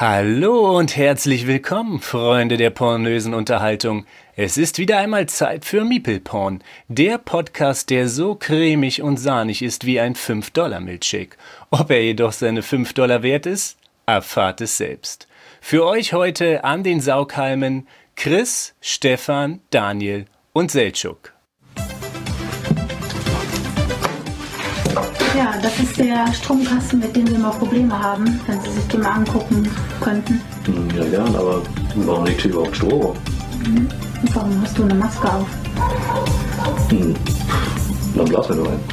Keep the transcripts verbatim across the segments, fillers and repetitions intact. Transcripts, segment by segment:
Hallo und herzlich willkommen, Freunde der pornösen Unterhaltung. Es ist wieder einmal Zeit für MeeplePorn, der Podcast, der so cremig und sahnig ist wie ein fünf Dollar Milkshake. Ob er jedoch seine fünf Dollar wert ist, erfahrt es selbst. Für euch heute an den Saughalmen Chris, Stefan, Daniel und Selçuk. Ja, das ist der Stromkasten, mit dem wir immer Probleme haben, wenn Sie sich den mal angucken könnten. Ja, gern, aber warum liegt hier überhaupt Strom? Mhm. Und warum hast du eine Maske auf? Hm. Dann blasen wir doch ein.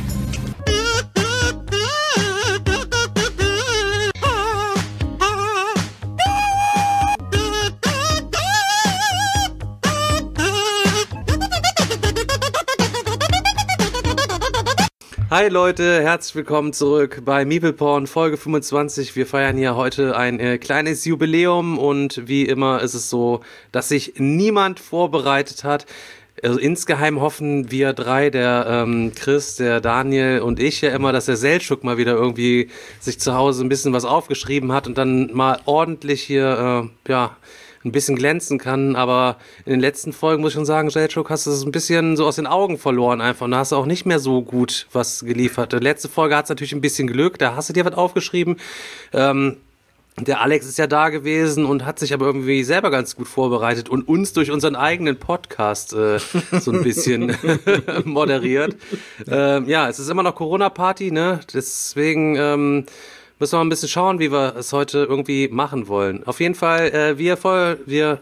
Hi Leute, herzlich willkommen zurück bei MeeplePorn Folge fünfundzwanzig. Wir feiern hier heute ein äh, kleines Jubiläum und wie immer ist es so, dass sich niemand vorbereitet hat. Also insgeheim hoffen wir drei, der ähm, Chris, der Daniel und ich ja immer, dass der Selçuk mal wieder irgendwie sich zu Hause ein bisschen was aufgeschrieben hat und dann mal ordentlich hier, äh, ja, ein bisschen glänzen kann, aber in den letzten Folgen, muss ich schon sagen, Selçuk, hast du es ein bisschen so aus den Augen verloren einfach und da hast du auch nicht mehr so gut was geliefert. Die letzte Folge hat es natürlich ein bisschen Glück, da hast du dir was aufgeschrieben. Ähm, der Alex ist ja da gewesen und hat sich aber irgendwie selber ganz gut vorbereitet und uns durch unseren eigenen Podcast äh, so ein bisschen moderiert. Ähm, ja, es ist immer noch Corona-Party, ne? Deswegen ähm, müssen wir mal ein bisschen schauen, wie wir es heute irgendwie machen wollen. Auf jeden Fall, äh, wir, voll, wir,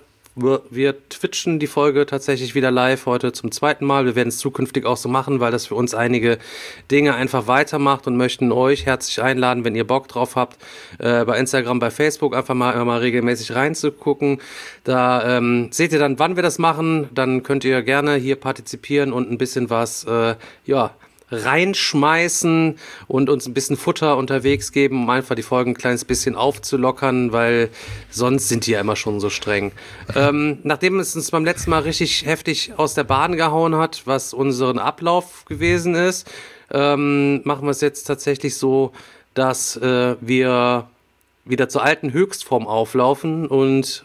wir twitchen die Folge tatsächlich wieder live heute zum zweiten Mal. Wir werden es zukünftig auch so machen, weil das für uns einige Dinge einfach weitermacht und möchten euch herzlich einladen, wenn ihr Bock drauf habt, äh, bei Instagram, bei Facebook einfach mal, mal regelmäßig reinzugucken. Da ähm, seht ihr dann, wann wir das machen. Dann könnt ihr gerne hier partizipieren und ein bisschen was, äh, ja, reinschmeißen und uns ein bisschen Futter unterwegs geben, um einfach die Folgen ein kleines bisschen aufzulockern, weil sonst sind die ja immer schon so streng. Ähm, nachdem es uns beim letzten Mal richtig heftig aus der Bahn gehauen hat, was unseren Ablauf gewesen ist, ähm, machen wir es jetzt tatsächlich so, dass äh, wir wieder zur alten Höchstform auflaufen und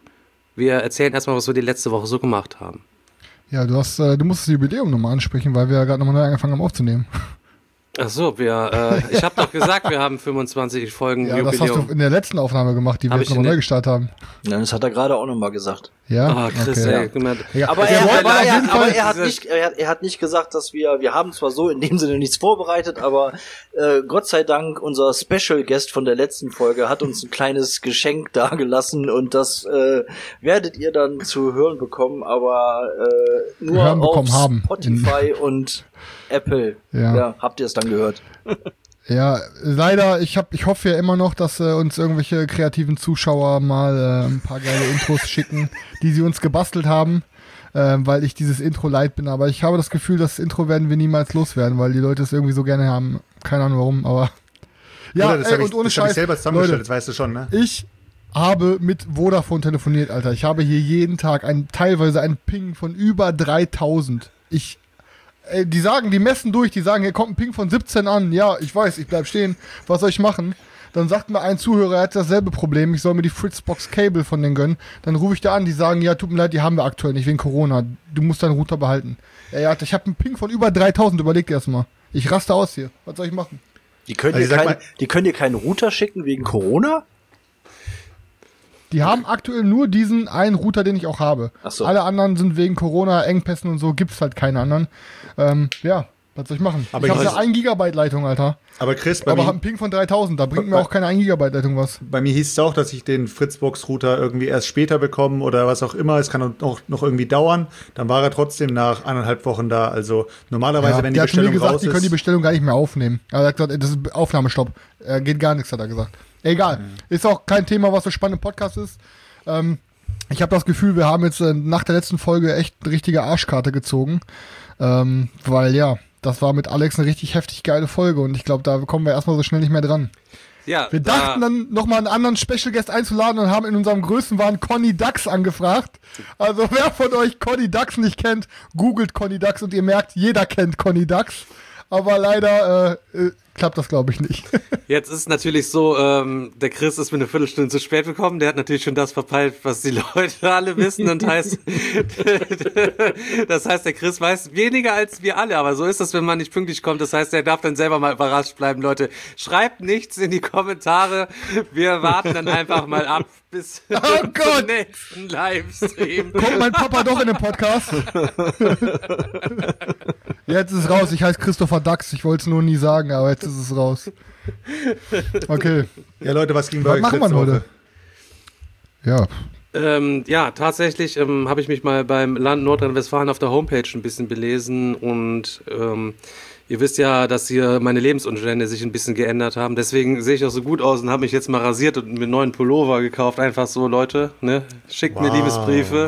wir erzählen erstmal, was wir die letzte Woche so gemacht haben. Ja, du hast, äh, du musst das Jubiläum nochmal ansprechen, weil wir ja gerade nochmal neu angefangen haben aufzunehmen. Ach so, wir, äh, ich habe doch gesagt, wir haben fünfundzwanzig Folgen ja, Jubiläum. Das hast du in der letzten Aufnahme gemacht, die wir Hab jetzt nochmal neu gestartet haben. Ja, das hat er gerade auch nochmal gesagt. Ja, Ah, Chris, okay. ey. Ja. Aber, Ja, er, aber aber, auf er, jeden aber Fall- er, hat nicht, er, hat, er hat nicht gesagt, dass wir, wir haben zwar so in dem Sinne nichts vorbereitet, aber äh, Gott sei Dank, unser Special Guest von der letzten Folge hat uns ein kleines Geschenk dagelassen und das äh, werdet ihr dann zu hören bekommen, aber äh, nur Hören auf bekommen haben. Spotify und Apple. Ja. Ja, habt ihr es dann gehört? Ja, leider, ich hab, ich hoffe ja immer noch, dass äh, uns irgendwelche kreativen Zuschauer mal äh, ein paar geile Intros schicken, die sie uns gebastelt haben, äh, weil ich dieses Intro leid bin. Aber ich habe das Gefühl, das Intro werden wir niemals loswerden, weil die Leute es irgendwie so gerne haben. Keine Ahnung warum, aber ja, Bruder, das ey, habe und ich, ohne das hab ich Scheiß, selber zusammengestellt, Leute, das weißt du schon, ne? ich habe mit Vodafone telefoniert, Alter. Ich habe hier jeden Tag ein, teilweise einen Ping von über dreitausend. Ich Ey, die sagen, die messen durch, die sagen, hier kommt ein Ping von siebzehn an. Ja, ich weiß, ich bleib stehen. Was soll ich machen? Dann sagt mir ein Zuhörer, er hat dasselbe Problem, ich soll mir die Fritzbox Cable von denen gönnen. Dann rufe ich da an, die sagen, ja, tut mir leid, die haben wir aktuell nicht wegen Corona. Du musst deinen Router behalten. Ey, Alter, ich habe einen Ping von über dreitausend, überleg dir das mal. Ich raste aus hier. Was soll ich machen? Die können, Also dir, ich sag kein, mal- die können dir keinen Router schicken wegen Corona? Die haben aktuell nur diesen einen Router, den ich auch habe. Ach so. Alle anderen sind wegen Corona, Engpässen und so, gibt's halt keine anderen. Ähm, ja, was soll ich machen? Aber ich habe ich eine weiß- ein Gigabyte Leitung, Alter. Aber Chris, bei, Aber hab mir, einen Ping von dreitausend, da bringt mir Bei- auch keine ein Gigabyte Leitung was. bei mir hieß es auch, dass ich den Fritzbox-Router irgendwie erst später bekomme oder was auch immer. Es kann auch noch irgendwie dauern. Dann war er trotzdem nach eineinhalb Wochen da. Also normalerweise, Ja, wenn die der hat zu mir Bestellung gesagt, raus die können die ist. Bestellung gar nicht mehr aufnehmen. Er hat gesagt, das ist Aufnahmestopp. Äh, geht gar nichts, hat er gesagt. Egal. Mhm. Ist auch kein Thema, was so spannend im Podcast ist. Ähm, ich habe das Gefühl, wir haben jetzt äh, nach der letzten Folge echt eine richtige Arschkarte gezogen. Ähm, weil ja, das war mit Alex eine richtig heftig geile Folge und ich glaube, da kommen wir erstmal so schnell nicht mehr dran. Ja, Wir da- dachten dann nochmal einen anderen Special Guest einzuladen und haben in unserem Größenwahn Conny Dax angefragt. Also wer von euch Conny Dax nicht kennt, googelt Conny Dax und ihr merkt, jeder kennt Conny Dax. Aber leider äh, äh, klappt das, glaube ich, nicht. Jetzt ist natürlich so, ähm, der Chris ist mir eine Viertelstunde zu spät gekommen. Der hat natürlich schon das verpeilt, was die Leute alle wissen. Und heißt, das heißt, der Chris weiß weniger als wir alle. Aber so ist das, wenn man nicht pünktlich kommt. Das heißt, er darf dann selber mal überrascht bleiben. Leute, schreibt nichts in die Kommentare. Wir warten dann einfach mal ab bis oh zum Gott. nächsten Livestream. Kommt mein Papa doch in den Podcast? Jetzt ist es raus. Ich heiße Christopher Dax. Ich wollte es nur nie sagen, aber jetzt ist es raus. Okay. Ja, Leute, was ging bei Was euch machen wir letzte heute? Woche? Ja. Ähm, ja, tatsächlich ähm, habe ich mich mal beim Land Nordrhein-Westfalen auf der Homepage ein bisschen belesen und ähm, ihr wisst ja, dass hier meine Lebensumstände sich ein bisschen geändert haben. Deswegen sehe ich auch so gut aus und habe mich jetzt mal rasiert und mir einen neuen Pullover gekauft. Einfach so, Leute, ne? Schickt mir Wow. Liebesbriefe.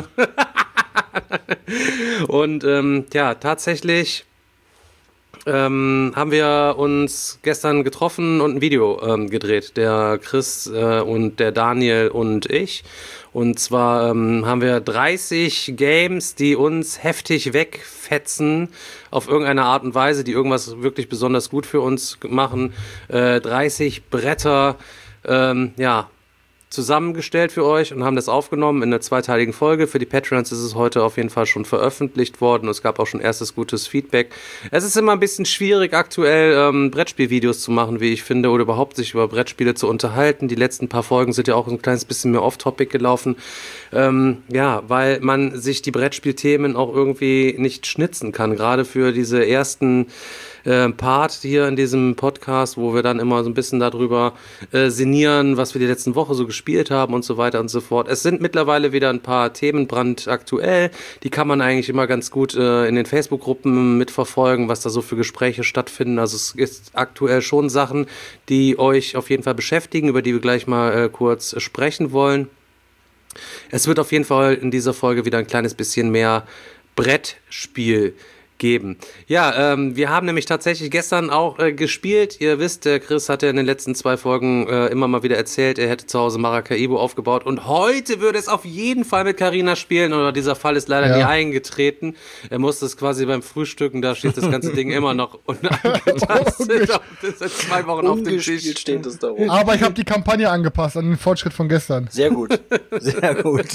Und ähm, ja, tatsächlich ähm, haben wir uns gestern getroffen und ein Video ähm, gedreht. Der Chris äh, und der Daniel und ich. Und zwar ähm, haben wir dreißig Games, die uns heftig wegfetzen auf irgendeine Art und Weise, die irgendwas wirklich besonders gut für uns machen. Äh, dreißig Bretter, ähm, ja, zusammengestellt für euch und haben das aufgenommen in einer zweiteiligen Folge. Für die Patreons ist es heute auf jeden Fall schon veröffentlicht worden. Es gab auch schon erstes gutes Feedback. Es ist immer ein bisschen schwierig, aktuell ähm, Brettspielvideos zu machen, wie ich finde, oder überhaupt sich über Brettspiele zu unterhalten. Die letzten paar Folgen sind ja auch ein kleines bisschen mehr off-topic gelaufen. Ähm, ja, weil man sich die Brettspielthemen auch irgendwie nicht schnitzen kann. Gerade für diese ersten äh, Part hier in diesem Podcast, wo wir dann immer so ein bisschen darüber äh, sinnieren, was wir die letzten Woche so gespielt haben und so weiter und so fort. Es sind mittlerweile wieder ein paar Themen brandaktuell. Die kann man eigentlich immer ganz gut äh, in den Facebook-Gruppen mitverfolgen, was da so für Gespräche stattfinden. Also es ist aktuell schon Sachen, die euch auf jeden Fall beschäftigen, über die wir gleich mal äh, kurz sprechen wollen. Es wird auf jeden Fall in dieser Folge wieder ein kleines bisschen mehr Brettspiel geben. Ja, ähm, wir haben nämlich tatsächlich gestern auch äh, gespielt. Ihr wisst, der Chris hat ja in den letzten zwei Folgen äh, immer mal wieder erzählt, er hätte zu Hause Maracaibo aufgebaut und heute würde es auf jeden Fall mit Carina spielen, oder dieser Fall ist leider Ja. nie eingetreten. Er musste es quasi beim Frühstücken, da steht das ganze Ding immer noch unangetastet. Das ist seit zwei Wochen auf dem Ungespielt Tisch. steht es da oben. Aber ich habe die Kampagne angepasst an den Fortschritt von gestern. Sehr gut. Sehr gut.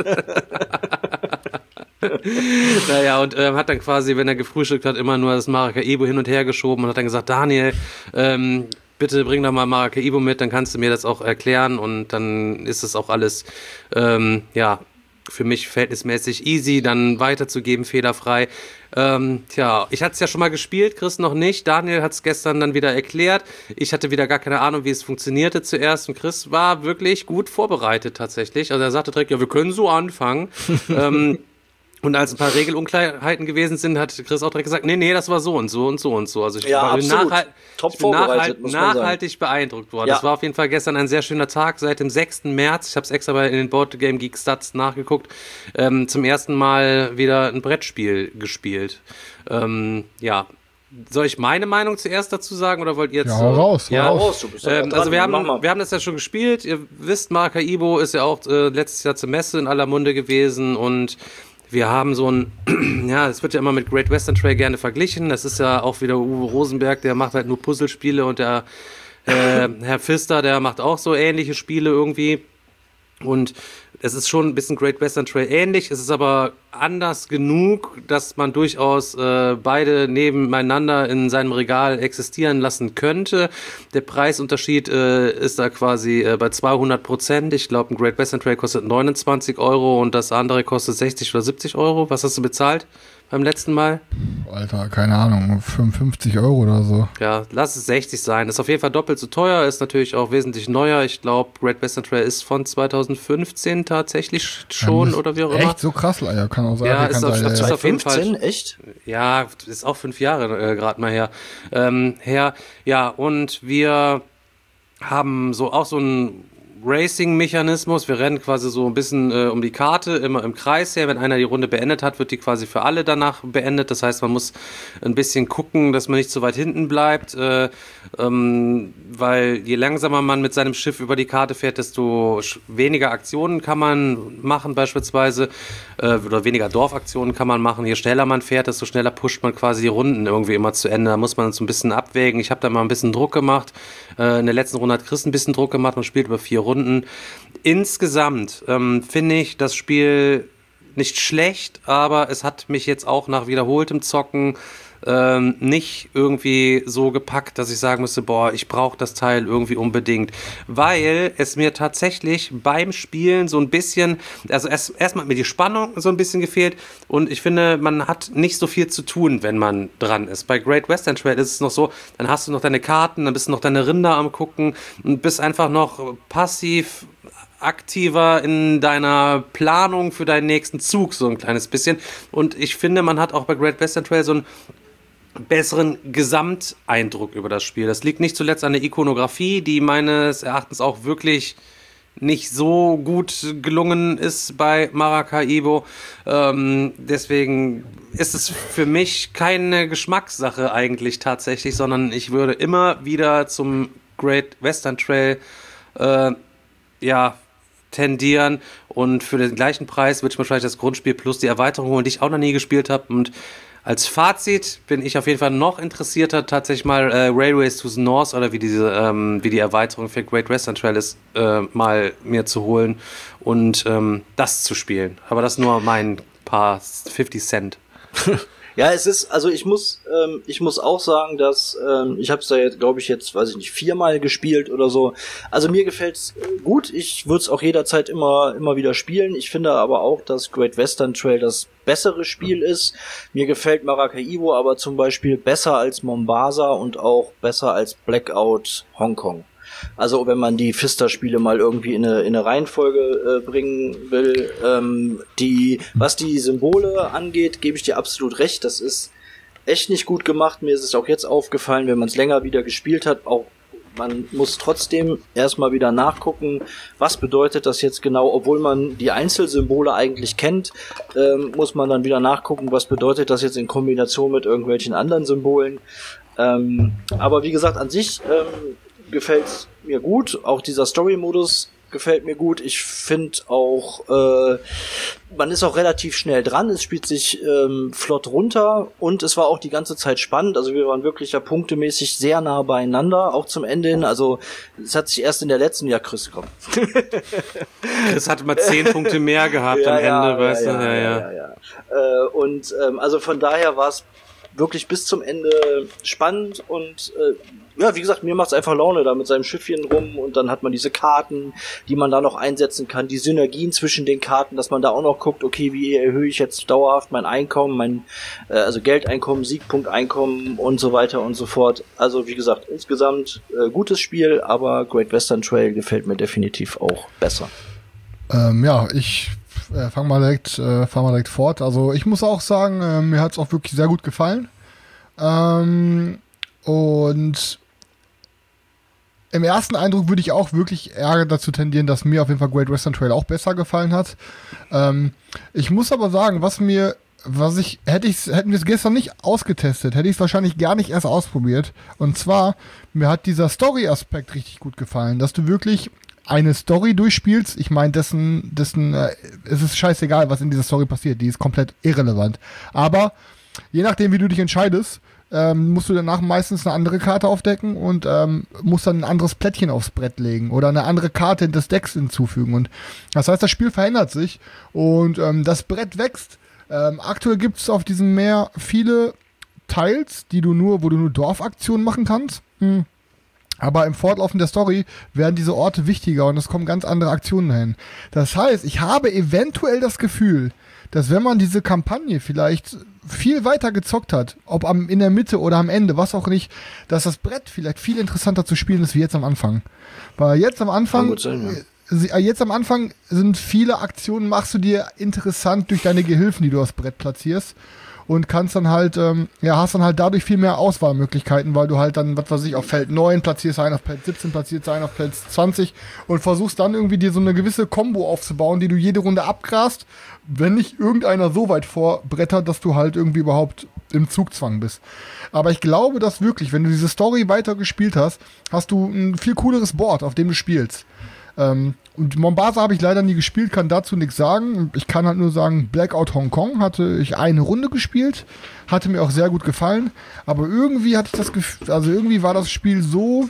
Naja, und ähm, hat dann quasi, wenn er gefrühstückt hat, immer nur das Maracaibo hin und her geschoben und hat dann gesagt, Daniel, ähm, bitte bring doch mal Maracaibo mit, dann kannst du mir das auch erklären und dann ist es auch alles, ähm, ja, für mich verhältnismäßig easy, dann weiterzugeben, fehlerfrei. Ähm, tja, ich hatte es ja schon mal gespielt, Chris noch nicht. Daniel hat es gestern dann wieder erklärt. Ich hatte wieder gar keine Ahnung, wie es funktionierte zuerst. Und Chris war wirklich gut vorbereitet tatsächlich. Also er sagte direkt, ja, wir können so anfangen. ähm, Und als ein paar Regelunklarheiten gewesen sind, hat Chris auch direkt gesagt, nee, nee, das war so und so und so und so. Also ich Ja, war absolut. nachhalt- Top ich bin vorbereitet, nachhalt- muss man sagen. nachhaltig beeindruckt worden. Ja. Das war auf jeden Fall gestern ein sehr schöner Tag. Seit dem sechsten März, ich habe es extra bei in den Board Game Geek Stats nachgeguckt, ähm, zum ersten Mal wieder ein Brettspiel gespielt. Ähm, ja. Soll ich meine Meinung zuerst dazu sagen oder wollt ihr jetzt? Ja, hau raus, hau ja, raus. Raus, du bist ja ähm, dran. also wir haben, Mach mal. wir haben das ja schon gespielt. Ihr wisst, Maracaibo ist ja auch äh, letztes Jahr zur Messe in aller Munde gewesen und wir haben so ein, ja, es wird ja immer mit Great Western Trail gerne verglichen. Das ist ja auch wieder Uwe Rosenberg, der macht halt nur Puzzlespiele und der äh, Herr Pfister, der macht auch so ähnliche Spiele irgendwie. Und es ist schon ein bisschen Great Western Trail ähnlich. Es ist aber anders genug, dass man durchaus äh, beide nebeneinander in seinem Regal existieren lassen könnte. Der Preisunterschied äh, ist da quasi äh, bei zweihundert Prozent. Ich glaube, ein Great Western Trail kostet neunundzwanzig Euro und das andere kostet sechzig oder siebzig Euro. Was hast du bezahlt beim letzten Mal? Alter, keine Ahnung, fünfundfünfzig Euro oder so. Ja, lass es sechzig sein. Ist auf jeden Fall doppelt so teuer, ist natürlich auch wesentlich neuer. Ich glaube, Great Western Trail ist von zweitausendfünfzehn tatsächlich schon Ja, oder wie auch immer. Echt so krass, ja, kann auch sein. Ja, kann ist auf- sein, ist ja. auf jeden Fall- fünfzehn, echt? Ja, ist auch fünf Jahre äh, gerade mal her. Ähm, her. Ja, und wir haben so auch so ein Racing-Mechanismus. Wir rennen quasi so ein bisschen äh, um die Karte, immer im Kreis her. Wenn einer die Runde beendet hat, wird die quasi für alle danach beendet. Das heißt, man muss ein bisschen gucken, dass man nicht so weit hinten bleibt, äh, ähm, weil je langsamer man mit seinem Schiff über die Karte fährt, desto weniger Aktionen kann man machen beispielsweise, äh, oder weniger Dorfaktionen kann man machen. Je schneller man fährt, desto schneller pusht man quasi die Runden irgendwie immer zu Ende. Da muss man so ein bisschen abwägen. Ich habe da mal ein bisschen Druck gemacht. Äh, in der letzten Runde hat Chris ein bisschen Druck gemacht und spielt über vier Runden. Insgesamt ähm, finde ich das Spiel nicht schlecht, aber es hat mich jetzt auch nach wiederholtem Zocken ähm, nicht irgendwie so gepackt, dass ich sagen müsste, boah, ich brauche das Teil irgendwie unbedingt, weil es mir tatsächlich beim Spielen so ein bisschen, also erst erstmal hat mir die Spannung so ein bisschen gefehlt und ich finde, man hat nicht so viel zu tun, wenn man dran ist. Bei Great Western Trail ist es noch so, dann hast du noch deine Karten, dann bist du noch deine Rinder am gucken und bist einfach noch passiv aktiver in deiner Planung für deinen nächsten Zug, so ein kleines bisschen. Und ich finde, man hat auch bei Great Western Trail so einen besseren Gesamteindruck über das Spiel. Das liegt nicht zuletzt an der Ikonografie, die meines Erachtens auch wirklich nicht so gut gelungen ist bei Maracaibo. Ähm, deswegen ist es für mich keine Geschmackssache eigentlich tatsächlich, sondern ich würde immer wieder zum Great Western Trail äh, ja, tendieren und für den gleichen Preis würde ich wahrscheinlich das Grundspiel plus die Erweiterung holen, die ich auch noch nie gespielt habe. Und als Fazit bin ich auf jeden Fall noch interessierter, tatsächlich mal äh, Railways to the North oder wie diese ähm, wie die Erweiterung für Great Western Trail ist, äh, mal mir zu holen und ähm, das zu spielen. Aber das nur mein paar fifty Cent. Ja, es ist, also ich muss, ähm, ich muss auch sagen, dass ähm, ich habe es da jetzt, glaube ich, jetzt, weiß ich nicht, viermal gespielt oder so. Also mir gefällt's gut. Ich würde es auch jederzeit immer, immer wieder spielen. Ich finde aber auch, dass Great Western Trail das bessere Spiel ist. Mir gefällt Maracaibo aber zum Beispiel besser als Mombasa und auch besser als Blackout Hongkong. Also wenn man die Pfister-Spiele mal irgendwie in eine, in eine Reihenfolge äh, bringen will, ähm, die, was die Symbole angeht, gebe ich dir absolut recht. Das ist echt nicht gut gemacht. Mir ist es auch jetzt aufgefallen, wenn man es länger wieder gespielt hat. Auch man muss trotzdem erstmal wieder nachgucken, was bedeutet das jetzt genau, obwohl man die Einzelsymbole eigentlich kennt, ähm, muss man dann wieder nachgucken, was bedeutet das jetzt in Kombination mit irgendwelchen anderen Symbolen. Ähm, aber wie gesagt, an sich ähm, gefällt's mir gut. Auch dieser Story-Modus gefällt mir gut. Ich finde auch, äh, man ist auch relativ schnell dran. Es spielt sich ähm, flott runter und es war auch die ganze Zeit spannend. Also wir waren wirklich ja punktemäßig sehr nah beieinander, auch zum Ende hin. Also es hat sich erst in der letzten, ja Chris, komm. Chris hatte mal zehn Punkte mehr gehabt ja, am ja, Ende, ja, weißt ja, du? Ja, ja. ja, ja, ja. Äh, und ähm, also von daher war es wirklich bis zum Ende spannend und äh, ja, wie gesagt, mir macht's einfach Laune, da mit seinem Schiffchen rum und dann hat man diese Karten, die man da noch einsetzen kann, die Synergien zwischen den Karten, dass man da auch noch guckt, okay, wie erhöhe ich jetzt dauerhaft mein Einkommen, mein äh, also Geldeinkommen, Siegpunkteinkommen und so weiter und so fort. Also wie gesagt, insgesamt äh, gutes Spiel, aber Great Western Trail gefällt mir definitiv auch besser. Ähm, ja, ich äh, fange mal direkt, äh, fahr mal direkt fort. Also ich muss auch sagen, äh, mir hat's auch wirklich sehr gut gefallen. Ähm, und im ersten Eindruck würde ich auch wirklich eher dazu tendieren, dass mir auf jeden Fall Great Western Trail auch besser gefallen hat. Ähm, ich muss aber sagen, was mir, was ich, hätte ich, hätten wir es gestern nicht ausgetestet, hätte ich es wahrscheinlich gar nicht erst ausprobiert. Und zwar, mir hat dieser Story-Aspekt richtig gut gefallen, dass du wirklich eine Story durchspielst. Ich meine, dessen, dessen, äh, es ist scheißegal, was in dieser Story passiert, die ist komplett irrelevant. Aber je nachdem, wie du dich entscheidest, Ähm, musst du danach meistens eine andere Karte aufdecken und ähm, musst dann ein anderes Plättchen aufs Brett legen oder eine andere Karte in des Decks hinzufügen. Und das heißt, das Spiel verändert sich und ähm, das Brett wächst. Ähm, aktuell gibt es auf diesem Meer viele Tiles, die du nur, wo du nur Dorfaktionen machen kannst. Hm. Aber im Fortlaufen der Story werden diese Orte wichtiger und es kommen ganz andere Aktionen hin. Das heißt, ich habe eventuell das Gefühl, dass wenn man diese Kampagne vielleicht viel weiter gezockt hat, ob am, in der Mitte oder am Ende, was auch nicht, dass das Brett vielleicht viel interessanter zu spielen ist wie jetzt am Anfang. Weil jetzt am Anfang, sein, ja. jetzt am Anfang sind viele Aktionen, machst du dir interessant durch deine Gehilfen, die du aufs Brett platzierst. und kannst dann halt, ähm, ja, hast dann halt dadurch viel mehr Auswahlmöglichkeiten, weil du halt dann, was weiß ich, auf Feld neun platzierst einen, auf Feld siebzehn platzierst einen, auf Feld zwanzig und versuchst dann irgendwie dir so eine gewisse Combo aufzubauen, die du jede Runde abgrast, wenn nicht irgendeiner so weit vorbrettert, dass du halt irgendwie überhaupt im Zugzwang bist. Aber ich glaube, dass wirklich, wenn du diese Story weiter gespielt hast, hast du ein viel cooleres Board, auf dem du spielst. Ähm, und Mombasa habe ich leider nie gespielt, kann dazu nichts sagen. Ich kann halt nur sagen, Blackout Hongkong hatte ich eine Runde gespielt, hatte mir auch sehr gut gefallen, aber irgendwie hatte ich das Gefühl, also irgendwie war das Spiel so,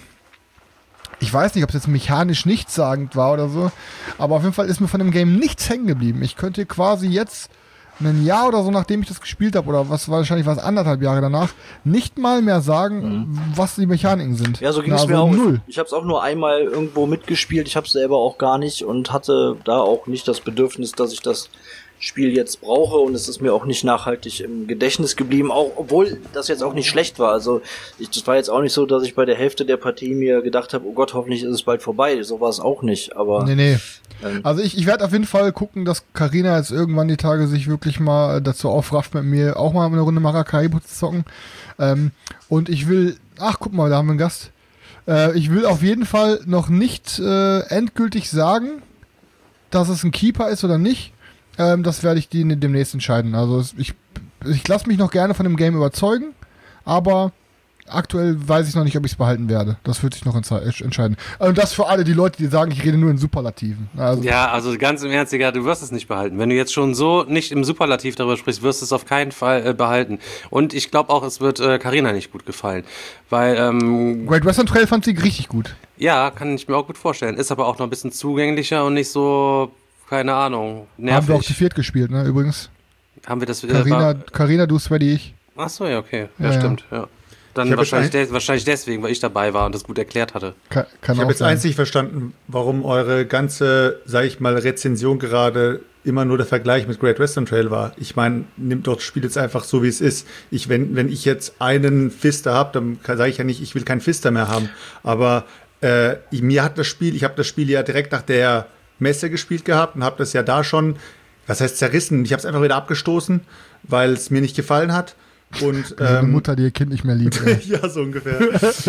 ich weiß nicht, ob es jetzt mechanisch nichtssagend war oder so, aber auf jeden Fall ist mir von dem Game nichts hängen geblieben. Ich könnte quasi jetzt ein Jahr oder so, nachdem ich das gespielt habe, oder was wahrscheinlich was anderthalb Jahre danach, nicht mal mehr sagen, mhm. was die Mechaniken sind. Ja, so ging es mir auch. Null. Ich habe es auch nur einmal irgendwo mitgespielt, ich habe es selber auch gar nicht und hatte da auch nicht das Bedürfnis, dass ich das Spiel jetzt brauche, und es ist mir auch nicht nachhaltig im Gedächtnis geblieben, auch obwohl das jetzt auch nicht schlecht war. Also ich, das war jetzt auch nicht so, dass ich bei der Hälfte der Partie mir gedacht habe, oh Gott, hoffentlich ist es bald vorbei. So war es auch nicht. Aber nee, nee. Ähm, also ich, ich werde auf jeden Fall gucken, dass Carina jetzt irgendwann die Tage sich wirklich mal dazu aufrafft, mit mir auch mal eine Runde Maracaibo zu zocken. Ähm, und ich will, ach guck mal, da haben wir einen Gast. Äh, ich will auf jeden Fall noch nicht äh, endgültig sagen, dass es ein Keeper ist oder nicht. Ähm, das werde ich die demnächst entscheiden. Also ich, ich lasse mich noch gerne von dem Game überzeugen, aber aktuell weiß ich noch nicht, ob ich es behalten werde. Das wird sich noch entscheiden. Und das für alle die Leute, die sagen, ich rede nur in Superlativen. Also ja, also ganz im Ernst, Digga, du wirst es nicht behalten. Wenn du jetzt schon so nicht im Superlativ darüber sprichst, wirst du es auf keinen Fall äh, behalten. Und ich glaube auch, es wird Carina äh, nicht gut gefallen. Weil, ähm, Great Western Trail fand sie richtig gut. Ja, kann ich mir auch gut vorstellen. Ist aber auch noch ein bisschen zugänglicher und nicht so, keine Ahnung, nervig. Haben wir auch zu viert gespielt, ne, übrigens. Haben wir das wieder? Carina, Carina, du, Sweaty, ich. Ach so, ja, okay. Ja, ja stimmt, ja. ja. Dann wahrscheinlich, de- wahrscheinlich deswegen, weil ich dabei war und das gut erklärt hatte. Kann, kann ich habe jetzt einzig verstanden, warum eure ganze, sag ich mal, Rezension gerade immer nur der Vergleich mit Great Western Trail war. Ich meine, nimmt doch das Spiel jetzt einfach so, wie es ist. Ich, wenn, wenn ich jetzt einen Fister habe, dann sage ich ja nicht, ich will keinen Fister mehr haben. Aber äh, mir hat das Spiel, ich habe das Spiel ja direkt nach der Messe gespielt gehabt und habe das ja da schon, was heißt zerrissen? Ich habe es einfach wieder abgestoßen, weil es mir nicht gefallen hat. Und ähm, ähm, Mutter, die ihr Kind nicht mehr liebt. ja, so ungefähr.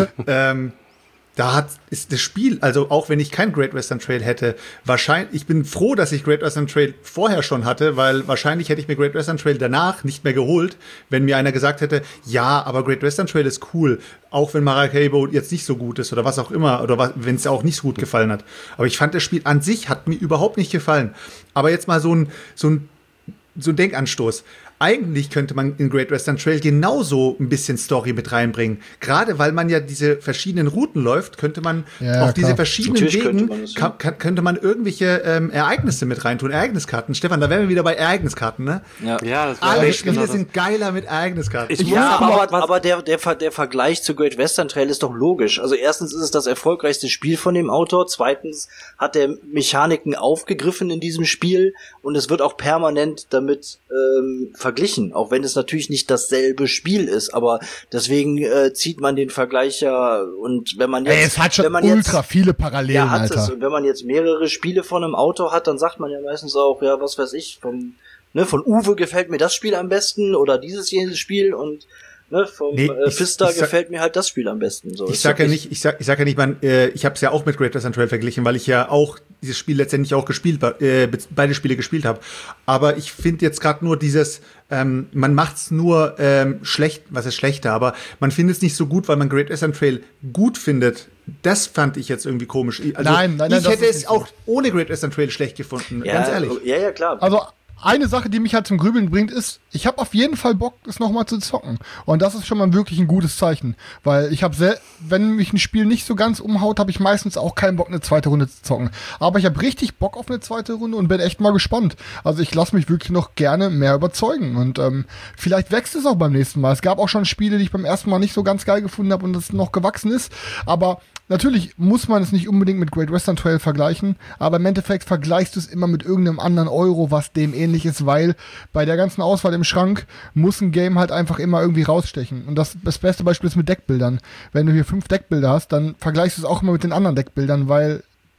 ähm, da hat ist das Spiel, also auch wenn ich kein Great Western Trail hätte, wahrscheinlich, ich bin froh, dass ich Great Western Trail vorher schon hatte, weil wahrscheinlich hätte ich mir Great Western Trail danach nicht mehr geholt, wenn mir einer gesagt hätte, ja, aber Great Western Trail ist cool, auch wenn Maracaibo jetzt nicht so gut ist oder was auch immer, oder wenn es auch nicht so gut gefallen hat. Aber ich fand, das Spiel an sich hat mir überhaupt nicht gefallen. Aber jetzt mal so ein, so ein, so ein Denkanstoß. Eigentlich könnte man in Great Western Trail genauso ein bisschen Story mit reinbringen. Gerade weil man ja diese verschiedenen Routen läuft, könnte man ja, auf klar. diese verschiedenen Natürlich Wegen, könnte man das, ja. kann, könnte man irgendwelche ähm, Ereignisse mit reintun, Ereigniskarten. Stefan, da wären wir wieder bei Ereigniskarten, ne? Ja, ja das Alle Alle Spiele genau das. sind geiler mit Ereigniskarten. Ich ja, muss aber, aber der, der, der Vergleich zu Great Western Trail ist doch logisch. Also erstens ist es das erfolgreichste Spiel von dem Autor, zweitens hat er Mechaniken aufgegriffen in diesem Spiel und es wird auch permanent damit ähm, verglichen, auch wenn es natürlich nicht dasselbe Spiel ist, aber deswegen äh, zieht man den Vergleich ja, und wenn man jetzt... Ey, es hat schon wenn man ultra jetzt, viele Parallelen, ja, hat Alter. es. Und wenn man jetzt mehrere Spiele von einem Autor hat, dann sagt man ja meistens auch, ja, was weiß ich, vom, ne, von Uwe gefällt mir das Spiel am besten oder dieses jenes Spiel und ne, vom Nee, äh, ich- Fister ich sag- gefällt mir halt das Spiel am besten. So, Ich ist sag ja doch nicht, ich sag, ich sag ja nicht, man, äh, ich habe es ja auch mit Great Western Trail verglichen, weil ich ja auch dieses Spiel letztendlich auch gespielt, war, äh, be- beide Spiele gespielt habe. Aber ich finde jetzt gerade nur dieses, ähm, man macht's nur ähm, schlecht, was ist schlechter, aber man findet es nicht so gut, weil man Great Western Trail gut findet. Das fand ich jetzt irgendwie komisch. Also, Nein, nein, nein, ich das hätte ist es nicht auch ohne Great Western Trail schlecht gefunden, ja, ganz ehrlich. Ja, ja, klar. Also eine Sache, die mich halt zum Grübeln bringt, ist, ich habe auf jeden Fall Bock, das nochmal zu zocken. Und das ist schon mal wirklich ein gutes Zeichen. Weil ich habe, sel- wenn mich ein Spiel nicht so ganz umhaut, habe ich meistens auch keinen Bock, eine zweite Runde zu zocken. Aber ich habe richtig Bock auf eine zweite Runde und bin echt mal gespannt. Also ich lasse mich wirklich noch gerne mehr überzeugen. Und ähm, vielleicht wächst es auch beim nächsten Mal. Es gab auch schon Spiele, die ich beim ersten Mal nicht so ganz geil gefunden habe und das noch gewachsen ist. Aber natürlich muss man es nicht unbedingt mit Great Western Trail vergleichen, aber im Endeffekt vergleichst du es immer mit irgendeinem anderen Euro, was dem ähnlich ist, weil bei der ganzen Auswahl im Schrank muss ein Game halt einfach immer irgendwie rausstechen. Und das, das beste Beispiel ist mit Deckbildern. Wenn du hier fünf Deckbilder hast, dann vergleichst du es auch immer mit den anderen Deckbildern, weil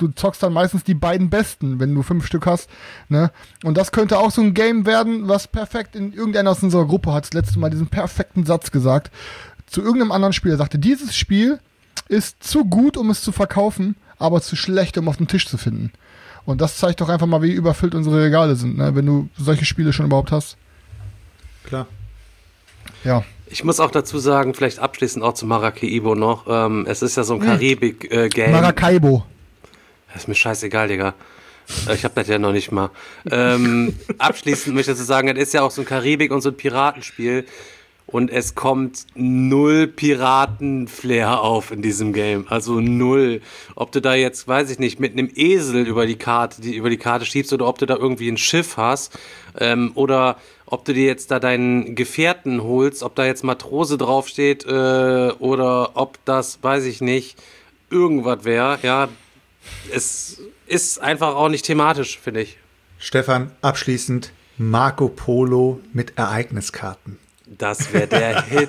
du zockst dann meistens die beiden besten, wenn du fünf Stück hast, ne? Und das könnte auch so ein Game werden, was perfekt in irgendeiner aus unserer Gruppe hat das letzte Mal diesen perfekten Satz gesagt, zu irgendeinem anderen Spiel. Er sagte, dieses Spiel ist zu gut, um es zu verkaufen, aber zu schlecht, um auf dem Tisch zu finden. Und das zeigt doch einfach mal, wie überfüllt unsere Regale sind, ne? Wenn du solche Spiele schon überhaupt hast. Klar. Ja. Ich muss auch dazu sagen, vielleicht abschließend auch zu Maracaibo noch, ähm, es ist ja so ein Karibik-Game. Äh, Maracaibo. Das ist mir scheißegal, Digga. Ich hab das ja noch nicht mal. Ähm, abschließend möchte ich dazu sagen, es ist ja auch so ein Karibik- und so ein Piratenspiel. Und es kommt null Piraten-Flair auf in diesem Game. Also null. Ob du da jetzt, weiß ich nicht, mit einem Esel über die Karte, die über die Karte schiebst oder ob du da irgendwie ein Schiff hast. Ähm, oder ob du dir jetzt da deinen Gefährten holst, ob da jetzt Matrose draufsteht äh, oder ob das, weiß ich nicht, irgendwas wäre. Ja, es ist einfach auch nicht thematisch, finde ich. Stefan, abschließend Marco Polo mit Ereigniskarten. Das wäre der Hit.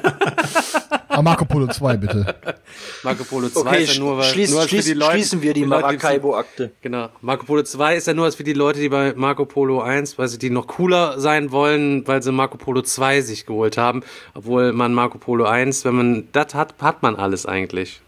Aber Marco Polo zwei, bitte. Marco Polo zwei Okay, ist ja nur, weil, schließ, nur schließ, für die Leute, schließen wir die, die Maracaibo-Akte. Genau. Marco Polo zwei ist ja nur als für die Leute, die bei Marco Polo eins, weil sie die noch cooler sein wollen, weil sie Marco Polo zwei sich geholt haben. Obwohl man Marco Polo eins, wenn man das hat, hat man alles eigentlich.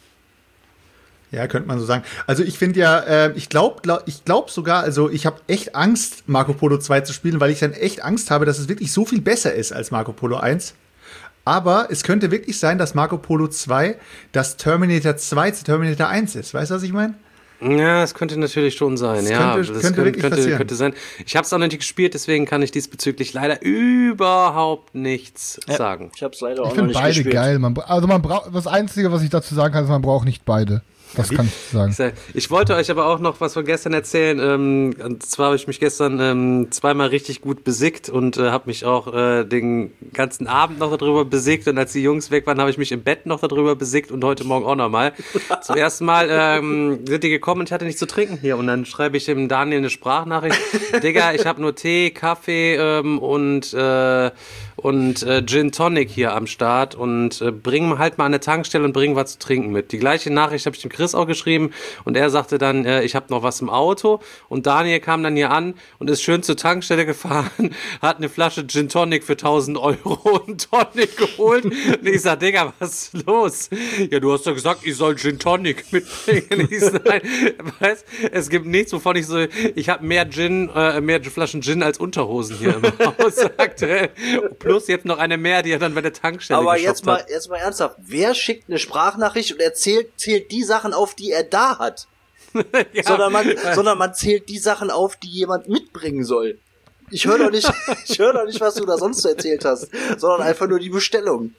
Ja, könnte man so sagen. Also ich finde ja, äh, ich glaube glaub, ich glaub sogar, also ich habe echt Angst, Marco Polo zwei zu spielen, weil ich dann echt Angst habe, dass es wirklich so viel besser ist als Marco Polo eins. Aber es könnte wirklich sein, dass Marco Polo zwei das Terminator zwei zu Terminator eins ist. Weißt du, was ich meine? Ja, es könnte natürlich schon sein. Das ja, könnte, das könnte, könnte, wirklich könnte, könnte sein. Ich habe es auch noch nicht gespielt, deswegen kann ich diesbezüglich leider überhaupt nichts ja, sagen. Ich habe es leider Ich auch noch finde nicht beide gespielt. geil. Man, also man braucht, das Einzige, was ich dazu sagen kann, ist, man braucht nicht beide. Das kann ich sagen. Ich wollte euch aber auch noch was von gestern erzählen. Ähm, und zwar habe ich mich gestern ähm, zweimal richtig gut besickt und äh, habe mich auch äh, den ganzen Abend noch darüber besickt. Und als die Jungs weg waren, habe ich mich im Bett noch darüber besickt und heute Morgen auch nochmal. Zum ersten Mal ähm, sind die gekommen und ich hatte nichts zu trinken hier. Und dann schreibe ich dem Daniel eine Sprachnachricht. Digga, ich habe nur Tee, Kaffee ähm, und äh, und äh, Gin Tonic hier am Start und äh, bring halt mal an eine Tankstelle und bring was zu trinken mit. Die gleiche Nachricht habe ich dem Chris auch geschrieben und er sagte dann, äh, ich habe noch was im Auto und Daniel kam dann hier an und ist schön zur Tankstelle gefahren, hat eine Flasche Gin Tonic für tausend Euro und Tonic geholt und ich sag, Digga, was ist los? Ja, du hast doch gesagt, ich soll Gin Tonic mitbringen. Ich sag, nein, weißt, es gibt nichts, wovon ich so, ich habe mehr Gin, äh, mehr Flaschen Gin als Unterhosen hier im Haus aktuell. Plus jetzt noch eine mehr, die er dann bei der Tankstelle Aber geshoppt jetzt mal, hat. jetzt mal ernsthaft. Wer schickt eine Sprachnachricht und erzählt, zählt die Sachen auf, die er da hat? Ja. sondern, man, sondern man zählt die Sachen auf, die jemand mitbringen soll. Ich höre doch nicht, ich höre doch nicht, was du da sonst so erzählt hast, sondern einfach nur die Bestellung.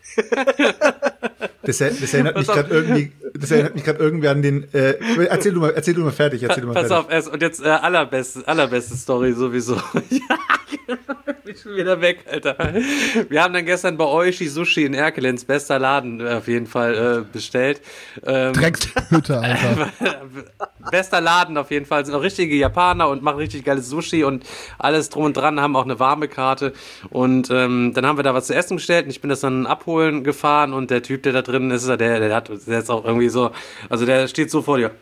Das, das erinnert mich gerade irgendwie, das erinnert mich gerade irgendwie an den, äh, erzähl du mal, erzähl du mal fertig, erzähl du mal Pass fertig. auf, erst, und jetzt äh, allerbeste, allerbeste Story sowieso. Ja, ich bin schon wieder weg, Alter. Wir haben dann gestern bei Oishi Sushi in Erkelenz, bester Laden äh, auf jeden Fall, äh, bestellt. Ähm, Dreckshütte, Alter. Bester Laden auf jeden Fall, sind auch richtige Japaner und machen richtig geiles Sushi und alles drum und dran, haben auch eine warme Karte und ähm, dann haben wir da was zu essen bestellt und ich bin das dann abholen gefahren und der Typ, der da drin ist, der, der hat, der ist auch irgendwie so, also der steht so vor dir.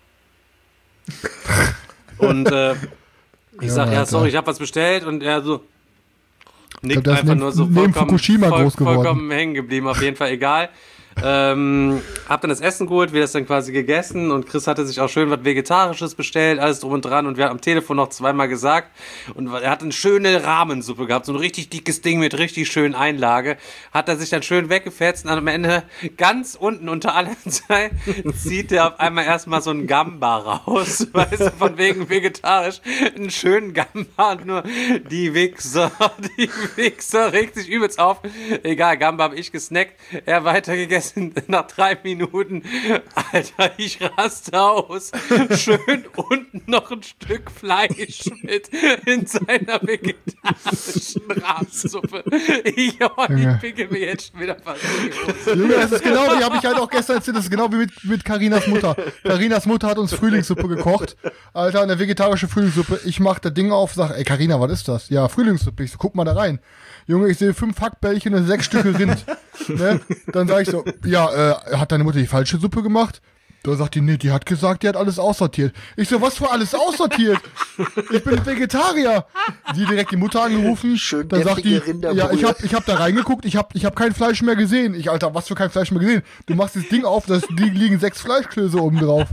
Und äh, ich sag, ja, sorry, ich habe was bestellt und er so nickt glaub, einfach neben, nur so neben vollkommen, Fukushima voll, groß geworden. vollkommen hängen geblieben, auf jeden Fall egal. ähm, hab dann das Essen geholt, wir das dann quasi gegessen und Chris hatte sich auch schön was Vegetarisches bestellt, alles drum und dran und wir haben am Telefon noch zweimal gesagt und er hat eine schöne Rahmensuppe gehabt, so ein richtig dickes Ding mit richtig schönen Einlage, hat er sich dann schön weggefetzt und am Ende ganz unten unter aller Zeit zieht er auf einmal erstmal so einen Gamba raus, weißt du, von wegen vegetarisch, einen schönen Gamba und nur die Wichser, die Wichser regt sich übelst auf, egal, Gamba habe ich gesnackt, er weiter gegessen. Nach drei Minuten, Alter, ich raste aus. Schön unten noch ein Stück Fleisch mit in seiner vegetarischen Rahmsuppe. Ich, oh, ich picke mir jetzt schon wieder fast in die Hose. Junge, das ist genau, wie habe ich halt auch gestern erzählt, das ist genau wie mit, mit Carinas Mutter. Carinas Mutter hat uns Frühlingssuppe gekocht. Alter, eine vegetarische Frühlingssuppe. Ich mach das Ding auf, sag, ey Carina, was ist das? Ja, Frühlingssuppe. Ich so, guck mal da rein. Junge, ich sehe fünf Hackbällchen und sechs Stücke Rind. Ne? Dann sag ich so, ja, äh, hat deine Mutter die falsche Suppe gemacht? Da sagt die, nee, die hat gesagt, die hat alles aussortiert. Ich so, was für alles aussortiert? Ich bin Vegetarier. Die direkt die Mutter angerufen. Schön dann sagt die, deftige ja, ich Rinderbrühe. hab, ich hab da reingeguckt, ich hab, ich hab kein Fleisch mehr gesehen. Ich, Alter, was für kein Fleisch mehr gesehen? Du machst das Ding auf, da liegen sechs Fleischklöße oben drauf.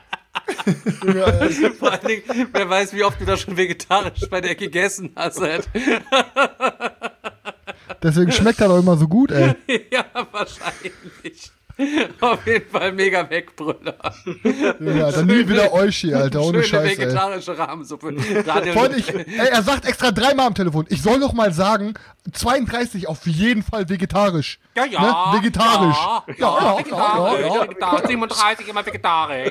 Vor allen Dingen, wer weiß, wie oft du da schon vegetarisch bei der gegessen hast. Halt. Deswegen schmeckt er doch immer so gut, ey. Ja, wahrscheinlich. Auf jeden Fall mega Wegbrüller. Ja, dann nie wieder Oishi, Alter, ohne Schöne Scheiß, ey. vegetarische Rahmensuppe. Daniel, Voll, ich, ey, er sagt extra dreimal am Telefon, ich soll noch mal sagen, zweiunddreißig auf jeden Fall vegetarisch. Ja, ja. Ne? Vegetarisch. Ja, Ja, ja, ja, vegetarisch, ja, ja. vegetarisch, siebenunddreißig immer vegetarisch.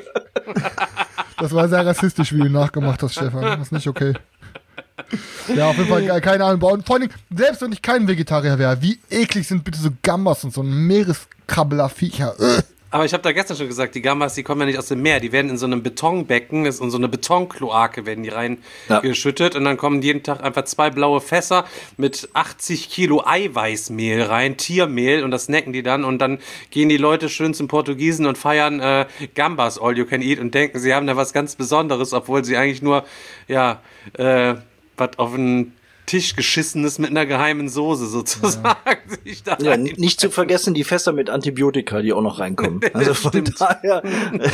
Das war sehr rassistisch, wie du nachgemacht hast, Stefan. Das ist nicht okay. Ja, auf jeden Fall ge- keine Ahnung. Und vor allem, selbst wenn ich kein Vegetarier wäre, wie eklig sind bitte so Gambas und so ein Meereskrabbeler-Viecher. Ugh. Aber ich habe da gestern schon gesagt, die Gambas, die kommen ja nicht aus dem Meer, die werden in so einem Betonbecken, ist in so eine Betonkloake werden die reingeschüttet Ja. und dann kommen jeden Tag einfach zwei blaue Fässer mit achtzig Kilo Eiweißmehl rein, Tiermehl, und das snacken die dann und dann gehen die Leute schön zum Portugiesen und feiern äh, Gambas All You Can Eat und denken, sie haben da was ganz Besonderes, obwohl sie eigentlich nur, ja, äh, was auf den Tisch geschissenes mit einer geheimen Soße sozusagen. Ja. Sich da Ja, n- nicht zu vergessen die Fässer mit Antibiotika, die auch noch reinkommen. Also von Stimmt. daher.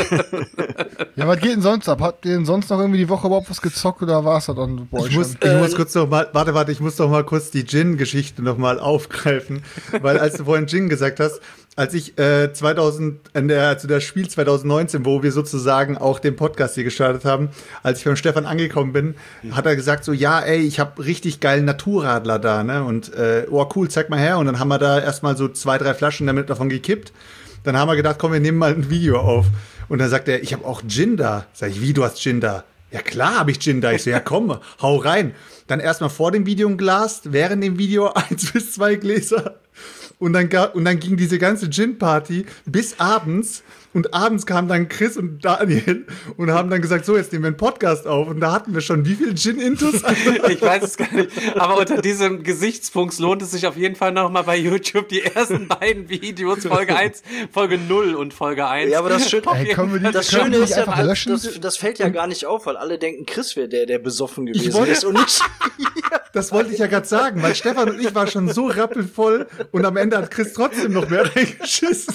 Ja, was geht denn sonst ab? Habt ihr denn sonst noch irgendwie die Woche überhaupt was gezockt oder war es das dann bei euch Ich muss, schon? ich muss kurz noch mal, warte, warte, ich muss doch mal kurz die Gin-Geschichte noch mal aufgreifen, weil als du vorhin Gin gesagt hast, als ich äh, zweitausend, in der, zu der Spiel zwanzig neunzehn, wo wir sozusagen auch den Podcast hier gestartet haben, als ich beim Stefan angekommen bin, hat er gesagt so, ja, ey, ich habe richtig geilen Naturradler da, ne, und äh, oh cool, zeig mal her, und dann haben wir da erstmal so zwei, drei Flaschen damit davon gekippt. Dann haben wir gedacht, komm, wir nehmen mal ein Video auf. Und dann sagt er, ich habe auch Gin da. Sag ich, wie, du hast Gin da? Ja klar habe ich Gin da. Ich so, ja komm, hau rein. Dann erstmal vor dem Video ein Glas, während dem Video eins bis zwei Gläser. Und dann, ga- und dann ging diese ganze Gin-Party bis abends. Und abends kamen dann Chris und Daniel und haben dann gesagt, so, jetzt nehmen wir einen Podcast auf. Und da hatten wir schon wie viel Gin-Intus? Ich weiß es gar nicht. Aber unter diesem Gesichtspunkt lohnt es sich auf jeden Fall nochmal bei YouTube die ersten beiden Videos, Folge eins, Folge null und Folge eins. Ja, aber das Schöne, Ey, können wir die, das können Schöne wir ist nicht ja, einfach das, löschen? das, das fällt ja gar nicht auf, weil alle denken, Chris wäre der, der besoffen gewesen wollte- ist und nicht. Das wollte ich ja gerade sagen, weil Stefan und ich waren schon so rappelvoll und am Ende hat Chris trotzdem noch mehr reingeschissen.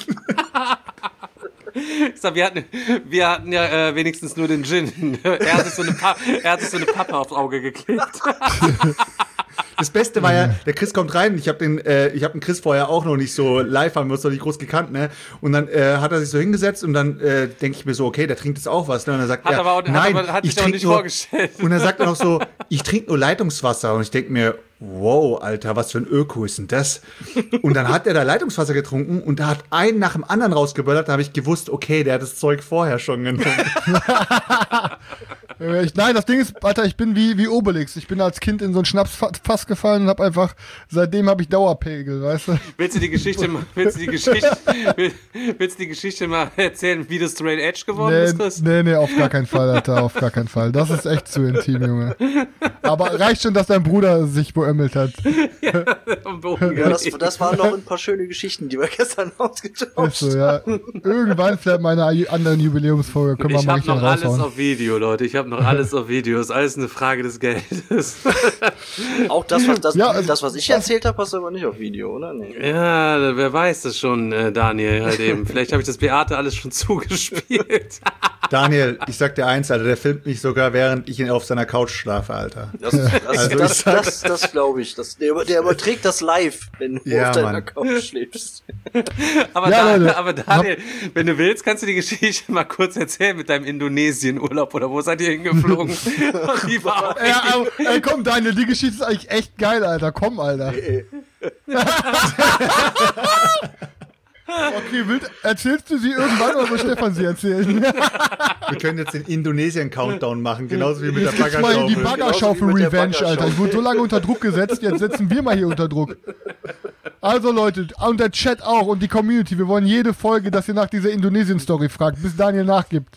Ich sag, wir hatten, wir hatten ja äh, wenigstens nur den Gin. Er hat sich so eine, pa- er hat sich so eine Pappe aufs Auge geklebt. Das Beste war ja, der Chris kommt rein, ich habe den, äh, ich habe den Chris vorher auch noch nicht so live, haben wir uns noch nicht groß gekannt, ne? Und dann äh, hat er sich so hingesetzt und dann äh, denke ich mir so, okay, der trinkt jetzt auch was, ne? Und dann sagt Hat er, aber auch- hat nein, aber- hat ich sich auch trinke nicht nur, vorgestellt. Und dann sagt er noch so, ich trinke nur Leitungswasser, und ich denke mir, wow, Alter, was für ein Öko ist denn das? Und dann hat er da Leitungswasser getrunken und da hat einen nach dem anderen rausgeböllert, da habe ich gewusst, okay, der hat das Zeug vorher schon genommen. Äh, Ich, nein, das Ding ist, Alter, ich bin wie, wie Obelix. Ich bin als Kind in so ein Schnapsfass gefallen und hab einfach, seitdem habe ich Dauerpegel, weißt du? Willst du die Geschichte mal, willst du die Geschichte, will, willst du die Geschichte mal erzählen, wie du Straight Edge geworden bist, Nee, Chris? nee, nee, auf gar keinen Fall, Alter, auf gar keinen Fall. Das ist echt zu intim, Junge. Aber reicht schon, dass dein Bruder sich beömmelt hat. Am Boden Ja, das, gelegt. das waren noch ein paar schöne Geschichten, die wir gestern Ist ausgetauscht so, ja. Irgendwann vielleicht mal eine anderen Jubiläumsfolge, können wir Ich mal habe richtig noch alles raushauen. auf Video, Leute. Ich habe noch alles auf Video. Ist alles eine Frage des Geldes. Auch das, was, das, Ja, also- das, was ich erzählt habe, hast du aber nicht auf Video, oder? Nee. Ja, wer weiß das schon, äh, Daniel, halt eben. Vielleicht habe ich das Beate alles schon zugespielt. Daniel, ich sag dir eins, Alter, der filmt mich sogar, während ich auf seiner Couch schlafe, Alter. Das, das, Also ich das, sag- das, das glaube ich. Das, der, der überträgt das live, wenn du Ja, auf deiner Mann. Couch schläfst. Aber, Ja, da, Leute. aber Daniel, wenn du willst, kannst du die Geschichte mal kurz erzählen mit deinem Indonesien-Urlaub oder wo seid ihr hingeflogen? Die war auch Ja, aber, ey, komm, Daniel, die Geschichte ist eigentlich echt geil, Alter. Komm, Alter. Okay, wild, erzählst du sie irgendwann oder soll Stefan sie erzählen? Wir können jetzt den Indonesien-Countdown machen, genauso wie mit der Jetzt mal in die Baggerschaufel. Baggerschaufel Genauso wie mit der Revenge, Baggerschaufel. Alter. Ich wurde so lange unter Druck gesetzt, jetzt setzen wir mal hier unter Druck. Also Leute, und der Chat auch und die Community, wir wollen jede Folge, dass ihr nach dieser Indonesien-Story fragt, bis Daniel nachgibt.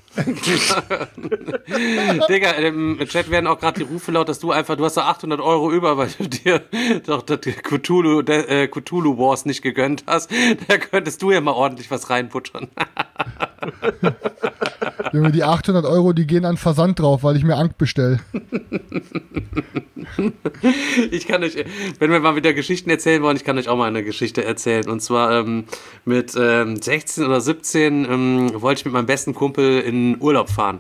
Digga, im Chat werden auch gerade die Rufe laut, dass du einfach, du hast da achthundert Euro über, weil du dir doch das Cthulhu, der, äh, Cthulhu Wars nicht gegönnt hast. Da könntest du ja mal ordentlich was reinputtern. Junge, die achthundert Euro, die gehen an Versand drauf, weil ich mir Ank bestelle. Ich kann euch, wenn wir mal wieder Geschichten erzählen wollen, ich kann euch auch mal eine Geschichte erzählen. Und zwar ähm, mit ähm, sechzehn oder siebzehn ähm, wollte ich mit meinem besten Kumpel in Urlaub fahren.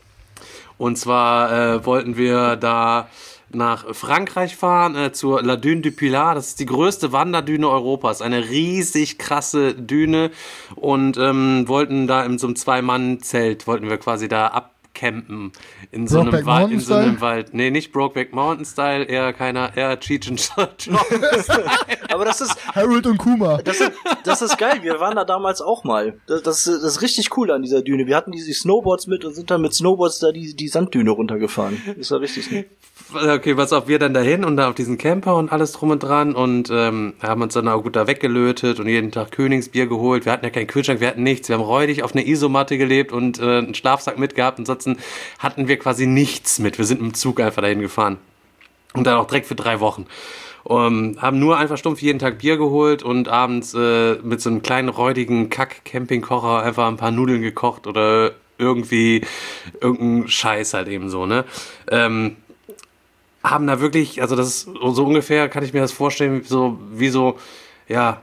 Und zwar äh, wollten wir da nach Frankreich fahren, äh, zur La Dune du Pilat. Das ist die größte Wanderdüne Europas. Eine riesig krasse Düne. Und ähm, wollten da in so einem Zwei-Mann-Zelt, wollten wir quasi da abcampen. In so, einem Wald, in so einem Wald. Nee, nicht Brokeback Mountain-Style, eher keiner, eher Cheech and Chong. Aber das ist... Harold und Kuma. Das ist, das ist geil, wir waren da damals auch mal. Das, das, das ist richtig cool an dieser Düne. Wir hatten diese Snowboards mit und sind dann mit Snowboards da die, die Sanddüne runtergefahren. Das war richtig gut. Okay, pass auf, wir dann dahin und da auf diesen Camper und alles drum und dran und ähm, haben uns dann auch gut da weggelötet und jeden Tag Königsbier geholt. Wir hatten ja keinen Kühlschrank, wir hatten nichts. Wir haben räudig auf einer Isomatte gelebt und äh, einen Schlafsack mitgehabt. Ansonsten hatten wir quasi nichts mit. Wir sind mit dem Zug einfach dahin gefahren. Und dann auch direkt für drei Wochen. Um, haben nur einfach stumpf jeden Tag Bier geholt und abends äh, mit so einem kleinen räudigen Kack-Campingkocher einfach ein paar Nudeln gekocht oder irgendwie irgendeinen Scheiß halt eben so, ne? Ähm, haben da wirklich, also das ist so ungefähr, kann ich mir das vorstellen, so wie so, ja,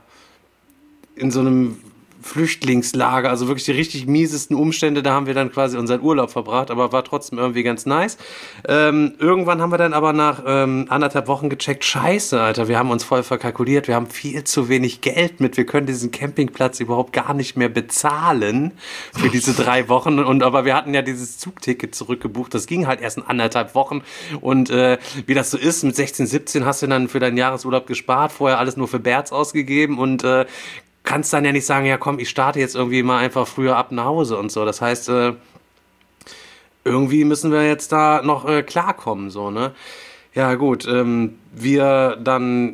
in so einem Flüchtlingslager, also wirklich die richtig miesesten Umstände, da haben wir dann quasi unseren Urlaub verbracht, aber war trotzdem irgendwie ganz nice. Ähm, irgendwann haben wir dann aber nach ähm, anderthalb Wochen gecheckt, scheiße, Alter, wir haben uns voll verkalkuliert, wir haben viel zu wenig Geld mit, wir können diesen Campingplatz überhaupt gar nicht mehr bezahlen für diese drei Wochen und aber wir hatten ja dieses Zugticket zurückgebucht, das ging halt erst in anderthalb Wochen und äh, wie das so ist, mit sechzehn, siebzehn hast du dann für deinen Jahresurlaub gespart, vorher alles nur für Berz ausgegeben und äh, kannst dann ja nicht sagen, ja komm, ich starte jetzt irgendwie mal einfach früher ab nach Hause und so. Das heißt, äh, irgendwie müssen wir jetzt da noch äh, klarkommen, so, ne? Ja gut, ähm, wir dann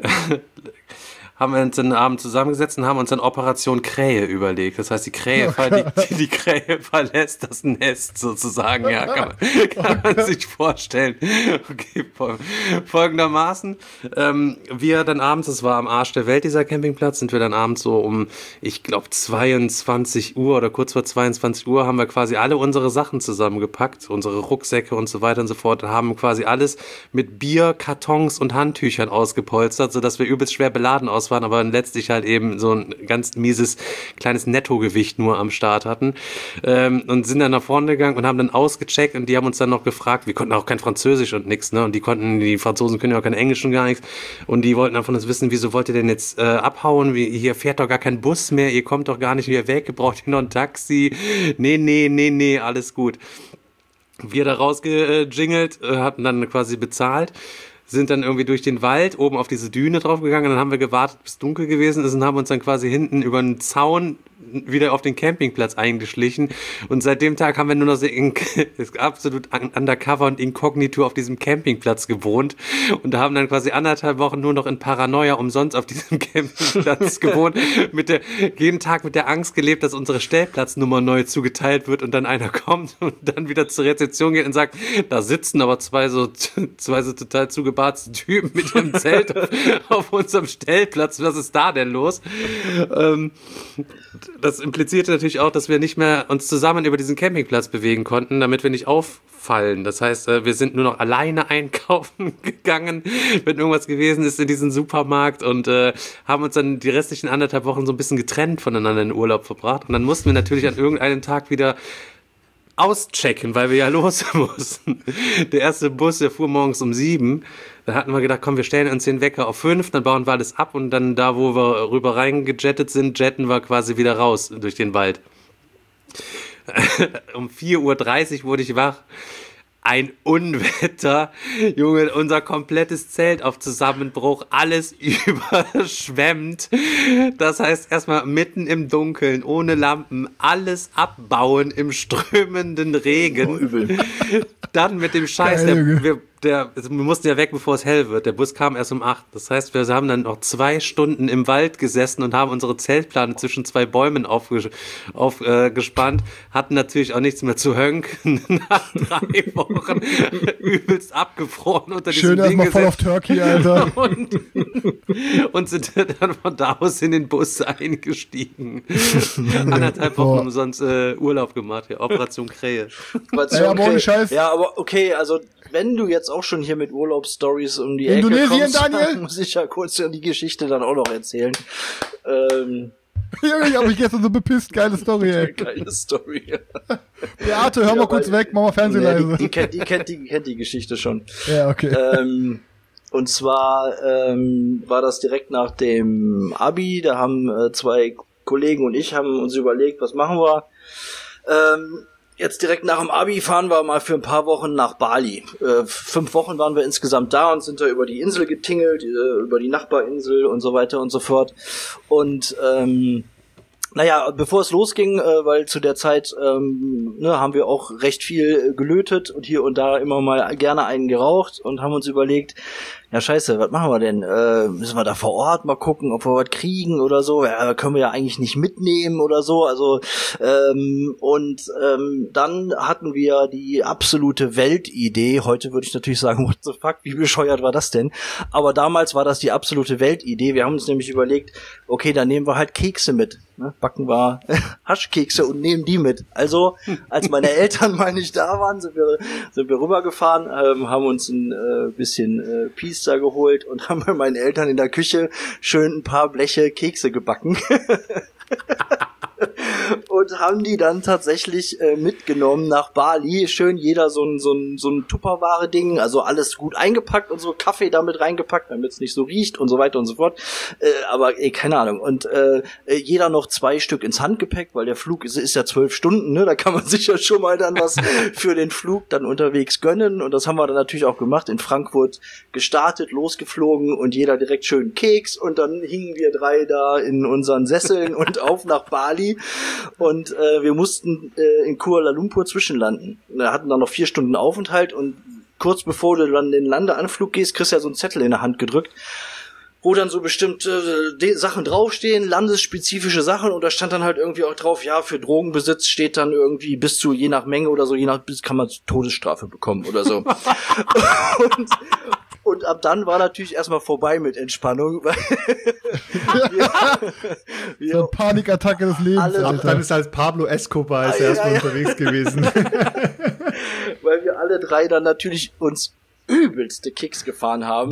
haben wir uns den Abend zusammengesetzt und haben uns dann Operation Krähe überlegt. Das heißt, die Krähe, Okay. die, die Krähe verlässt das Nest sozusagen, ja, kann man, kann man sich vorstellen. Okay, fol- folgendermaßen, ähm, wir dann abends, das war am Arsch der Welt, dieser Campingplatz, sind wir dann abends so um, ich glaube, zweiundzwanzig Uhr oder kurz vor zweiundzwanzig Uhr haben wir quasi alle unsere Sachen zusammengepackt, unsere Rucksäcke und so weiter und so fort, haben quasi alles mit Bier, Kartons und Handtüchern ausgepolstert, sodass wir übelst schwer beladen aus waren, aber letztlich halt eben so ein ganz mieses kleines Nettogewicht nur am Start hatten ähm, und sind dann nach vorne gegangen und haben dann ausgecheckt und die haben uns dann noch gefragt, wir konnten auch kein Französisch und nix, ne, und die konnten, die Franzosen können ja auch kein Englisch und gar nichts und die wollten dann von uns wissen, wieso wollt ihr denn jetzt äh, abhauen, wie, hier fährt doch gar kein Bus mehr, ihr kommt doch gar nicht mehr weg, ihr braucht hier noch ein Taxi, nee, nee, nee, nee, alles gut. Wir da rausgejingelt, äh, hatten dann quasi bezahlt, sind dann irgendwie durch den Wald oben auf diese Düne draufgegangen, dann haben wir gewartet, bis dunkel gewesen ist und haben uns dann quasi hinten über einen Zaun wieder auf den Campingplatz eingeschlichen und seit dem Tag haben wir nur noch so in, absolut undercover und inkognito auf diesem Campingplatz gewohnt und haben dann quasi anderthalb Wochen nur noch in Paranoia umsonst auf diesem Campingplatz gewohnt, mit der, jeden Tag mit der Angst gelebt, dass unsere Stellplatznummer neu zugeteilt wird und dann einer kommt und dann wieder zur Rezeption geht und sagt, da sitzen aber zwei so, zwei so total zugebarzte Typen mit dem Zelt auf, auf unserem Stellplatz, was ist da denn los? Ähm, Das implizierte natürlich auch, dass wir nicht mehr uns zusammen über diesen Campingplatz bewegen konnten, damit wir nicht auffallen. Das heißt, wir sind nur noch alleine einkaufen gegangen, wenn irgendwas gewesen ist in diesem Supermarkt und äh, haben uns dann die restlichen anderthalb Wochen so ein bisschen getrennt voneinander in den Urlaub verbracht. Und dann mussten wir natürlich an irgendeinem Tag wieder auschecken, weil wir ja los mussten. Der erste Bus, der fuhr morgens um sieben. Da hatten wir gedacht, komm, wir stellen uns den Wecker auf fünf, dann bauen wir alles ab und dann da, wo wir rüber reingejettet sind, jetten wir quasi wieder raus durch den Wald. Um vier Uhr dreißig wurde ich wach. Ein Unwetter, Junge, unser komplettes Zelt auf Zusammenbruch, alles überschwemmt. Das heißt, erstmal mitten im Dunkeln, ohne Lampen, alles abbauen im strömenden Regen. Oh, übel. Dann mit dem Scheiß, Geil, der, Junge. wir der, also wir mussten ja weg, bevor es hell wird. Der Bus kam erst um acht. Das heißt, wir haben dann noch zwei Stunden im Wald gesessen und haben unsere Zeltplane zwischen zwei Bäumen aufgespannt. Auf, äh, gespannt. Hatten natürlich auch nichts mehr zu hönken. Nach drei Wochen übelst abgefroren unter diesem Schön Ding erstmal voll auf Turkey, Alter. und, und sind dann von da aus in den Bus eingestiegen. Anderthalb Wochen Boah. umsonst äh, Urlaub gemacht. Ja, Operation Krähe. Operation Ja, aber ohne Krähe. Scheiß. Ja, aber okay, also wenn du jetzt auch schon hier mit Urlaubsstories um die Ecke Indonesien, kommst, Daniel? dann muss ich ja kurz die Geschichte dann auch noch erzählen. Ähm, Junge, ich hab mich gestern so bepisst. Geile Story, ey. geile Story. Beate, hör mal Ja, kurz weil- weg, mach mal Fernsehen Nee, leise. die, die, kennt, die, kennt, die kennt die Geschichte schon. Ja, okay. ähm, und zwar ähm, war das direkt nach dem Abi. Da haben äh, zwei Kollegen und ich haben uns überlegt, was machen wir. Ähm, jetzt direkt nach dem Abi fahren wir mal für ein paar Wochen nach Bali. Äh, fünf Wochen waren wir insgesamt da und sind da über die Insel getingelt, äh, über die Nachbarinsel und so weiter und so fort. Und ähm, naja, bevor es losging, äh, weil zu der Zeit ähm, ne, haben wir auch recht viel äh, gelötet und hier und da immer mal gerne einen geraucht und haben uns überlegt, ja scheiße, was machen wir denn? Äh, müssen wir da vor Ort mal gucken, ob wir was kriegen oder so? Ja, können wir ja eigentlich nicht mitnehmen oder so. Also ähm, und ähm, dann hatten wir die absolute Weltidee. Heute würde ich natürlich sagen, what the fuck, wie bescheuert war das denn? Aber damals war das die absolute Weltidee. Wir haben uns nämlich überlegt, okay, dann nehmen wir halt Kekse mit. Ne? Backen wir Haschkekse und nehmen die mit. Also, als meine Eltern mal nicht da waren, sind wir, sind wir rübergefahren, ähm, haben uns ein äh, bisschen äh, Peace da geholt und haben bei meinen Eltern in der Küche schön ein paar Bleche Kekse gebacken. Und haben die dann tatsächlich äh, mitgenommen nach Bali. Schön jeder so ein so ein so ein Tupperware-Ding, also alles gut eingepackt und so, Kaffee damit reingepackt, damit es nicht so riecht und so weiter und so fort. Äh, aber ey, keine Ahnung. Und äh, jeder noch zwei Stück ins Handgepäck, weil der Flug ist, ist ja zwölf Stunden, ne? Da kann man sich ja schon mal dann was für den Flug dann unterwegs gönnen. Und das haben wir dann natürlich auch gemacht. In Frankfurt gestartet, losgeflogen und jeder direkt schön Keks. Und dann hingen wir drei da in unseren Sesseln und auf nach Bali. Und äh, wir mussten äh, in Kuala Lumpur zwischenlanden. Wir hatten dann noch vier Stunden Aufenthalt und kurz bevor du dann den Landeanflug gehst, kriegst du ja so einen Zettel in der Hand gedrückt, wo dann so bestimmte äh, Sachen draufstehen, landesspezifische Sachen, und da stand dann halt irgendwie auch drauf, ja, für Drogenbesitz steht dann irgendwie bis zu, je nach Menge oder so, je nach, bis kann man Todesstrafe bekommen oder so. und, und ab dann war natürlich erstmal vorbei mit Entspannung, weil wir, wir So eine Panikattacke des Lebens, alle- Ab, Alter. dann ist als Pablo Escobar ist Ah, er ja, erstmal ja. unterwegs gewesen. weil wir alle drei dann natürlich uns übelste Kicks gefahren haben.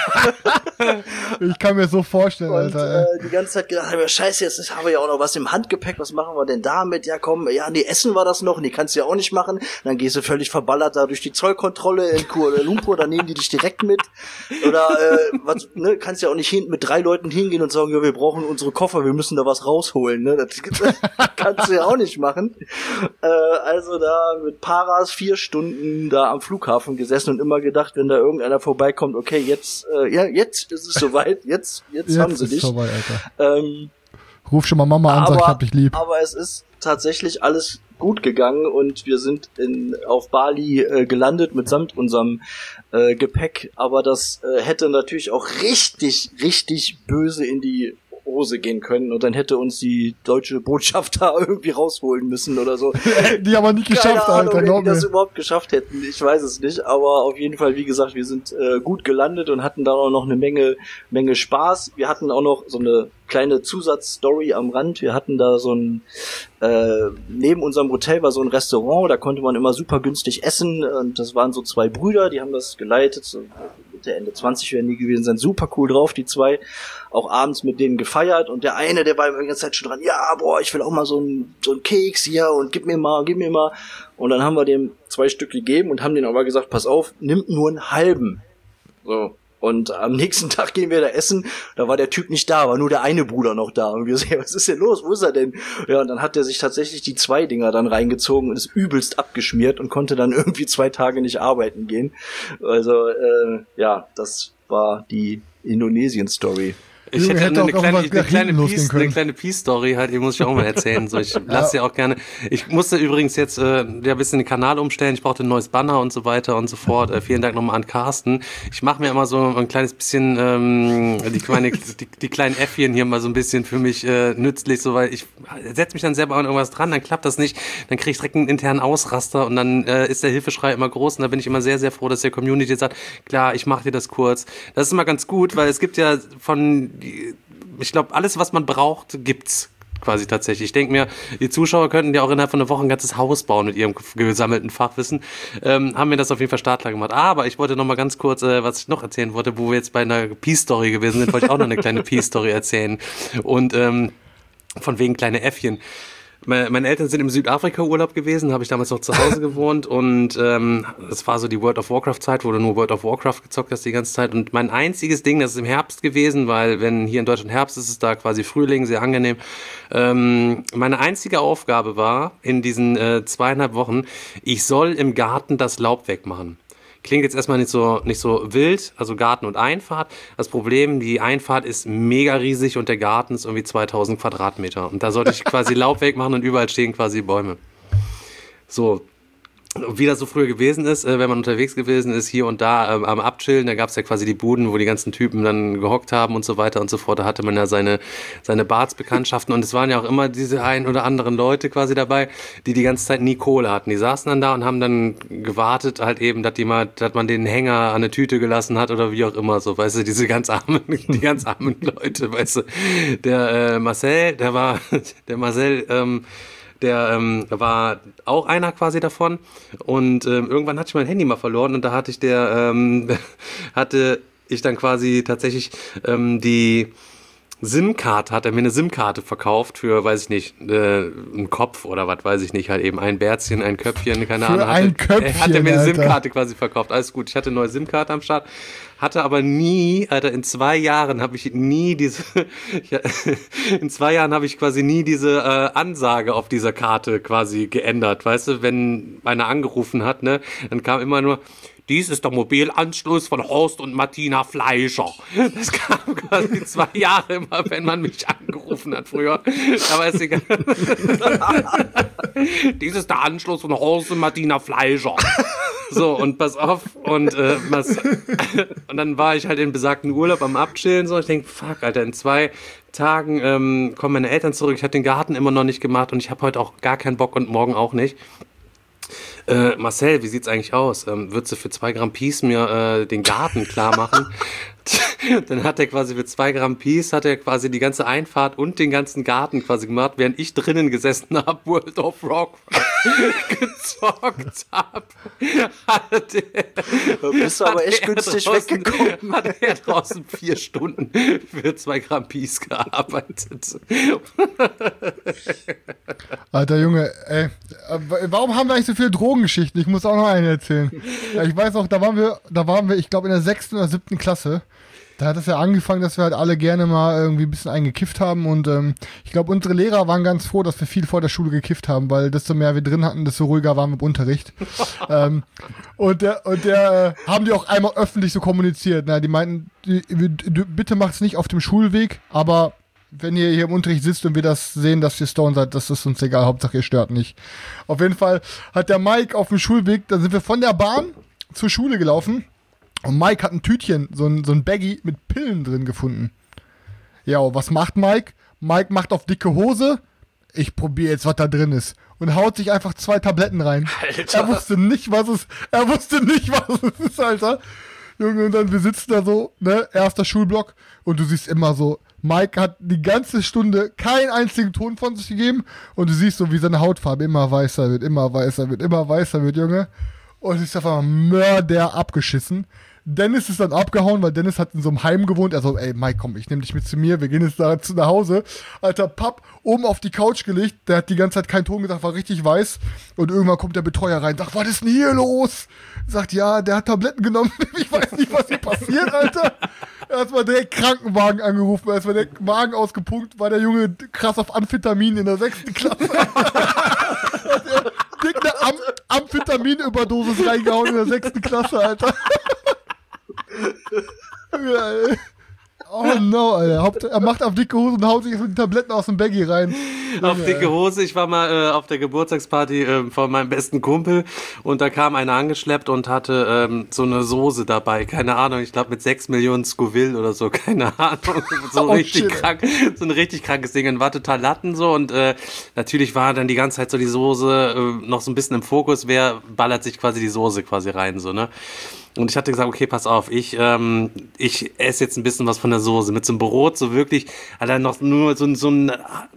Ich kann mir so vorstellen, Und Alter. äh, die ganze Zeit gedacht, ja, scheiße, jetzt haben wir ja auch noch was im Handgepäck, was machen wir denn damit? Ja komm, ja, nee, essen wir das noch? Nee, kannst du ja auch nicht machen. Dann gehst du völlig verballert da durch die Zollkontrolle in Kuala Lumpur, dann nehmen die dich direkt mit. Oder, äh, was, ne, kannst ja auch nicht hin, mit drei Leuten hingehen und sagen, ja, wir brauchen unsere Koffer, wir müssen da was rausholen, ne? Das, das kannst du ja auch nicht machen. Äh, also da mit Paras vier Stunden da am Flughafen gesessen und immer gedacht, wenn da irgendeiner vorbeikommt, okay, jetzt, äh, ja, jetzt ist es soweit, jetzt, jetzt, haben Jetzt sie ist dich. vorbei, Alter. Ähm, Ruf schon mal Mama an, sag, ich hab dich lieb. aber es ist tatsächlich alles gut gegangen und wir sind in, auf Bali äh, gelandet mitsamt unserem äh, Gepäck, aber das äh, hätte natürlich auch richtig, richtig böse in die Hose gehen können und dann hätte uns die deutsche Botschaft da irgendwie rausholen müssen oder so. Die aber nicht geschafft, Keine Ahnung, Alter, wie glaub die das mir. überhaupt geschafft hätten. Ich weiß es nicht, aber auf jeden Fall, wie gesagt, wir sind äh, gut gelandet und hatten da auch noch eine Menge, Menge Spaß. Wir hatten auch noch so eine kleine Zusatzstory am Rand. Wir hatten da so ein, äh, neben unserem Hotel war so ein Restaurant, da konnte man immer super günstig essen und das waren so zwei Brüder, die haben das geleitet, so Mitte, Ende zwanzig werden die gewesen sein, super cool drauf, die zwei, auch abends mit denen gefeiert und der eine, der war immer die ganze Zeit schon dran, ja, boah, ich will auch mal so ein so ein Keks hier und gib mir mal, gib mir mal, und dann haben wir dem zwei Stück gegeben und haben denen aber gesagt, pass auf, nimm nur einen halben, so. Und am nächsten Tag gehen wir da essen, da war der Typ nicht da, war nur der eine Bruder noch da. Und wir sehen, was ist denn los, wo ist er denn? Ja, und dann hat er sich tatsächlich die zwei Dinger dann reingezogen und ist übelst abgeschmiert und konnte dann irgendwie zwei Tage nicht arbeiten gehen. Also, äh, ja, das war die Indonesien-Story. Ich Junge, hätte hätte eine, auch kleine, was eine, nach kleine hinten losgehen Peace, eine können. kleine Peace-Story halt, die muss ich auch mal erzählen. So, ich lasse ja auch gerne. Ich musste übrigens jetzt äh, ja, ein bisschen den Kanal umstellen. Ich brauchte ein neues Banner und so weiter und so fort. Äh, vielen Dank nochmal an Carsten. Ich mache mir immer so ein kleines bisschen ähm, die, kleine, die, die kleinen Äffchen hier mal so ein bisschen für mich äh, nützlich, so, weil ich setze mich dann selber an irgendwas dran, dann klappt das nicht, dann kriege ich direkt einen internen Ausraster und dann äh, ist der Hilfeschrei immer groß und da bin ich immer sehr, sehr froh, dass der Community sagt, klar, ich mache dir das kurz. Das ist immer ganz gut, weil es gibt ja von, ich glaube, alles, was man braucht, gibt's quasi tatsächlich. Ich denke mir, die Zuschauer könnten ja auch innerhalb von einer Woche ein ganzes Haus bauen mit ihrem gesammelten Fachwissen. Ähm, haben mir das auf jeden Fall startklar gemacht. Aber ich wollte noch mal ganz kurz, äh, was ich noch erzählen wollte, wo wir jetzt bei einer Peace-Story gewesen sind, wollte ich auch noch eine kleine Peace-Story erzählen. Und ähm, von wegen kleine Äffchen. Meine Eltern sind im Südafrika-Urlaub gewesen, habe ich damals noch zu Hause gewohnt und ähm, das war so die World of Warcraft-Zeit, wo du nur World of Warcraft gezockt hast die ganze Zeit und mein einziges Ding, das ist im Herbst gewesen, weil wenn hier in Deutschland Herbst ist, ist es da quasi Frühling, sehr angenehm. Ähm, meine einzige Aufgabe war in diesen äh, zweieinhalb Wochen, ich soll im Garten das Laub wegmachen. Klingt jetzt erstmal nicht so, nicht so wild, also Garten und Einfahrt. Das Problem, die Einfahrt ist mega riesig und der Garten ist irgendwie zweitausend Quadratmeter. Und da sollte ich quasi Laub wegmachen und überall stehen quasi Bäume. So, wie das so früher gewesen ist, äh, wenn man unterwegs gewesen ist, hier und da ähm, am Abchillen, da gab es ja quasi die Buden, wo die ganzen Typen dann gehockt haben und so weiter und so fort. Da hatte man ja seine, seine Bartsbekanntschaften und es waren ja auch immer diese ein oder anderen Leute quasi dabei, die die ganze Zeit nie Kohle hatten. Die saßen dann da und haben dann gewartet halt eben, dass, die mal, dass man den Hänger an eine Tüte gelassen hat oder wie auch immer so, weißt du, diese ganz armen, die ganz armen Leute, weißt du. Der äh, Marcel, der war, der Marcel, ähm, Der ähm, war auch einer quasi davon und ähm, irgendwann hatte ich mein Handy mal verloren und da hatte ich der ähm, hatte ich dann quasi tatsächlich ähm, die SIM-Karte, hat er mir eine SIM-Karte verkauft für, weiß ich nicht, äh, einen Kopf oder was, weiß ich nicht, halt eben ein Bärzchen, ein Köpfchen, keine Für Ahnung. ein hatte, Köpfchen, hat er mir eine Alter. SIM-Karte quasi verkauft, alles gut. Ich hatte eine neue SIM-Karte am Start, hatte aber nie, Alter, in zwei Jahren habe ich nie diese, in zwei Jahren habe ich quasi nie diese äh, Ansage auf dieser Karte quasi geändert, weißt du, wenn einer angerufen hat, ne, dann kam immer nur, dies ist der Mobilanschluss von Horst und Martina Fleischer. Das kam quasi zwei Jahre immer, wenn man mich angerufen hat früher. Aber ist egal. Dies ist der Anschluss von Horst und Martina Fleischer. So, und pass auf. Und, äh, was, und dann war ich halt in besagten Urlaub am Abchillen. So. Ich denke, fuck, Alter, in zwei Tagen ähm, kommen meine Eltern zurück. Ich hatte den Garten immer noch nicht gemacht und ich habe heute auch gar keinen Bock und morgen auch nicht. Äh, Marcel, wie sieht's eigentlich aus? Ähm, würdest du für zwei Gramm Peace mir äh, den Garten klar machen? Dann hat er quasi für zwei Gramm Peace hat er quasi die ganze Einfahrt und den ganzen Garten quasi gemacht, während ich drinnen gesessen habe, World of Warcraft gezockt habe. Da bist du aber echt günstig draußen, weggekommen. Hat er draußen vier Stunden für zwei Gramm Peace gearbeitet. Alter Junge, ey, warum haben wir eigentlich so viele Drogengeschichten? Ich muss auch noch eine erzählen. Ja, ich weiß auch, da waren wir, da waren wir, ich glaube in der sechsten oder siebten Klasse. Da hat es ja angefangen, dass wir halt alle gerne mal irgendwie ein bisschen eingekifft haben und ähm, ich glaube, unsere Lehrer waren ganz froh, dass wir viel vor der Schule gekifft haben, weil desto mehr wir drin hatten, desto ruhiger waren wir im Unterricht. ähm, und der, und der äh, haben die auch einmal öffentlich so kommuniziert. Na, die meinten, die, die, bitte macht's nicht auf dem Schulweg, aber wenn ihr hier im Unterricht sitzt und wir das sehen, dass ihr Stone seid, das ist uns egal, Hauptsache ihr stört nicht. Auf jeden Fall hat der Mike auf dem Schulweg, da sind wir von der Bahn zur Schule gelaufen und Mike hat ein Tütchen, so ein, so ein Baggy mit Pillen drin gefunden. Ja, was macht Mike? Mike macht auf dicke Hose, ich probiere jetzt, was da drin ist. Und haut sich einfach zwei Tabletten rein. Alter. Er wusste nicht, was es, er wusste nicht, was es ist, Alter. Junge, und dann, wir sitzen da so, ne, erster Schulblock, und du siehst immer so, Mike hat die ganze Stunde keinen einzigen Ton von sich gegeben, und du siehst so, wie seine Hautfarbe immer weißer wird, immer weißer wird, immer weißer wird, Junge. Und es ist einfach Mörder abgeschissen. Dennis ist dann abgehauen, weil Dennis hat in so einem Heim gewohnt. Er so, ey, Mike, komm, ich nehm dich mit zu mir, wir gehen jetzt da zu nach Hause. Alter, Papp, oben auf die Couch gelegt, der hat die ganze Zeit keinen Ton gesagt, war richtig weiß. Und irgendwann kommt der Betreuer rein, sagt, was ist denn hier los? Sagt, ja, der hat Tabletten genommen, ich weiß nicht, was hier passiert, Alter. Erstmal direkt Krankenwagen angerufen, erstmal der Magen ausgepumpt, war der Junge krass auf Amphetamin in der sechsten Klasse. Dick eine Am Amphetamin-Überdosis reingehauen in der sechsten Klasse, Alter. Oh no, Alter. Haupt, er macht auf dicke Hose und haut sich die Tabletten aus dem Baggy rein. Auf Ja, dicke ja. Hose. Ich war mal äh, auf der Geburtstagsparty äh, von meinem besten Kumpel und da kam einer angeschleppt und hatte ähm, so eine Soße dabei. Keine Ahnung, ich glaube mit sechs Millionen Scoville oder so. Keine Ahnung. So Oh, richtig shit. krank. So ein richtig krankes Ding. Und war total Latten so und äh, natürlich war dann die ganze Zeit so die Soße äh, noch so ein bisschen im Fokus. Wer ballert sich quasi die Soße quasi rein, so, ne? Und ich hatte gesagt, okay, pass auf, ich, ähm, ich esse jetzt ein bisschen was von der Soße. Mit so einem Brot, so wirklich, Alter, noch nur so, so ein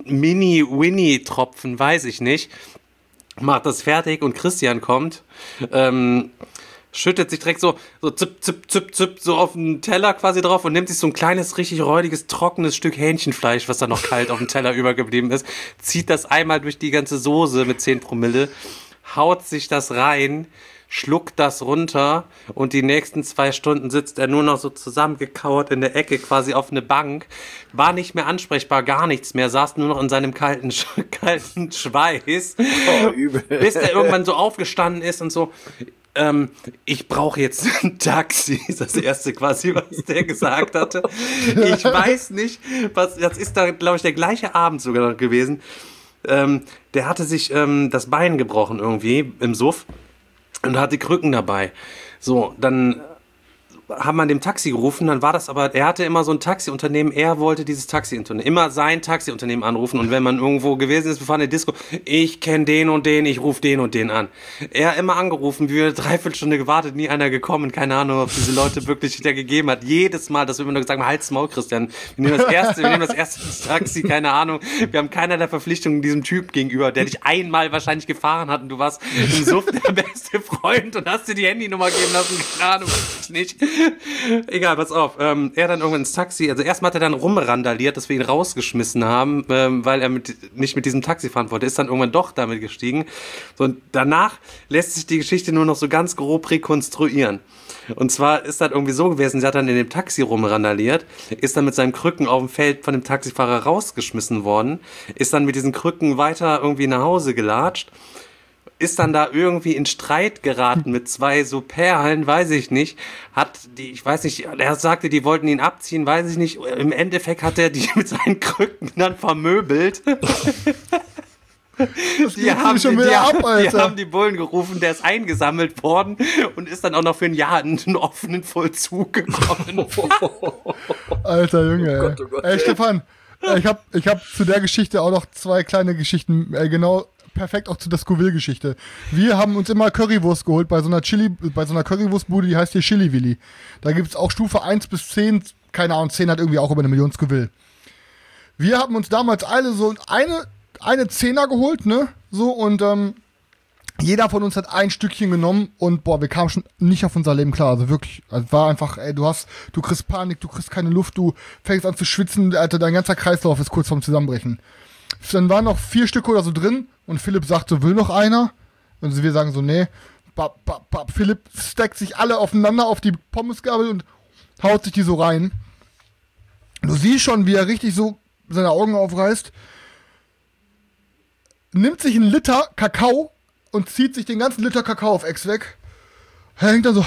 Mini-Winnie-Tropfen, weiß ich nicht. Macht das fertig und Christian kommt, ähm, schüttet sich direkt so, so zipp, zipp, zipp, zipp, so auf den Teller quasi drauf und nimmt sich so ein kleines, richtig räudiges, trockenes Stück Hähnchenfleisch, was da noch kalt auf dem Teller übergeblieben ist, zieht das einmal durch die ganze Soße mit zehn Promille, haut sich das rein, schluckt das runter und die nächsten zwei Stunden sitzt er nur noch so zusammengekauert in der Ecke quasi auf eine Bank, war nicht mehr ansprechbar, gar nichts mehr, saß nur noch in seinem kalten, Sch- kalten Schweiß, Oh, übel. bis er irgendwann so aufgestanden ist und so, ähm, ich brauche jetzt ein Taxi, ist das erste quasi, was der gesagt hatte. Ich weiß nicht, was, das ist da, glaube ich, der gleiche Abend sogar noch gewesen. Ähm, der hatte sich ähm, das Bein gebrochen irgendwie im Suff. Und hat die Krücken dabei. So, dann haben wir dem Taxi gerufen, dann war das aber, er hatte immer so ein Taxiunternehmen, er wollte dieses Taxiunternehmen, immer sein Taxiunternehmen anrufen und wenn man irgendwo gewesen ist, wir fahren in der Disco, ich kenne den und den, ich rufe den und den an. Er immer angerufen, wir dreiviertel Stunde gewartet, nie einer gekommen, keine Ahnung, ob diese Leute wirklich wieder gegeben hat. Jedes Mal, dass wir immer nur gesagt haben, halt's Maul, Christian, wir nehmen das erste, wir nehmen das erste Taxi, keine Ahnung, wir haben keinerlei Verpflichtungen diesem Typ gegenüber, der dich einmal wahrscheinlich gefahren hat und du warst im Suff der beste Freund und hast dir die Handynummer geben lassen, keine Ahnung, nicht. Egal, pass auf. Ähm, er dann irgendwann ins Taxi, also erstmal hat er dann rumrandaliert, dass wir ihn rausgeschmissen haben, ähm, weil er mit, nicht mit diesem Taxi fahren wollte, ist dann irgendwann doch damit gestiegen. So, und danach lässt sich die Geschichte nur noch so ganz grob rekonstruieren. Und zwar ist das irgendwie so gewesen, sie hat dann in dem Taxi rumrandaliert, ist dann mit seinen Krücken auf dem Feld von dem Taxifahrer rausgeschmissen worden, ist dann mit diesen Krücken weiter irgendwie nach Hause gelatscht, ist dann da irgendwie in Streit geraten mit zwei so Perlen, weiß ich nicht, hat die, ich weiß nicht, er sagte, die wollten ihn abziehen, weiß ich nicht, im Endeffekt hat er die mit seinen Krücken dann vermöbelt. Die haben, schon die, wieder haben, ab, die Alter. haben die Bullen gerufen, der ist eingesammelt worden und ist dann auch noch für ein Jahr in einen offenen Vollzug gekommen. Alter Junge, ey. Gott, oh Gott, ey, ey. Stefan, äh, ich hab, ich hab zu der Geschichte auch noch zwei kleine Geschichten, äh, genau, perfekt auch zu der Scoville-Geschichte. Wir haben uns immer Currywurst geholt bei so einer Chili, bei so einer Currywurstbude, die heißt hier Chili Willi. Da gibt's auch Stufe eins bis zehn, keine Ahnung, zehn hat irgendwie auch über eine Million Scoville. Wir haben uns damals alle so eine, eine Zehner geholt, ne, so, und, ähm, jeder von uns hat ein Stückchen genommen und boah, wir kamen schon nicht auf unser Leben klar. Also wirklich, also war einfach, ey, du hast, du kriegst Panik, du kriegst keine Luft, du fängst an zu schwitzen, Alter, dein ganzer Kreislauf ist kurz vorm Zusammenbrechen. Dann waren noch vier Stücke oder so drin und Philipp sagt so, will noch einer? Und wir sagen so, nee. Bap, bap, bap. Philipp stackt sich alle aufeinander auf die Pommesgabel und haut sich die so rein. Du siehst schon, wie er richtig so seine Augen aufreißt, nimmt sich einen Liter Kakao und zieht sich den ganzen Liter Kakao auf Ex weg. Er hängt dann so,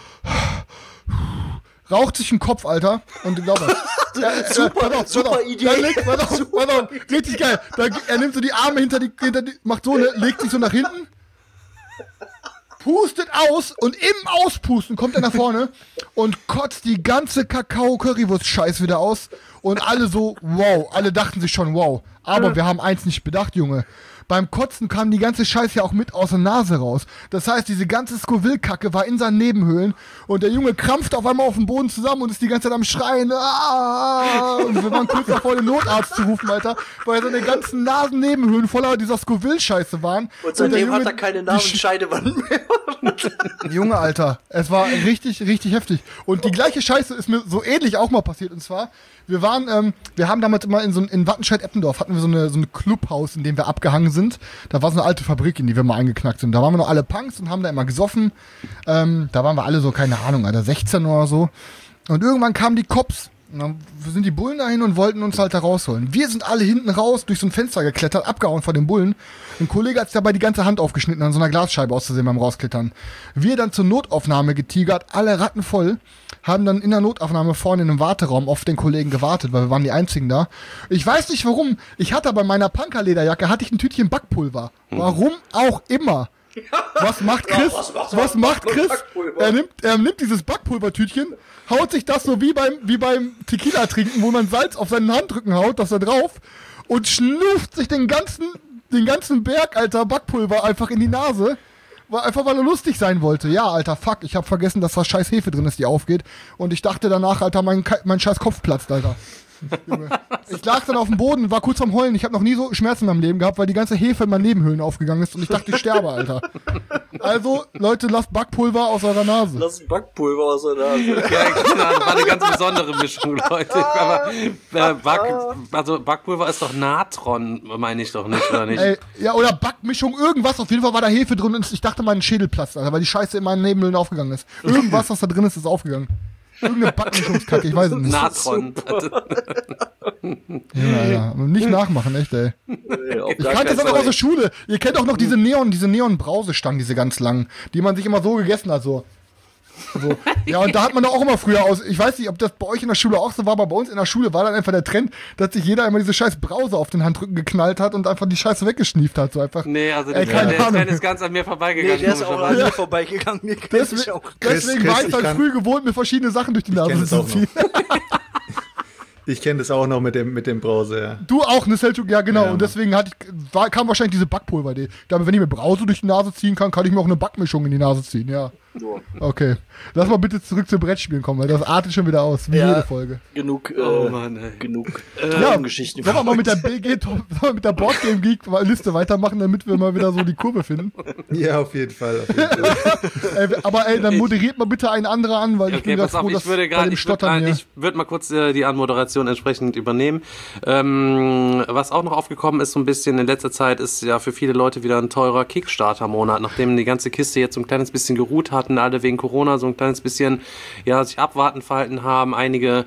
raucht sich den Kopf, Alter, und glaub mir. Ja, Super, pass auf, super pass auf. Idee. Ja, leg, pass auf, pass auf, richtig geil. Da, er nimmt so die Arme hinter die, hinter die, macht so, ne, legt sich so nach hinten, pustet aus und im Auspusten kommt er nach vorne und kotzt die ganze Kakao-Currywurst-Scheiß wieder aus und alle so, wow, alle dachten sich schon, wow. Aber wir haben eins nicht bedacht, Junge. Beim Kotzen kam die ganze Scheiße ja auch mit aus der Nase raus. Das heißt, diese ganze Scoville-Kacke war in seinen Nebenhöhlen und der Junge krampft auf einmal auf dem Boden zusammen und ist die ganze Zeit am Schreien. Ah! Und wir waren kurz davor, den Notarzt zu rufen, Alter, weil seine ganzen Nasennebenhöhlen voller dieser Scoville-Scheiße waren. Und seitdem der Junge, hat er keine die Sch- Nasenscheidewand mehr. Junge, Alter, es war richtig, richtig heftig. Und die gleiche Scheiße ist mir so ähnlich auch mal passiert. Und zwar, wir waren, ähm, wir haben damals immer in so in Wattenscheid-Eppendorf hatten wir so eine so ein Clubhaus, in dem wir abgehangen sind. Da war so eine alte Fabrik, in die wir mal eingeknackt sind. Da waren wir noch alle Punks und haben da immer gesoffen. Ähm, da waren wir alle so, keine Ahnung, Alter, sechzehn oder so. Und irgendwann kamen die Cops Und dann sind die Bullen dahin und wollten uns halt da rausholen. Wir sind alle hinten raus, durch so ein Fenster geklettert, abgehauen von den Bullen. Ein Kollege hat sich dabei die ganze Hand aufgeschnitten, an so einer Glasscheibe auszusehen beim Rausklettern. Wir dann zur Notaufnahme getigert, alle Ratten voll, haben dann in der Notaufnahme vorne in einem Warteraum auf den Kollegen gewartet, weil wir waren die Einzigen da. Ich weiß nicht warum, ich hatte bei meiner Punkerlederjacke, hatte ich ein Tütchen Backpulver. Warum auch immer. Was macht Chris? Was macht Chris? Er nimmt, er nimmt dieses Backpulvertütchen, haut sich das so wie beim, wie beim Tequila trinken, wo man Salz auf seinen Handrücken haut, das da drauf und schnuft sich den ganzen, den ganzen Berg, Alter, Backpulver einfach in die Nase. Einfach weil er lustig sein wollte. Ja, Alter, fuck, ich hab vergessen, dass da scheiß Hefe drin ist, die aufgeht. Und ich dachte danach, Alter, mein, mein scheiß Kopf platzt, Alter. Ich lag dann auf dem Boden, war kurz am Heulen. Ich habe noch nie so Schmerzen in meinem Leben gehabt, weil die ganze Hefe in meinen Nebenhöhlen aufgegangen ist und ich dachte, ich sterbe, Alter. Also, Leute, lasst Backpulver aus eurer Nase. Lasst Backpulver aus eurer Nase. Ja, genau, das war eine ganz besondere Mischung, Leute. Aber äh, Back, also Backpulver ist doch Natron, meine ich doch nicht, oder nicht? Ey, ja, oder Backmischung, irgendwas. Auf jeden Fall war da Hefe drin und ich dachte, mein Schädel platzt, Alter, weil die Scheiße in meinen Nebenhöhlen aufgegangen ist. Irgendwas, was da drin ist, ist aufgegangen. Irgendeine Backmischungskacke, ich weiß es nicht. Natron. Ja, ja, nicht nachmachen, echt, ey. Nee, Ich kannte das auch noch aus der Schule. Ihr kennt auch noch diese Neon, diese Neon-Brausestangen, diese ganz langen, die man sich immer so gegessen hat, so. So. Ja, und da hat man doch auch immer früher aus, ich weiß nicht, ob das bei euch in der Schule auch so war, aber bei uns in der Schule war dann einfach der Trend, dass sich jeder immer diese scheiß Brause auf den Handrücken geknallt hat und einfach die Scheiße weggeschnieft hat, so einfach. Nee, also Ey, der, keine der Ahnung. Trend ist ganz an mir vorbeigegangen. Nee, der ist auch an mir vorbeigegangen. Mir kennt Deswegen, ich auch. deswegen Chris, war ich ich dann kann- früh gewohnt, mir verschiedene Sachen durch die Nase kenn das zu auch ziehen. Ich kenne das auch noch mit dem, mit dem Brause, ja. Du auch, ne Selchuk? Ja, genau. Ja, und deswegen hatte ich, war, kam wahrscheinlich diese Backpulver-Idee. Damit, wenn ich mir Brause durch die Nase ziehen kann, kann ich mir auch eine Backmischung in die Nase ziehen, ja. Okay. Lass mal bitte zurück zu Brettspielen kommen, weil das artet schon wieder aus, wie Ja. jede Folge. Genug, äh, Oh Mann, ey. genug Ja, äh, Geschichten. Sollen wir mal mit der B G, sollen wir mit der Board Game Geek Liste weitermachen, damit wir mal wieder so die Kurve finden? Ja, auf jeden Fall. Auf jeden Fall. Ey, aber ey, dann moderiert mal bitte einen anderer an, weil ich Okay, bin ganz pass auf, froh, dass ich würde bei gerade, dem ich würde Stottern hier. ich würd mal kurz äh, die Anmoderation entsprechend übernehmen. Ähm, was auch noch aufgekommen ist so ein bisschen in letzter Zeit, ist ja für viele Leute wieder ein teurer Kickstarter-Monat, nachdem die ganze Kiste jetzt so ein kleines bisschen geruht hatten, alle wegen Corona so ein kleines bisschen, ja, sich abwartend verhalten haben, einige,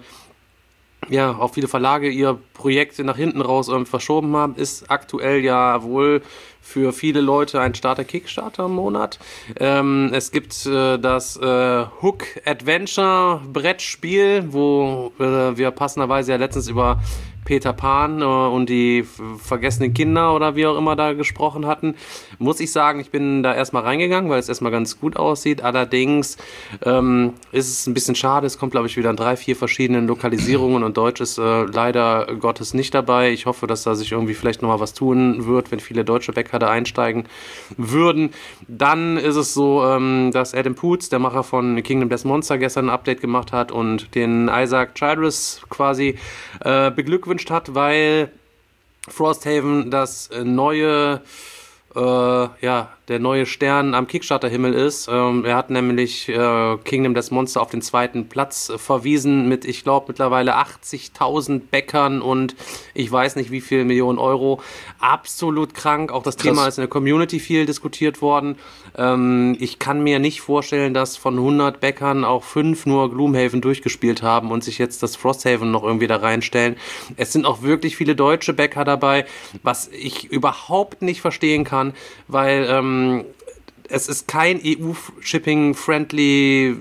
ja, auch viele Verlage ihre Projekte nach hinten raus ähm, verschoben haben, ist aktuell ja wohl für viele Leute ein Starter-Kickstarter-Monat. Ähm, es gibt äh, das äh, Hook Adventure Brettspiel, wo äh, wir passenderweise ja letztens über Peter Pan äh, und die f- vergessenen Kinder oder wie auch immer da gesprochen hatten, muss ich sagen, ich bin da erstmal reingegangen, weil es erstmal ganz gut aussieht. Allerdings ähm, ist es ein bisschen schade. Es kommt, glaube ich, wieder in drei, vier verschiedenen Lokalisierungen und Deutsch ist äh, leider Gottes nicht dabei. Ich hoffe, dass da sich irgendwie vielleicht nochmal was tun wird, wenn viele deutsche Bäcker da einsteigen würden. Dann ist es so, ähm, dass Adam Poots, der Macher von Kingdom Death Monster, gestern ein Update gemacht hat und den Isaac Childress quasi äh, beglückwünscht hat, weil Frosthaven das neue, äh, ja, der neue Stern am Kickstarter-Himmel ist. Ähm, er hat nämlich äh, Kingdom Death Monster auf den zweiten Platz äh, verwiesen mit, ich glaube, mittlerweile achtzigtausend Bäckern und ich weiß nicht wie viel Millionen Euro. Absolut krank. Auch das Krass. Thema ist in der Community viel diskutiert worden. Ähm, ich kann mir nicht vorstellen, dass von hundert Bäckern auch fünf nur Gloomhaven durchgespielt haben und sich jetzt das Frosthaven noch irgendwie da reinstellen. Es sind auch wirklich viele deutsche Bäcker dabei, was ich überhaupt nicht verstehen kann, weil ähm, es ist kein E U-Shipping-friendly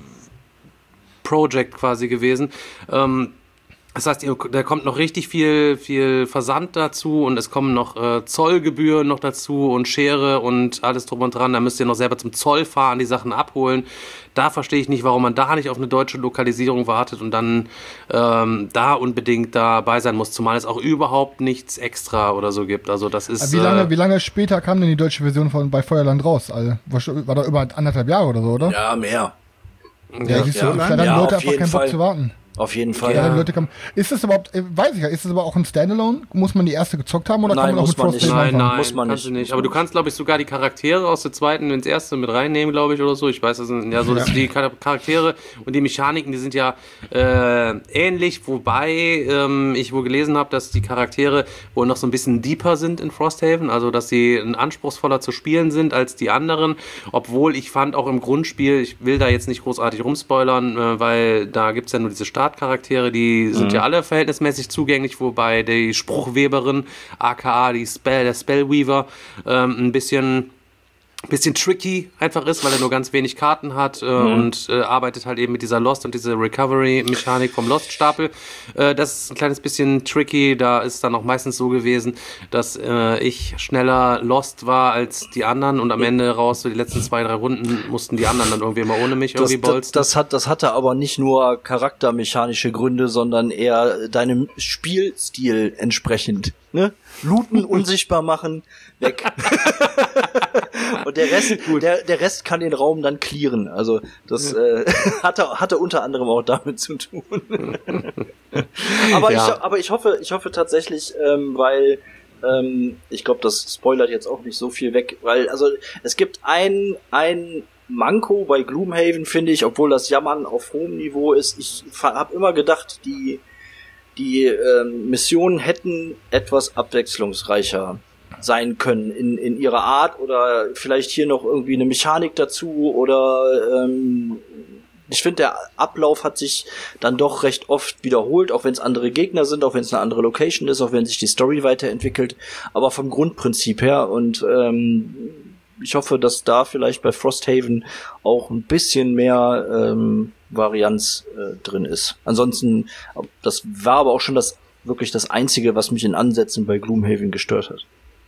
Project quasi gewesen. Ähm, Das heißt, da kommt noch richtig viel, viel Versand dazu und es kommen noch äh, Zollgebühren noch dazu und Schere und alles drum und dran. Da müsst ihr noch selber zum Zoll fahren, die Sachen abholen. Da verstehe ich nicht, warum man da nicht auf eine deutsche Lokalisierung wartet und dann ähm, da unbedingt dabei sein muss, zumal es auch überhaupt nichts extra oder so gibt. Also das ist. Wie lange, äh, wie lange später kam denn die deutsche Version von bei Feuerland raus? Also, war, war da über anderthalb Jahre oder so, oder? Ja, mehr. Ja, siehst du, ja. vielleicht haben die Ja, Leute auf einfach jeden keinen Bock Fall. zu warten. Auf jeden Fall. Ja. Die Leute kamen. Ist das überhaupt, äh, weiß ich ja, ist das aber auch ein Standalone? Muss man die erste gezockt haben oder Nein, kann man auch muss mit man Frosthaven nicht. Nein, anfangen? nein, Muss man kannst nicht. du nicht. Aber du kannst, glaube ich, sogar die Charaktere aus der zweiten ins erste mit reinnehmen, glaube ich, oder so. Ich weiß, das sind ja so, dass die Char- Charaktere und die Mechaniken, die sind ja äh, ähnlich, wobei ähm, ich wohl gelesen habe, dass die Charaktere wohl noch so ein bisschen deeper sind in Frosthaven, also dass sie ein anspruchsvoller zu spielen sind als die anderen, obwohl ich fand auch im Grundspiel, ich will da jetzt nicht großartig rumspoilern, äh, weil da gibt es ja nur diese Startcharaktere, die sind Mhm. ja alle verhältnismäßig zugänglich, wobei die Spruchweberin, aka die Spell, der Spellweaver, ähm, ein bisschen... bisschen tricky einfach ist, weil er nur ganz wenig Karten hat äh, Mhm. und äh, arbeitet halt eben mit dieser Lost und dieser Recovery-Mechanik vom Lost-Stapel. Äh, das ist ein kleines bisschen tricky. Da ist dann auch meistens so gewesen, dass äh, ich schneller Lost war als die anderen und am Ende raus, so die letzten zwei, drei Runden mussten die anderen dann irgendwie mal ohne mich Das, irgendwie das, bolzen. das, hat, das hatte aber nicht nur charaktermechanische Gründe, sondern eher deinem Spielstil entsprechend. Ne? Looten, unsichtbar machen, weg. Und der Rest, der, der Rest kann den Raum dann clearen. Also das äh, hatte, hatte unter anderem auch damit zu tun. aber, Ja. ich, aber ich hoffe, ich hoffe tatsächlich, ähm, weil ähm, ich glaube, das spoilert jetzt auch nicht so viel weg, weil also es gibt ein ein Manko bei Gloomhaven, finde ich, obwohl das Jammern auf hohem Niveau ist. Ich habe immer gedacht, die die ähm, Missionen hätten etwas abwechslungsreicher sein können in, in ihrer Art oder vielleicht hier noch irgendwie eine Mechanik dazu oder ähm, ich finde, der Ablauf hat sich dann doch recht oft wiederholt, auch wenn es andere Gegner sind, auch wenn es eine andere Location ist, auch wenn sich die Story weiterentwickelt, aber vom Grundprinzip her und ähm, ich hoffe, dass da vielleicht bei Frosthaven auch ein bisschen mehr ähm, Varianz äh, drin ist. Ansonsten, das war aber auch schon das wirklich das Einzige, was mich in Ansätzen bei Gloomhaven gestört hat.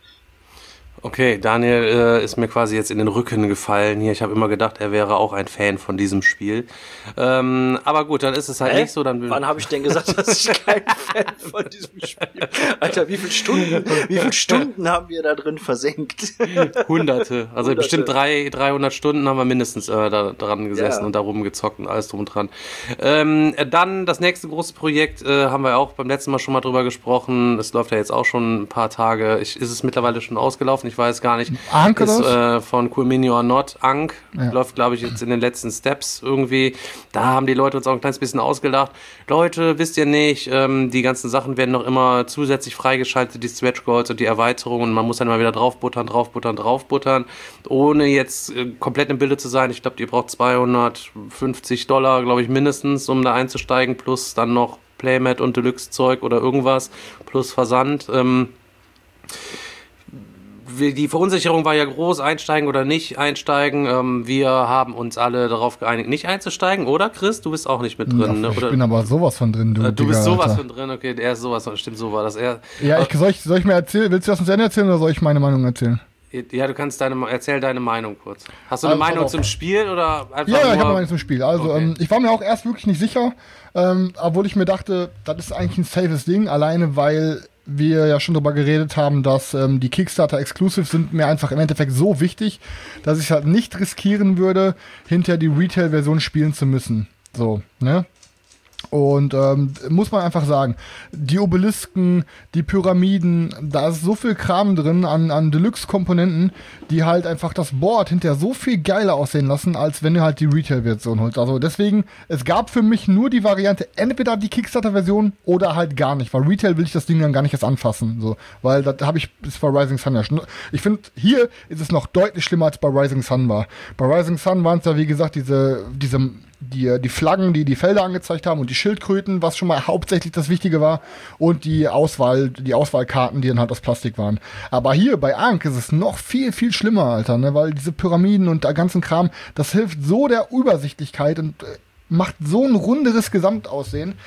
Okay, Daniel äh, ist mir quasi jetzt in den Rücken gefallen hier. Ich habe immer gedacht, er wäre auch ein Fan von diesem Spiel. Ähm, aber gut, dann ist es halt Hä? nicht so. Dann Wann habe ich denn gesagt, dass ich kein Fan von diesem Spiel bin? Alter, wie viele Stunden, wie viele Stunden haben wir da drin versenkt? Hunderte, also Hunderte. bestimmt drei, dreihundert Stunden haben wir mindestens äh, da dran gesessen Ja. und da rumgezockt und alles drum und dran. Ähm, dann das nächste große Projekt, äh, haben wir auch beim letzten Mal schon mal drüber gesprochen. Es läuft ja jetzt auch schon ein paar Tage. Ich, ist es mittlerweile schon ausgelaufen? Ich weiß gar nicht. Ankh ist oder äh, von Cool Mini or Not. Ankh Ja. läuft, glaube ich, jetzt in den letzten Steps irgendwie. Da haben die Leute uns auch ein kleines bisschen ausgelacht. Leute, wisst ihr nicht, ähm, die ganzen Sachen werden noch immer zusätzlich freigeschaltet, die Stretch Goals und die Erweiterungen. Man muss dann mal wieder draufbuttern, draufbuttern, draufbuttern, ohne jetzt äh, komplett im Bilde zu sein. Ich glaube, ihr braucht zweihundertfünfzig Dollar, glaube ich, mindestens, um da einzusteigen, plus dann noch Playmat und Deluxe-Zeug oder irgendwas, plus Versand. Ähm, die Verunsicherung war ja groß, einsteigen oder nicht einsteigen. Ähm, wir haben uns alle darauf geeinigt, nicht einzusteigen, oder Chris? Du bist auch nicht mit drin, ne? Ich Oder, bin aber sowas von drin, du. äh, du Digga, bist sowas Alter. von drin, okay, er ist sowas von, stimmt, so war das. Er, Ja, ich, soll, ich, soll ich mir erzählen? Willst du das uns Ende erzählen oder soll ich meine Meinung erzählen? ja, du kannst deine, erzähl deine Meinung kurz. Hast du eine Also, pass Meinung auf. zum Spiel oder einfach Ja, ja, nur? ich habe eine Meinung zum Spiel. Also, Okay. ähm, ich war mir auch erst wirklich nicht sicher, ähm, obwohl ich mir dachte, das ist eigentlich ein safes Ding, alleine weil wir ja schon darüber geredet haben, dass ähm, die Kickstarter-Exclusives sind mir einfach im Endeffekt so wichtig, dass ich halt nicht riskieren würde, hinterher die Retail-Version spielen zu müssen. So, ne? Und ähm, muss man einfach sagen, die Obelisken, die Pyramiden, da ist so viel Kram drin an, an Deluxe-Komponenten, die halt einfach das Board hinterher so viel geiler aussehen lassen, als wenn du halt die Retail-Version holst. Also deswegen, es gab für mich nur die Variante, entweder die Kickstarter-Version oder halt gar nicht, weil Retail will ich das Ding dann gar nicht erst anfassen. So, weil das habe ich bis bei Rising Sun ja schon. Ich finde, hier ist es noch deutlich schlimmer als bei Rising Sun war. Bei Rising Sun waren es ja, wie gesagt, diese, diese Die, die Flaggen, die die Felder angezeigt haben und die Schildkröten, was schon mal hauptsächlich das Wichtige war, und die Auswahl, die Auswahlkarten, die dann halt aus Plastik waren. Aber hier bei Ankh ist es noch viel, viel schlimmer, Alter, ne? Weil diese Pyramiden und der ganzen Kram, das hilft so der Übersichtlichkeit und äh, macht so ein runderes Gesamtaussehen.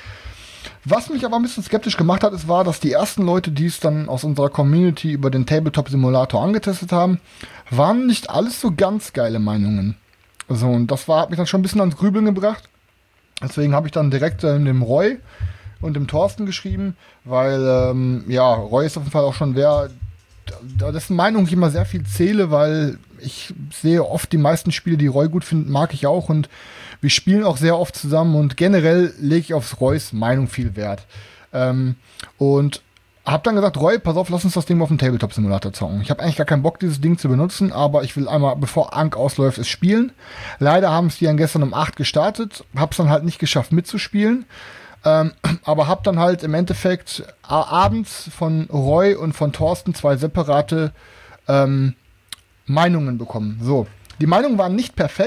Was mich aber ein bisschen skeptisch gemacht hat, ist, war, dass die ersten Leute, die es dann aus unserer Community über den Tabletop-Simulator angetestet haben, waren nicht alles so ganz geile Meinungen. So, und das war, hat mich dann schon ein bisschen ans Grübeln gebracht. Deswegen habe ich dann direkt äh, dem Roy und dem Thorsten geschrieben, weil, ähm, ja, Roy ist auf jeden Fall auch schon wer, da- dessen Meinung ich immer sehr viel zähle, weil ich sehe oft die meisten Spiele, die Roy gut findet, mag ich auch, und wir spielen auch sehr oft zusammen, und generell lege ich aufs Roys Meinung viel Wert. Ähm, und hab dann gesagt, Roy, pass auf, lass uns das Ding mal auf dem Tabletop-Simulator zocken. Ich habe eigentlich gar keinen Bock, dieses Ding zu benutzen, aber ich will einmal, bevor Ankh ausläuft, es spielen. Leider haben es die dann gestern um acht gestartet, hab's dann halt nicht geschafft mitzuspielen, ähm, aber hab dann halt im Endeffekt a- abends von Roy und von Thorsten zwei separate ähm, Meinungen bekommen. So, die Meinungen waren nicht perfekt,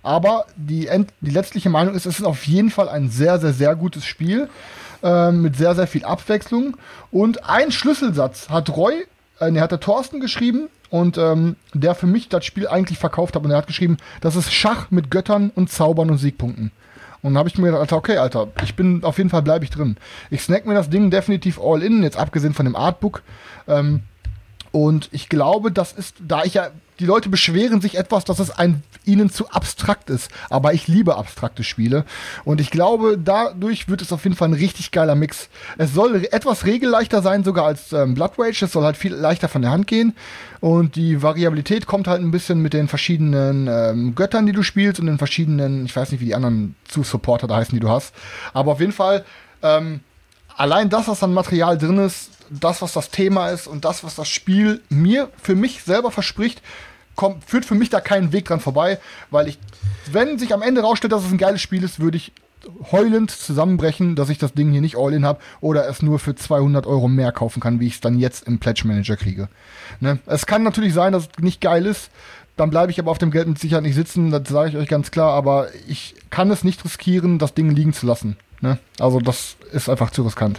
Aber die, end, die letztliche Meinung ist, es ist auf jeden Fall ein sehr, sehr, sehr gutes Spiel äh, mit sehr, sehr viel Abwechslung. Und ein Schlüsselsatz hat Roy, äh, der hat der Thorsten geschrieben und ähm, der für mich das Spiel eigentlich verkauft hat. Und er hat geschrieben, das ist Schach mit Göttern und Zaubern und Siegpunkten. Und dann habe ich mir gedacht, Alter, okay, Alter, ich bin, auf jeden Fall bleibe ich drin. Ich snack mir das Ding definitiv all in, jetzt abgesehen von dem Artbook. Ähm, und ich glaube, das ist, da ich ja, die Leute beschweren sich etwas, dass es ein, ihnen zu abstrakt ist. Aber ich liebe abstrakte Spiele. Und ich glaube, dadurch wird es auf jeden Fall ein richtig geiler Mix. Es soll etwas regelleichter sein, sogar als ähm, Blood Rage. Es soll halt viel leichter von der Hand gehen. Und die Variabilität kommt halt ein bisschen mit den verschiedenen ähm, Göttern, die du spielst und den verschiedenen, ich weiß nicht, wie die anderen Zu-Supporter da heißen, die du hast. Aber auf jeden Fall, ähm, allein das, was an Material drin ist, das, was das Thema ist und das, was das Spiel mir, für mich selber verspricht, kommt, führt für mich da keinen Weg dran vorbei, weil ich, wenn sich am Ende rausstellt, dass es ein geiles Spiel ist, würde ich heulend zusammenbrechen, dass ich das Ding hier nicht all-in habe oder es nur für zweihundert Euro mehr kaufen kann, wie ich es dann jetzt im Pledge Manager kriege. Ne? Es kann natürlich sein, dass es nicht geil ist, dann bleibe ich aber auf dem Geld mit Sicherheit nicht sitzen, das sage ich euch ganz klar, aber ich kann es nicht riskieren, das Ding liegen zu lassen. Ne? Also das ist einfach zu riskant.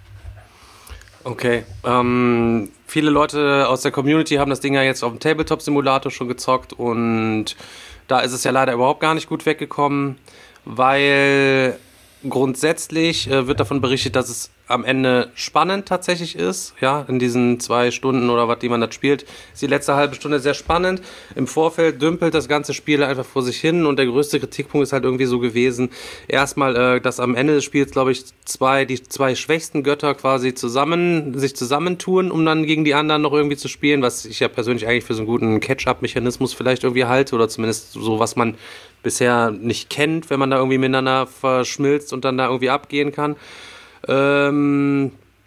Okay, ähm, viele Leute aus der Community haben das Ding ja jetzt auf dem Tabletop-Simulator schon gezockt und da ist es ja leider überhaupt gar nicht gut weggekommen, weil grundsätzlich äh, wird davon berichtet, dass es am Ende spannend tatsächlich ist, ja, in diesen zwei Stunden oder was, die man da spielt, ist die letzte halbe Stunde sehr spannend. Im Vorfeld dümpelt das ganze Spiel einfach vor sich hin und der größte Kritikpunkt ist halt irgendwie so gewesen, erstmal, äh, dass am Ende des Spiels, glaube ich, zwei, die zwei schwächsten Götter quasi zusammen, sich zusammentun, um dann gegen die anderen noch irgendwie zu spielen, was ich ja persönlich eigentlich für so einen guten Catch-up-Mechanismus vielleicht irgendwie halte oder zumindest so, was man bisher nicht kennt, wenn man da irgendwie miteinander verschmilzt und dann da irgendwie abgehen kann. Ähm,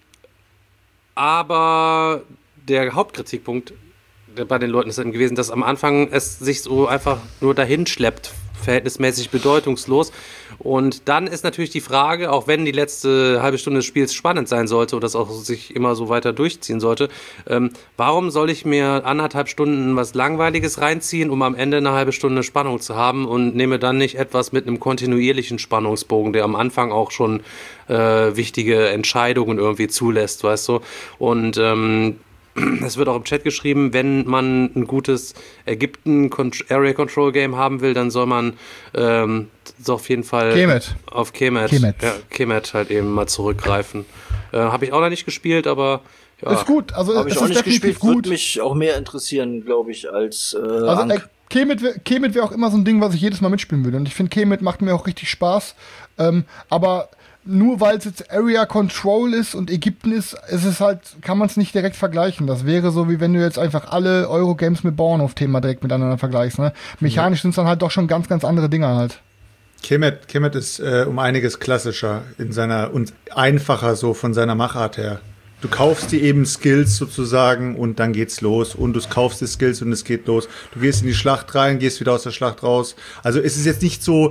aber der Hauptkritikpunkt bei den Leuten ist dann gewesen, dass am Anfang es sich so einfach nur dahin schleppt, verhältnismäßig bedeutungslos. Und dann ist natürlich die Frage, auch wenn die letzte halbe Stunde des Spiels spannend sein sollte oder das auch sich immer so weiter durchziehen sollte, ähm, warum soll ich mir anderthalb Stunden was Langweiliges reinziehen, um am Ende eine halbe Stunde Spannung zu haben und nehme dann nicht etwas mit einem kontinuierlichen Spannungsbogen, der am Anfang auch schon äh, wichtige Entscheidungen irgendwie zulässt, weißt du? Und ähm, es wird auch im Chat geschrieben, wenn man ein gutes Ägypten-Area-Control-Game haben will, dann soll man ähm, so auf jeden Fall Kemet. auf Kemet, Kemet. Ja, Kemet halt eben mal zurückgreifen. Äh, Habe ich auch noch nicht gespielt, aber ja. Ist gut, also Habe es ich auch ist nicht definitiv gespielt, gut. würde mich auch mehr interessieren, glaube ich, als äh, Also Ankh. äh, Kemet wäre Kemet wär auch immer so ein Ding, was ich jedes Mal mitspielen würde. Und ich finde, Kemet macht mir auch richtig Spaß. Ähm, aber nur weil es jetzt Area Control ist und Ägypten ist, ist es halt, kann man es nicht direkt vergleichen. Das wäre so, wie wenn du jetzt einfach alle Eurogames mit Bauernhof-Thema direkt miteinander vergleichst. Ne? Mechanisch sind es dann halt doch schon ganz, ganz andere Dinge halt. Kemet, Kemet ist äh, um einiges klassischer in seiner und einfacher so von seiner Machart her. Du kaufst dir eben Skills sozusagen und dann geht's los. Und du kaufst die Skills und es geht los. Du gehst in die Schlacht rein, gehst wieder aus der Schlacht raus. Also es ist jetzt nicht so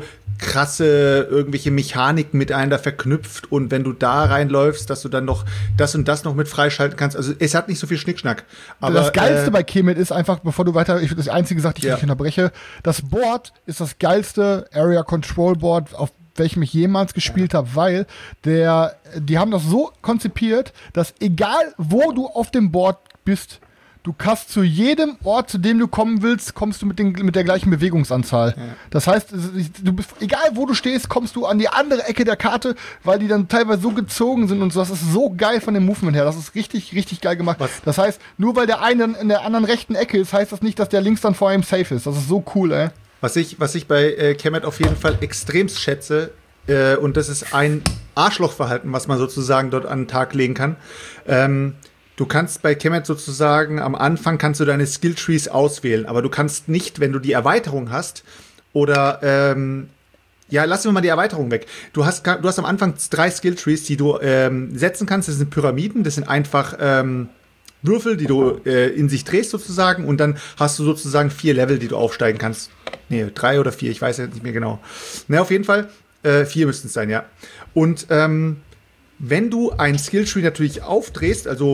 krasse irgendwelche Mechaniken miteinander verknüpft. Und wenn du da reinläufst, dass du dann noch das und das noch mit freischalten kannst. Also es hat nicht so viel Schnickschnack. Aber das Geilste äh, bei Kemet ist einfach, bevor du weiter, ich das Einzige gesagt, ich Ja. dich unterbreche, das Board ist das geilste Area Control Board, auf welchem ich jemals gespielt habe, weil der, die haben das so konzipiert, dass egal wo du auf dem Board bist, du kannst zu jedem Ort, zu dem du kommen willst, kommst du mit, den, mit der gleichen Bewegungsanzahl. Ja. Das heißt, du bist, egal wo du stehst, kommst du an die andere Ecke der Karte, weil die dann teilweise so gezogen sind und so. Das ist so geil von dem Movement her. Das ist richtig, richtig geil gemacht. Was? Das heißt, nur weil der eine in der anderen rechten Ecke ist, heißt das nicht, dass der links dann vor ihm safe ist. Das ist so cool, ey. Was ich, was ich bei äh, Kemet auf jeden Fall extremst schätze, äh, und das ist ein Arschlochverhalten, was man sozusagen dort an den Tag legen kann. Ähm, du kannst bei Kemet sozusagen, am Anfang kannst du deine Skilltrees auswählen, aber du kannst nicht, wenn du die Erweiterung hast, oder, ähm, ja, lassen wir mal die Erweiterung weg. Du hast, du hast am Anfang drei Skilltrees, die du ähm, setzen kannst. Das sind Pyramiden, das sind einfach ähm, Würfel, die du äh, in sich drehst sozusagen, und dann hast du sozusagen vier Level, die du aufsteigen kannst. Nee, drei oder vier, ich weiß jetzt nicht mehr genau. Na, auf jeden Fall, äh, vier müssten es sein, ja. Und ähm, wenn du ein Skilltree natürlich aufdrehst, also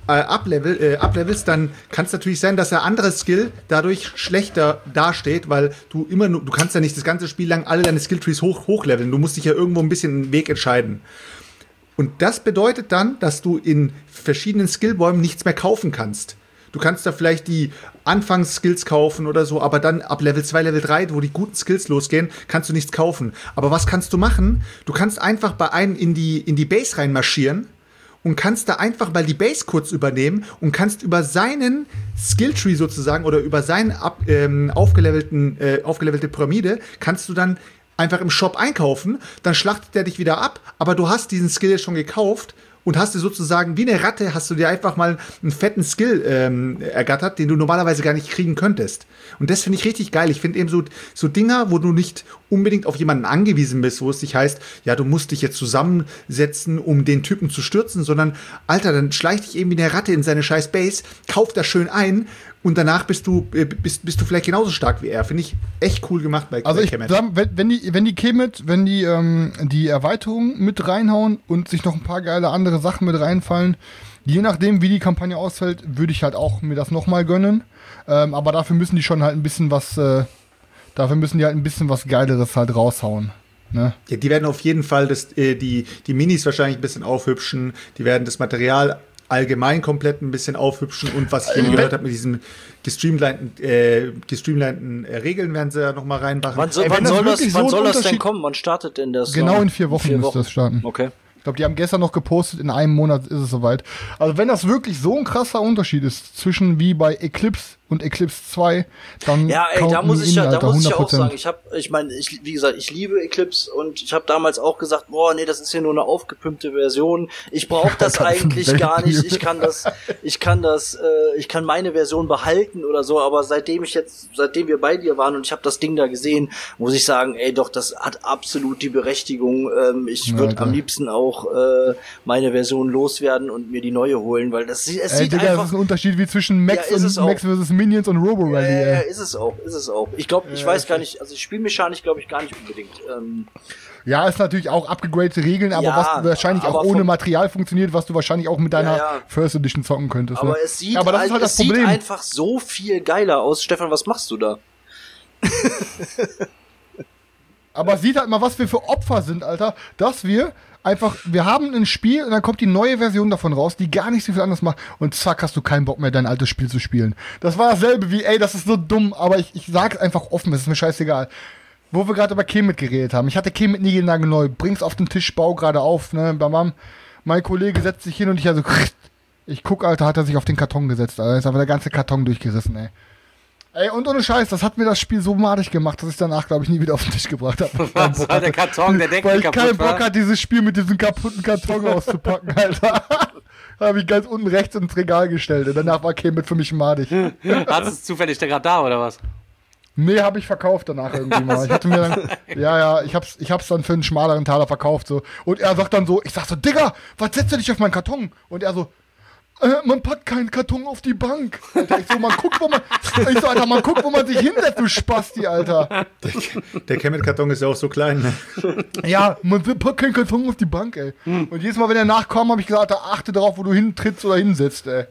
äh, uplevel, äh, uplevelst, dann kann es natürlich sein, dass der andere Skill dadurch schlechter dasteht, weil du immer nur, du kannst ja nicht das ganze Spiel lang alle deine Skilltrees hoch, hochleveln. Du musst dich ja irgendwo ein bisschen einen Weg entscheiden. Und das bedeutet dann, dass du in verschiedenen Skillbäumen nichts mehr kaufen kannst. Du kannst da vielleicht die Anfangsskills kaufen oder so, aber dann ab Level zwei, Level drei, wo die guten Skills losgehen, kannst du nichts kaufen. Aber was kannst du machen? Du kannst einfach bei einem in die, in die Base reinmarschieren und kannst da einfach mal die Base kurz übernehmen und kannst über seinen Skilltree sozusagen oder über seine ab, ähm, aufgelevelten, äh, aufgelevelte Pyramide kannst du dann einfach im Shop einkaufen, dann schlachtet der dich wieder ab, aber du hast diesen Skill schon gekauft und hast dir sozusagen wie eine Ratte, hast du dir einfach mal einen fetten Skill ähm, ergattert, den du normalerweise gar nicht kriegen könntest. Und das finde ich richtig geil. Ich finde eben so, so Dinger, wo du nicht unbedingt auf jemanden angewiesen bist, wo es nicht heißt, ja, du musst dich jetzt zusammensetzen, um den Typen zu stürzen, sondern, Alter, dann schleich dich eben wie eine Ratte in seine scheiß Base, kauf das schön ein und danach bist du, äh, bist, bist du vielleicht genauso stark wie er. Finde ich echt cool gemacht bei Also ich Kemet. sag, wenn, wenn die, wenn die Kemet, wenn die ähm, die Erweiterung mit reinhauen und sich noch ein paar geile andere Sachen mit reinfallen, je nachdem, wie die Kampagne ausfällt, würde ich halt auch mir das nochmal gönnen. Ähm, aber dafür müssen die schon halt ein bisschen was, äh, dafür müssen die halt ein bisschen was Geileres halt raushauen. Ne? Ja, die werden auf jeden Fall das, äh, die, die Minis wahrscheinlich ein bisschen aufhübschen. Die werden das Material allgemein komplett ein bisschen aufhübschen. Und was ich eben gehört habe mit diesen gestreamlinten, äh, gestreamlinten äh, Regeln, werden sie ja noch mal reinmachen. Wann, so, Ey, wann das soll, das, wirklich wann so soll ein das denn Unterschied- kommen? Wann startet denn das? Genau noch? in vier Wochen vier müsste das starten. Okay. Ich glaube, die haben gestern noch gepostet, in einem Monat ist es soweit. Also wenn das wirklich so ein krasser Unterschied ist zwischen wie bei Eclipse und Eclipse zwei, dann Ja, ey, da count muss me ich ja, in, da Alter, muss ich ja auch hundert Prozent. sagen, ich habe, ich meine, ich, wie gesagt, ich liebe Eclipse und ich habe damals auch gesagt, boah, nee, das ist ja nur eine aufgepimpte Version. Ich brauche das Das ist ein eigentlich gar nicht. Weltbild. Ich kann das, ich kann das, äh, ich kann meine Version behalten oder so. Aber seitdem ich jetzt, seitdem wir bei dir waren und ich habe das Ding da gesehen, muss ich sagen, ey, doch, das hat absolut die Berechtigung. Ähm, ich Ja, würde Alter. am liebsten auch äh, meine Version loswerden und mir die neue holen, weil das, es Ey, sieht Digga, das einfach ist ein Unterschied wie zwischen Max Ja, ist es und auch. Max versus Minions und Robo Rally. Ja, ja, ey. ist es auch, ist es auch. Ich glaube, ich Ja, weiß okay. gar nicht, also spielmechanisch glaube ich gar nicht unbedingt. Ähm, Ja, ist natürlich auch abgegradete Regeln, aber Ja, was wahrscheinlich aber auch ohne vom- Material funktioniert, was du wahrscheinlich auch mit deiner Ja, ja. First Edition zocken könntest. aber ne? es sieht, ja, aber das ist ein- halt es das sieht Problem. einfach so viel geiler aus. Stefan, was machst du da? Aber sieht halt mal, was wir für Opfer sind, Alter, dass wir einfach, wir haben ein Spiel und dann kommt die neue Version davon raus, die gar nicht so viel anders macht und zack, hast du keinen Bock mehr, dein altes Spiel zu spielen. Das war dasselbe wie, ey, das ist so dumm, aber ich, ich sag's einfach offen, es ist mir scheißegal. Wo wir gerade über Kemet geredet haben. Ich hatte Kemet niegelnagelneu, bring's auf den Tisch, bau gerade auf, ne, bam, bam. Mein Kollege setzt sich hin und ich also, ich guck, Alter, hat er sich auf den Karton gesetzt, Alter, ist aber der ganze Karton durchgerissen, ey. Ey, und ohne Scheiß, das hat mir das Spiel so madig gemacht, dass ich danach, glaube ich, nie wieder auf den Tisch gebracht habe. Was war der Karton, der Deckel Weil ich kaputt keinen war? Bock hatte, dieses Spiel mit diesem kaputten Karton auszupacken, Alter. Habe ich ganz unten rechts ins Regal gestellt. Und danach war Kemet für mich madig. Hast du es zufällig gerade da, oder was? Nee, habe ich verkauft danach irgendwie mal. Ich hatte mir dann, ja, ja, ich hab's, ich hab's dann für einen schmaleren Taler verkauft, so. Und er sagt dann so, ich sag so, Digga, was setzt du dich auf meinen Karton? Und er so, äh, man packt keinen Karton auf die Bank. Alter, ich so, man guckt, wo man, ich so, Alter, man guckt, wo man sich hinsetzt, du Spasti, Alter. Der Kemet-Karton ist ja auch so klein. Ne? Ja, man packt keinen Karton auf die Bank, ey. Und jedes Mal, wenn er nachkam, habe ich gesagt, Alter, achte darauf, wo du hintrittst oder hinsetzt, ey.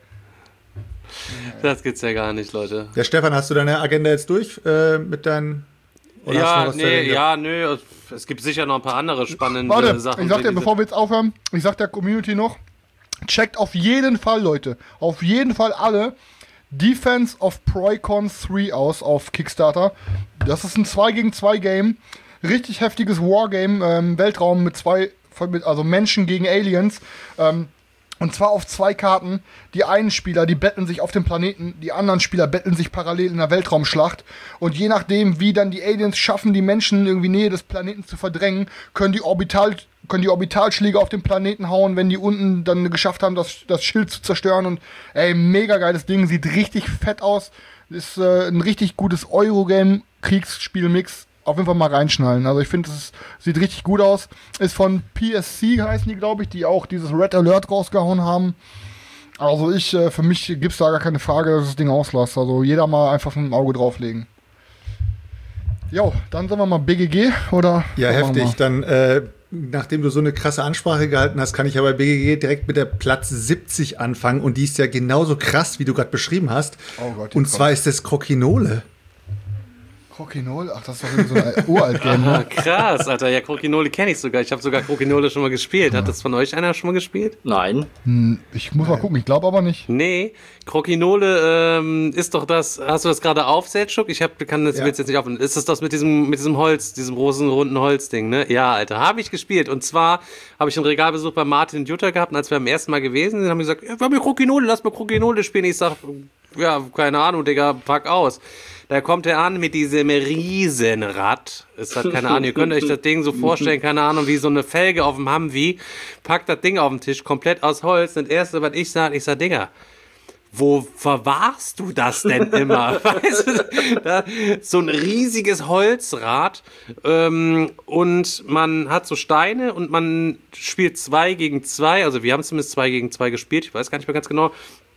Das gibt's ja gar nicht, Leute. Ja, Stefan, hast du deine Agenda jetzt durch äh, mit deinen... oder hast du Ja, noch was zu nee, erwähnen? ja, nö. Es gibt sicher noch ein paar andere spannende Warte, Sachen. ich sag dir, die- bevor wir jetzt aufhören, ich sag der Community noch, checkt auf jeden Fall, Leute, auf jeden Fall alle Defense of Proicon drei aus auf Kickstarter. Das ist ein zwei gegen zwei Game, richtig heftiges Wargame, ähm, Weltraum mit zwei, mit, also Menschen gegen Aliens, ähm, und zwar auf zwei Karten. Die einen Spieler, die betteln sich auf dem Planeten, die anderen Spieler betteln sich parallel in der Weltraumschlacht. Und je nachdem, wie dann die Aliens schaffen, die Menschen irgendwie Nähe des Planeten zu verdrängen, können die, Orbital, können die Orbitalschläge auf den Planeten hauen, wenn die unten dann geschafft haben, das, das Schild zu zerstören. Und ey, mega geiles Ding, sieht richtig fett aus. Ist äh, ein richtig gutes Eurogame, Kriegsspielmix. Auf jeden Fall mal reinschnallen. Also ich finde, es sieht richtig gut aus. Ist von P S C, heißen die, glaube ich, die auch dieses Red Alert rausgehauen haben. Also ich, äh, für mich gibt es da gar keine Frage, dass das Ding auslässt. Also jeder mal einfach ein Auge drauflegen. Jo, dann sind wir mal B G G, oder? Ja, was machen heftig. Dann äh, nachdem du so eine krasse Ansprache gehalten hast, kann ich ja bei B G G direkt mit der Platz siebzig anfangen. Und die ist ja genauso krass, wie du gerade beschrieben hast. Oh Gott, und zwar ist das Crokinole. Crokinole? Ach, das ist doch so ein Uralt-Game, ne? Krass, Alter. Ja, Crokinole kenne ich sogar. Ich habe sogar Crokinole schon mal gespielt. Hat das von euch einer schon mal gespielt? Nein. Hm, ich muss mal gucken, ich glaube aber nicht. Nee, Crokinole ähm, ist doch das, hast du das gerade auf, Seltschuk? Ich hab, kann das Ja. will's jetzt nicht auf. Ist das das mit diesem, mit diesem Holz, diesem großen, runden Holzding, ne? Ja, Alter, habe ich gespielt. Und zwar habe ich einen Regalbesuch bei Martin und Jutta gehabt, und als wir am ersten Mal gewesen sind, haben wir gesagt, ja, wir haben hier Crokinole, lass mal Crokinole spielen. Ich sag, ja, keine Ahnung, Digga, pack aus. Da kommt er an mit diesem Riesenrad. Es hat keine Ahnung, ihr könnt euch das Ding so vorstellen, keine Ahnung, wie so eine Felge auf dem Humvee. Packt das Ding auf den Tisch, komplett aus Holz. Und das Erste, was ich sage, ich sage, Digga, wo verwahrst du das denn immer? Weißt du, da, so ein riesiges Holzrad ähm, und man hat so Steine und man spielt zwei gegen zwei. Also wir haben zumindest zwei gegen zwei gespielt, ich weiß gar nicht mehr ganz genau.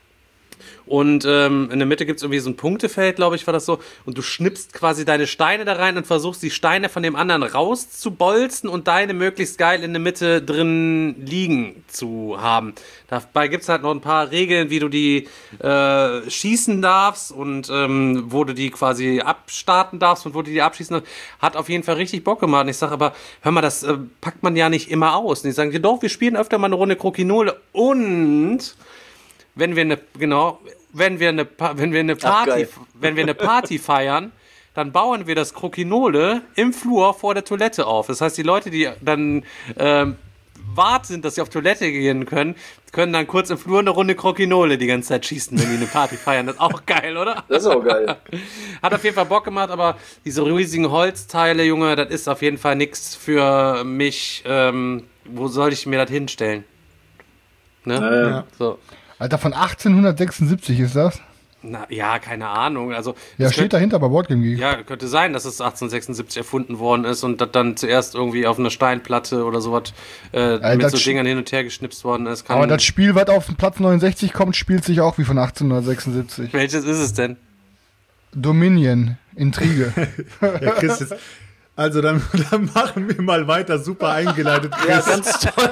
Und ähm, in der Mitte gibt es irgendwie so ein Punktefeld, glaube ich, war das so. Und du schnippst quasi deine Steine da rein und versuchst, die Steine von dem anderen rauszubolzen und deine möglichst geil in der Mitte drin liegen zu haben. Dabei gibt es halt noch ein paar Regeln, wie du die äh, schießen darfst und ähm, wo du die quasi abstarten darfst und wo du die abschießen darfst. Hat auf jeden Fall richtig Bock gemacht. Und ich sage aber, hör mal, das äh, packt man ja nicht immer aus. Und die sagen, ja doch, wir spielen öfter mal eine Runde Crokinole und... Wenn wir eine, genau, wenn wir eine, wenn wir eine Party, Ach, wenn wir eine Party feiern, dann bauen wir das Crokinole im Flur vor der Toilette auf. Das heißt, die Leute, die dann ähm, wart sind, dass sie auf Toilette gehen können, können dann kurz im Flur eine Runde Crokinole die ganze Zeit schießen, wenn die eine Party feiern. Das ist auch geil, oder? Das ist auch geil. Hat auf jeden Fall Bock gemacht, aber diese riesigen Holzteile, Junge, das ist auf jeden Fall nichts für mich. Ähm, wo soll ich mir das hinstellen? Ne? Ja. So. Alter, von achtzehnhundertsechsundsiebzig ist das? Na, ja, keine Ahnung. Also, Ja, das steht könnte, dahinter bei Boardgame Geek. ja, könnte sein, dass es achtzehnhundertsechsundsiebzig erfunden worden ist und das dann zuerst irgendwie auf einer Steinplatte oder sowas äh, Alter, mit so das Dingern hin und her geschnipst worden ist. Kann, Aber das Spiel, was auf den Platz neunundsechzig kommt, spielt sich auch wie von achtzehnhundertsechsundsiebzig. welches ist es denn? Dominion, Intrige. Ja, Chris, jetzt, also dann, dann machen wir mal weiter. Super eingeleitet, Chris. Ja, ganz toll.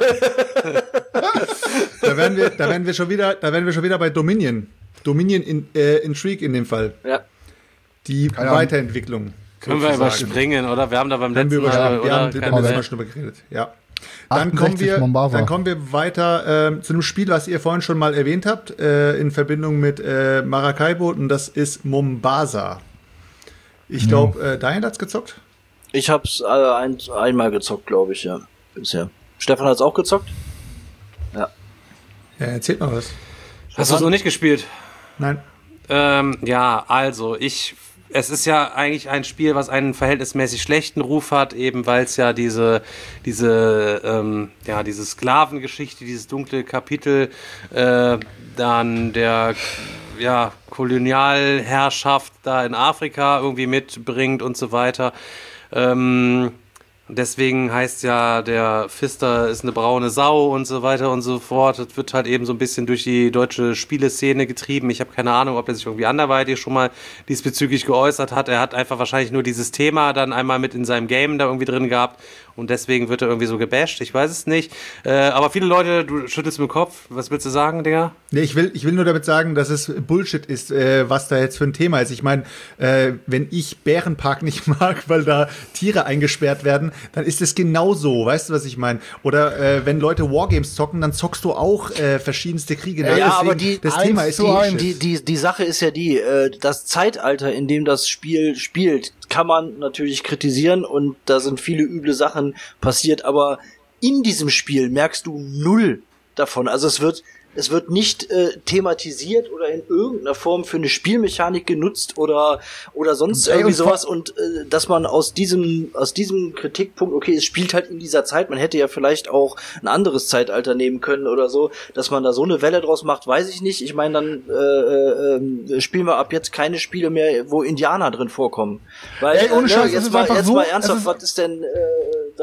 Da wären wir, da wären wir schon wieder, da wären wir schon wieder bei Dominion. Dominion in, äh, Intrigue in dem Fall. Ja. Die Keine Ahnung. Weiterentwicklung. Können wir sozusagen. überspringen, oder? Wir haben da beim Wenn wir letzten Mal, überspringen. Wir oder? haben, wir Keine haben letztes Ahnung. Mal schon drüber geredet. Ja. Dann kommen achtundsechzig wir, Mombasa. dann kommen wir weiter ähm, zu einem Spiel, was ihr vorhin schon mal erwähnt habt, äh, in Verbindung mit äh, Maracaibo, und das ist Mombasa. Ich glaube, äh, Diane hat's gezockt. Ich hab's äh, ein, einmal gezockt, glaube ich, ja. Bisher. Stefan hat's auch gezockt? Ja. Ja, erzählt mal was. Hast du es noch nicht gespielt? Nein. Ähm, ja, also ich, es ist ja eigentlich ein Spiel, was einen verhältnismäßig schlechten Ruf hat, eben weil es ja diese, diese, ähm, ja, diese Sklavengeschichte, dieses dunkle Kapitel, äh, dann der, ja, Kolonialherrschaft da in Afrika irgendwie mitbringt und so weiter. Ähm, Deswegen heißt ja, der Pfister ist eine braune Sau und so weiter und so fort. Das wird halt eben so ein bisschen durch die deutsche Spieleszene getrieben. Ich habe keine Ahnung, ob er sich irgendwie anderweitig schon mal diesbezüglich geäußert hat. Er hat einfach wahrscheinlich nur dieses Thema dann einmal mit in seinem Game da irgendwie drin gehabt und deswegen wird er irgendwie so gebasht. Ich weiß es nicht. Äh, aber viele Leute, du schüttelst mit dem Kopf. Was willst du sagen, Digga? Nee, ich will, ich will nur damit sagen, dass es Bullshit ist, äh, was da jetzt für ein Thema ist. Ich meine, äh, wenn ich Bärenpark nicht mag, weil da Tiere eingesperrt werden, dann ist es genauso, weißt du, was ich meine? Oder äh, wenn Leute Wargames zocken, dann zockst du auch äh, verschiedenste Kriege. Ja, Deswegen, aber die- das eins Thema ist zu Bullshit. eins. Die, die, die Sache ist ja die, äh, das Zeitalter, in dem das Spiel spielt, kann man natürlich kritisieren und da sind viele üble Sachen passiert, aber in diesem Spiel merkst du null davon. Also es wird Es wird nicht äh, thematisiert oder in irgendeiner Form für eine Spielmechanik genutzt oder oder sonst Ey, irgendwie und sowas und äh, dass man aus diesem aus diesem Kritikpunkt, okay, es spielt halt in dieser Zeit, man hätte ja vielleicht auch ein anderes Zeitalter nehmen können oder so, dass man da so eine Welle draus macht, weiß ich nicht. Ich meine, dann äh, äh, spielen wir ab jetzt keine Spiele mehr, wo Indianer drin vorkommen. Weil Ey, ohne äh, Scheiß, es jetzt ist mal einfach jetzt so, mal es ernsthaft, ist- was ist denn äh, dann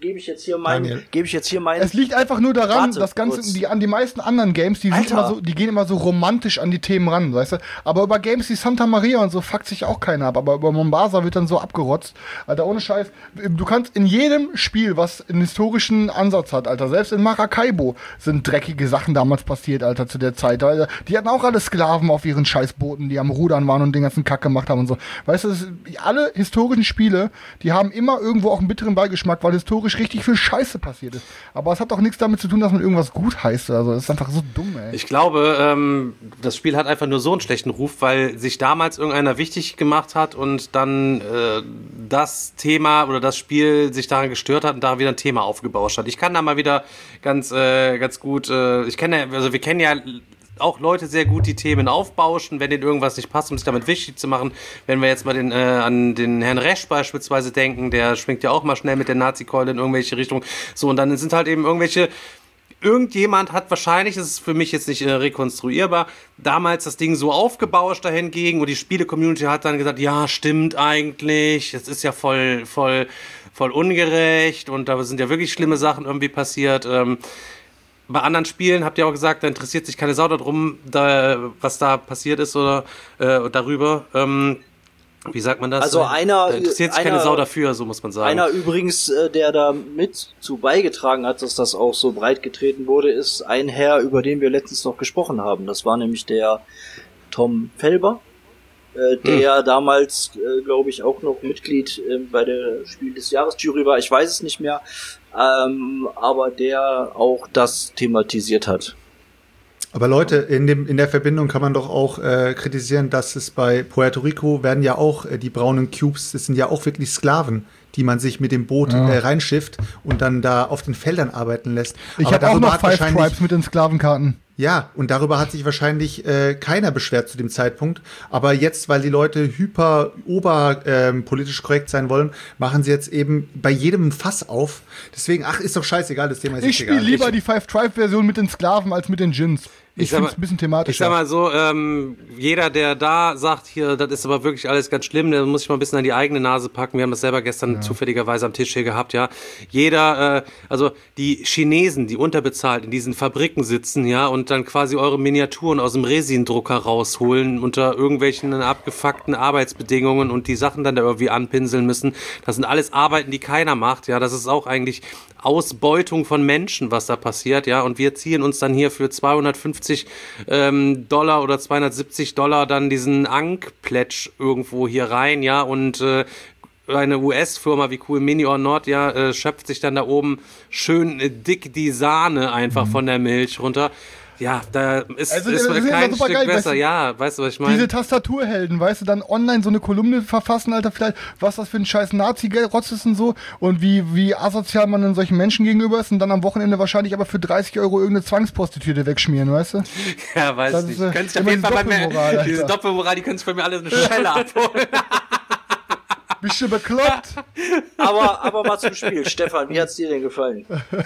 gebe ich jetzt hier meinen, Daniel. gebe ich jetzt hier meinen. Es liegt einfach nur daran, Warte, das Ganze, kurz. die, an die meisten anderen Games, die, sind Alter. immer so, die gehen immer so romantisch an die Themen ran, weißt du? Aber über Games wie Santa Maria und so fuckt sich auch keiner ab. Aber über Mombasa wird dann so abgerotzt. Alter, ohne Scheiß. Du kannst in jedem Spiel, was einen historischen Ansatz hat, Alter, selbst in Maracaibo sind dreckige Sachen damals passiert, Alter, zu der Zeit. Alter. Die hatten auch alle Sklaven auf ihren Scheißbooten, die am Rudern waren und den ganzen Kack gemacht haben und so. Weißt du, das, alle historischen Spiele, die haben immer irgendwo auch einen bitteren Beigeschmack, weil historisch richtig viel Scheiße passiert ist. Aber es hat auch nichts damit zu tun, dass man irgendwas gut heißt. Also, das ist einfach so dumm, ey. Ich glaube, ähm, das Spiel hat einfach nur so einen schlechten Ruf, weil sich damals irgendeiner wichtig gemacht hat und dann äh, das Thema oder das Spiel sich daran gestört hat und da wieder ein Thema aufgebauscht hat. Ich kann da mal wieder ganz, äh, ganz gut, äh, ich kenne, also wir kennen ja auch Leute sehr gut, die Themen aufbauschen, wenn denen irgendwas nicht passt, um sich damit wichtig zu machen. Wenn wir jetzt mal den, äh, an den Herrn Resch beispielsweise denken, der schwingt ja auch mal schnell mit der Nazi-Keule in irgendwelche Richtungen. So, und dann sind halt eben irgendwelche, irgendjemand hat wahrscheinlich, das ist für mich jetzt nicht äh, rekonstruierbar, damals das Ding so aufgebauscht dahingegen und die Spiele-Community hat dann gesagt, ja, stimmt eigentlich, das ist ja voll, voll, voll ungerecht und da sind ja wirklich schlimme Sachen irgendwie passiert. Ähm, Bei anderen Spielen habt ihr auch gesagt, da interessiert sich keine Sau darum, da, was da passiert ist oder äh, darüber. Ähm, wie sagt man das? Also einer, da interessiert sich einer, keine Sau dafür, so muss man sagen. Einer übrigens, äh, der da mit zu beigetragen hat, dass das auch so breit getreten wurde, ist ein Herr, über den wir letztens noch gesprochen haben. Das war nämlich der Tom Felber, äh, der hm. damals, äh, glaube ich, auch noch Mitglied äh, bei der Spiel des Jahres Jury war. Ich weiß es nicht mehr. Ähm, aber der auch das thematisiert hat. Aber Leute, in dem in der Verbindung kann man doch auch äh, kritisieren, dass es bei Puerto Rico werden ja auch äh, die braunen Cubes, das sind ja auch wirklich Sklaven, die man sich mit dem Boot ja. äh, reinschifft und dann da auf den Feldern arbeiten lässt. Ich habe auch noch Five Tribes mit den Sklavenkarten. Ja, und darüber hat sich wahrscheinlich äh, keiner beschwert zu dem Zeitpunkt. Aber jetzt, weil die Leute hyper, ober ähm, politisch korrekt sein wollen, machen sie jetzt eben bei jedem ein Fass auf. Deswegen, ach, ist doch scheißegal, das Thema ist Ich spiele lieber ich, die Five Tribe-Version mit den Sklaven als mit den Djinns. Ich, ich finde es ein bisschen thematisch. Ich sag mal so, ähm, jeder, der da sagt, hier, das ist aber wirklich alles ganz schlimm, der muss sich mal ein bisschen an die eigene Nase packen. Wir haben das selber gestern ja. zufälligerweise am Tisch hier gehabt, ja. Jeder, äh, also die Chinesen, die unterbezahlt in diesen Fabriken sitzen, ja, und dann quasi eure Miniaturen aus dem Resindrucker rausholen unter irgendwelchen abgefuckten Arbeitsbedingungen und die Sachen dann da irgendwie anpinseln müssen. Das sind alles Arbeiten, die keiner macht, ja. Das ist auch eigentlich Ausbeutung von Menschen, was da passiert, ja, und wir ziehen uns dann hier für zweihundertfünfzig ähm, Dollar oder zweihundertsiebzig Dollar dann diesen Ankh-Pledge irgendwo hier rein, ja, und äh, eine U S-Firma wie Cool Mini or Not, ja, äh, schöpft sich dann da oben schön äh, dick die Sahne einfach mhm. von der Milch runter. Ja, da ist, also, ist das ein kleines Stück geil, besser, weißt du, ja, weißt du, was ich meine? Diese Tastaturhelden, weißt du, dann online so eine Kolumne verfassen, Alter, vielleicht, was das für ein scheiß Nazi-Rotz ist und so und wie, wie asozial man dann solchen Menschen gegenüber ist und dann am Wochenende wahrscheinlich aber für dreißig Euro irgendeine Zwangsprostituierte wegschmieren, weißt du? Ja, weiß das nicht. Ist, äh, Könntest auf jeden Fall bei mir, diese Doppelmoral, die könntest du von mir alle eine Schelle abholen. Bist du bekloppt? aber, aber mal zum Spiel. Stefan, wie hat's dir denn gefallen?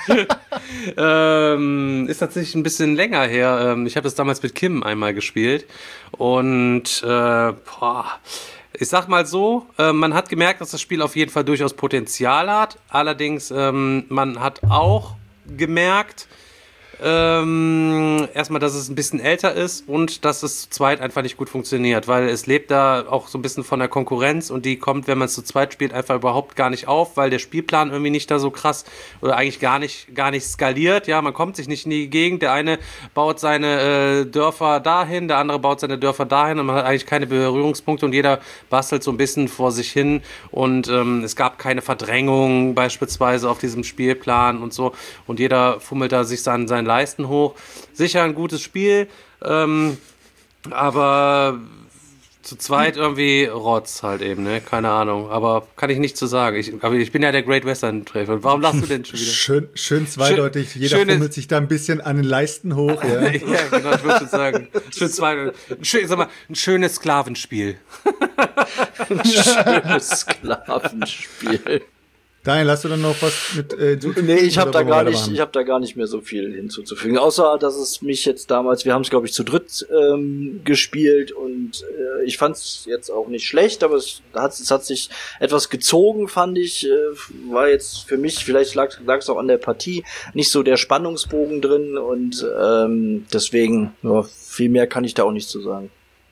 ähm, ist tatsächlich ein bisschen länger her. Ähm, ich habe das damals mit Kim einmal gespielt. Und äh, boah, ich sag mal so, äh, man hat gemerkt, dass das Spiel auf jeden Fall durchaus Potenzial hat. Allerdings, ähm, man hat auch gemerkt, Ähm, erstmal, dass es ein bisschen älter ist und dass es zu zweit einfach nicht gut funktioniert, weil es lebt da auch so ein bisschen von der Konkurrenz und die kommt, wenn man es zu zweit spielt, einfach überhaupt gar nicht auf, weil der Spielplan irgendwie nicht da so krass oder eigentlich gar nicht, gar nicht skaliert, ja, man kommt sich nicht in die Gegend, der eine baut seine äh, Dörfer dahin, der andere baut seine Dörfer dahin und man hat eigentlich keine Berührungspunkte und jeder bastelt so ein bisschen vor sich hin und ähm, es gab keine Verdrängung beispielsweise auf diesem Spielplan und so und jeder fummelt da sich an seinen Leisten hoch. Sicher ein gutes Spiel, ähm, aber zu zweit irgendwie Rotz halt eben, ne? Keine Ahnung, aber kann ich nicht zu sagen. Ich, aber ich bin ja der Great Western Treffer. Warum lachst du denn schon wieder? Schön, schön zweideutig. Schön, Jeder fummelt sich da ein bisschen an den Leisten hoch. Ja, ja genau, ich würde schon sagen. Schön zweideutig. Schön, sag mal, ein schönes Sklavenspiel. Ein schönes Sklavenspiel. Daniel, hast du dann noch was mit äh, hinzuzufügen? Nee, ich habe da Oder wollen wir gar nicht, weitermachen? ich habe da gar nicht mehr so viel hinzuzufügen. Außer, dass es mich jetzt damals, wir haben es glaube ich zu dritt ähm, gespielt und äh, ich fand es jetzt auch nicht schlecht, aber es hat, es hat sich etwas gezogen, fand ich. Äh, war jetzt für mich, vielleicht lag es auch an der Partie, nicht so der Spannungsbogen drin und ähm, deswegen, ja, viel mehr kann ich da auch nicht zu sagen.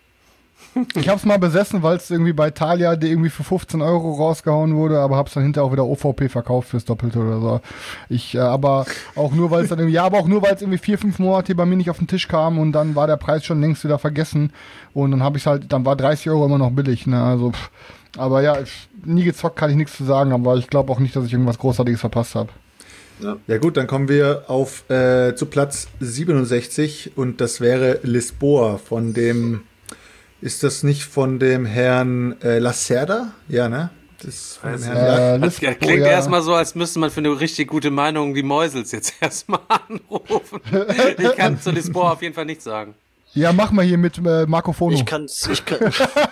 Ich hab's mal besessen, weil es irgendwie bei Thalia die irgendwie für fünfzehn Euro rausgehauen wurde, aber hab's dann hinterher auch wieder O V P verkauft fürs Doppelte oder so. Ich, äh, aber auch nur, weil es dann irgendwie, ja, aber auch nur, weil es irgendwie vier, fünf Monate bei mir nicht auf den Tisch kam und dann war der Preis schon längst wieder vergessen und dann habe ich halt, dann war dreißig Euro immer noch billig, ne, also, pff. Aber ja, ich, nie gezockt, kann ich nichts zu sagen, aber ich glaube auch nicht, dass ich irgendwas Großartiges verpasst habe. Ja. ja gut, dann kommen wir auf äh, zu Platz siebenundsechzig und das wäre Lisboa von dem. Ist das nicht von dem Herrn äh, Lacerda? Ja, ne? Das, von dem Herrn äh, das klingt ja. erstmal so, als müsste man für eine richtig gute Meinung die Mäusels jetzt erstmal anrufen. Ich kann zu Lisboa auf jeden Fall nichts sagen. Ja, mach mal hier mit äh, Marco Fono. Ich kann's, ich kann.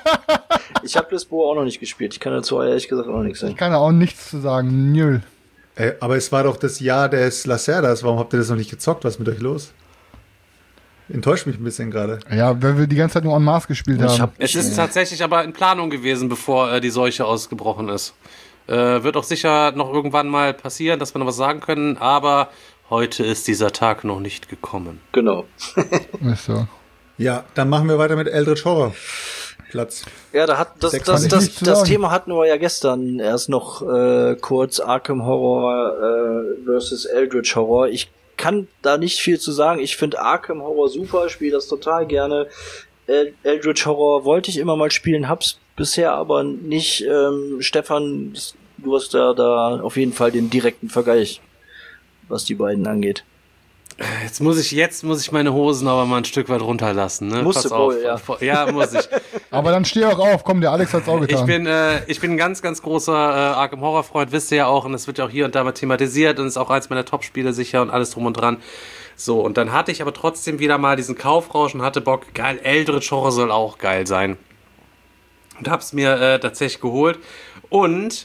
Ich habe Lisboa auch noch nicht gespielt. Ich kann dazu ehrlich gesagt auch noch nichts sagen. Ich kann da auch nichts zu sagen. Nö. Äh, aber es war doch das Jahr des Lacerdas. Warum habt ihr das noch nicht gezockt? Was ist mit euch los? Enttäuscht mich ein bisschen gerade. Ja, weil wir die ganze Zeit nur en masse gespielt ich haben. Hab, es ist ja. tatsächlich aber in Planung gewesen, bevor äh, die Seuche ausgebrochen ist. Äh, wird auch sicher noch irgendwann mal passieren, dass wir noch was sagen können, aber heute ist dieser Tag noch nicht gekommen. Genau. Ist so. Ja, dann machen wir weiter mit Eldritch Horror. Platz. Ja, da hat das, das, das, das, das Thema hatten wir ja gestern erst noch äh, kurz, Arkham Horror äh, versus Eldritch Horror. Ich kann da nicht viel zu sagen. Ich finde Arkham Horror super, spiele das total gerne. El- Eldritch Horror wollte ich immer mal spielen, hab's bisher aber nicht. Ähm, Stefan, du hast da, da auf jeden Fall den direkten Vergleich, was die beiden angeht. Jetzt muss ich, jetzt muss ich meine Hosen aber mal ein Stück weit runterlassen. Ne? Musst Pass du auf. wohl, ja. Ja, muss ich. Aber dann steh auch auf, komm, der Alex hat's auch getan. Ich bin, äh, ich bin ein ganz, ganz großer äh, Arkham Horror Freund, wisst ihr ja auch, und es wird ja auch hier und da mal thematisiert und ist auch eins meiner Top-Spiele sicher und alles drum und dran. So, und dann hatte ich aber trotzdem wieder mal diesen Kaufrausch und hatte Bock, geil, Eldritch Horror soll auch geil sein. Und hab's mir äh, tatsächlich geholt und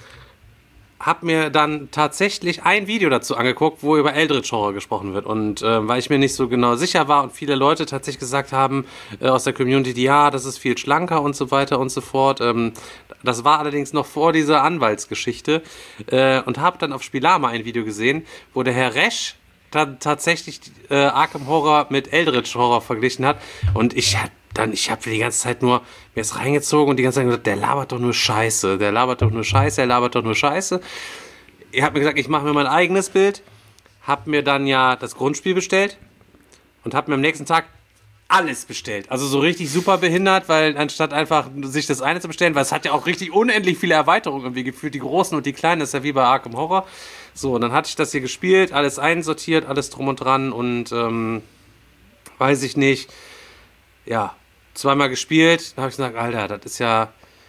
hab mir dann tatsächlich ein Video dazu angeguckt, wo über Eldritch Horror gesprochen wird. Und äh, weil ich mir nicht so genau sicher war und viele Leute tatsächlich gesagt haben äh, aus der Community, die, ja, das ist viel schlanker und so weiter und so fort. Ähm, das war allerdings noch vor dieser Anwaltsgeschichte. Äh, und habe dann auf Spielama ein Video gesehen, wo der Herr Resch dann tatsächlich äh, Arkham Horror mit Eldritch Horror verglichen hat. Und ich hab dann, ich habe die ganze Zeit nur mir das reingezogen und die ganze Zeit gesagt, der labert doch nur Scheiße, der labert doch nur Scheiße, der labert doch nur Scheiße. Ich habe mir gesagt, ich mache mir mein eigenes Bild, habe mir dann ja das Grundspiel bestellt und habe mir am nächsten Tag alles bestellt. Also so richtig super behindert, weil anstatt einfach sich das eine zu bestellen, weil es hat ja auch richtig unendlich viele Erweiterungen irgendwie gefühlt, die großen und die kleinen, das ist ja wie bei Arkham Horror. So, und dann hatte ich das hier gespielt, alles einsortiert, alles drum und dran und ähm, weiß ich nicht, ja, zweimal gespielt, da habe ich gesagt, Alter, das ist ja,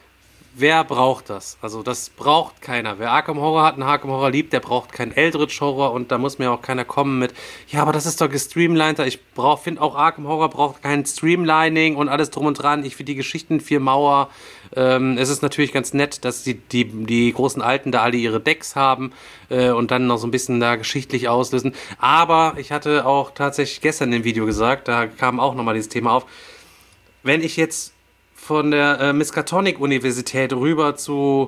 wer braucht das? Also das braucht keiner. Wer Arkham Horror hat, einen Arkham Horror liebt, der braucht keinen Eldritch Horror und da muss mir auch keiner kommen mit, ja, aber das ist doch gestreamliner. Ich finde auch Arkham Horror braucht kein Streamlining und alles drum und dran. Ich finde die Geschichten vier Mauer. Ähm, es ist natürlich ganz nett, dass die, die, die großen Alten da alle ihre Decks haben äh, und dann noch so ein bisschen da geschichtlich auslösen. Aber ich hatte auch tatsächlich gestern im Video gesagt, da kam auch nochmal dieses Thema auf, wenn ich jetzt von der äh, Miskatonic-Universität rüber zu,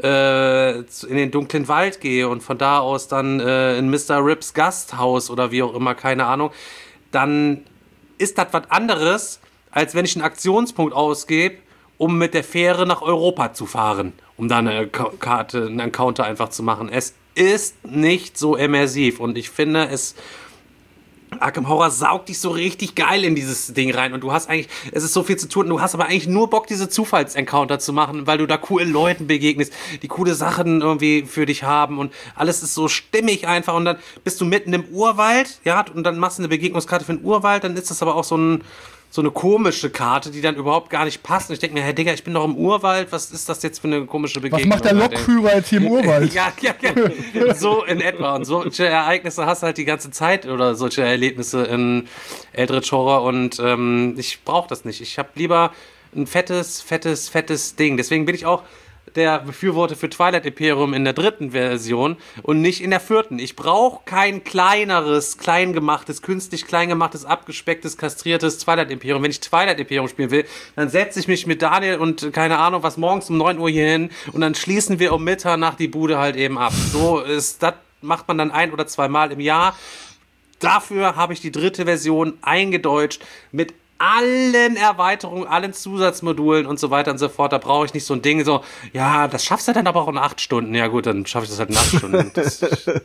äh, zu in den dunklen Wald gehe und von da aus dann äh, in Mister Rips Gasthaus oder wie auch immer, keine Ahnung, dann ist das was anderes, als wenn ich einen Aktionspunkt ausgebe, um mit der Fähre nach Europa zu fahren, um da eine Karte, einen Encounter einfach zu machen. Es ist nicht so immersiv und ich finde, es Arkham Horror saugt dich so richtig geil in dieses Ding rein und du hast eigentlich, es ist so viel zu tun, du hast aber eigentlich nur Bock, diese Zufallsencounter zu machen, weil du da coolen Leuten begegnest, die coole Sachen irgendwie für dich haben und alles ist so stimmig einfach und dann bist du mitten im Urwald, ja, und dann machst du eine Begegnungskarte für den Urwald, dann ist das aber auch so ein so eine komische Karte, die dann überhaupt gar nicht passt. Und ich denke mir, Herr Digga, ich bin doch im Urwald, was ist das jetzt für eine komische Begegnung? Was macht der Lokführer jetzt hier im Urwald? ja, ja, ja, so in etwa. Und solche Ereignisse hast du halt die ganze Zeit oder solche Erlebnisse in Eldritch Horror und ähm, ich brauche das nicht. Ich habe lieber ein fettes, fettes, fettes Ding. Deswegen bin ich auch der Befürworter für Twilight Imperium in der dritten Version und nicht in der vierten. Ich brauche kein kleineres, kleingemachtes, künstlich kleingemachtes, abgespecktes, kastriertes Twilight Imperium. Wenn ich Twilight Imperium spielen will, dann setze ich mich mit Daniel und keine Ahnung was morgens um neun Uhr hier hin und dann schließen wir um Mitternacht die Bude halt eben ab. So ist das, macht man dann ein oder zweimal im Jahr. Dafür habe ich die dritte Version eingedeutscht mit allen Erweiterungen, allen Zusatzmodulen und so weiter und so fort. Da brauche ich nicht so ein Ding, so, ja, das schaffst du dann aber auch in acht Stunden. Ja gut, dann schaffe ich das halt in acht Stunden. Das,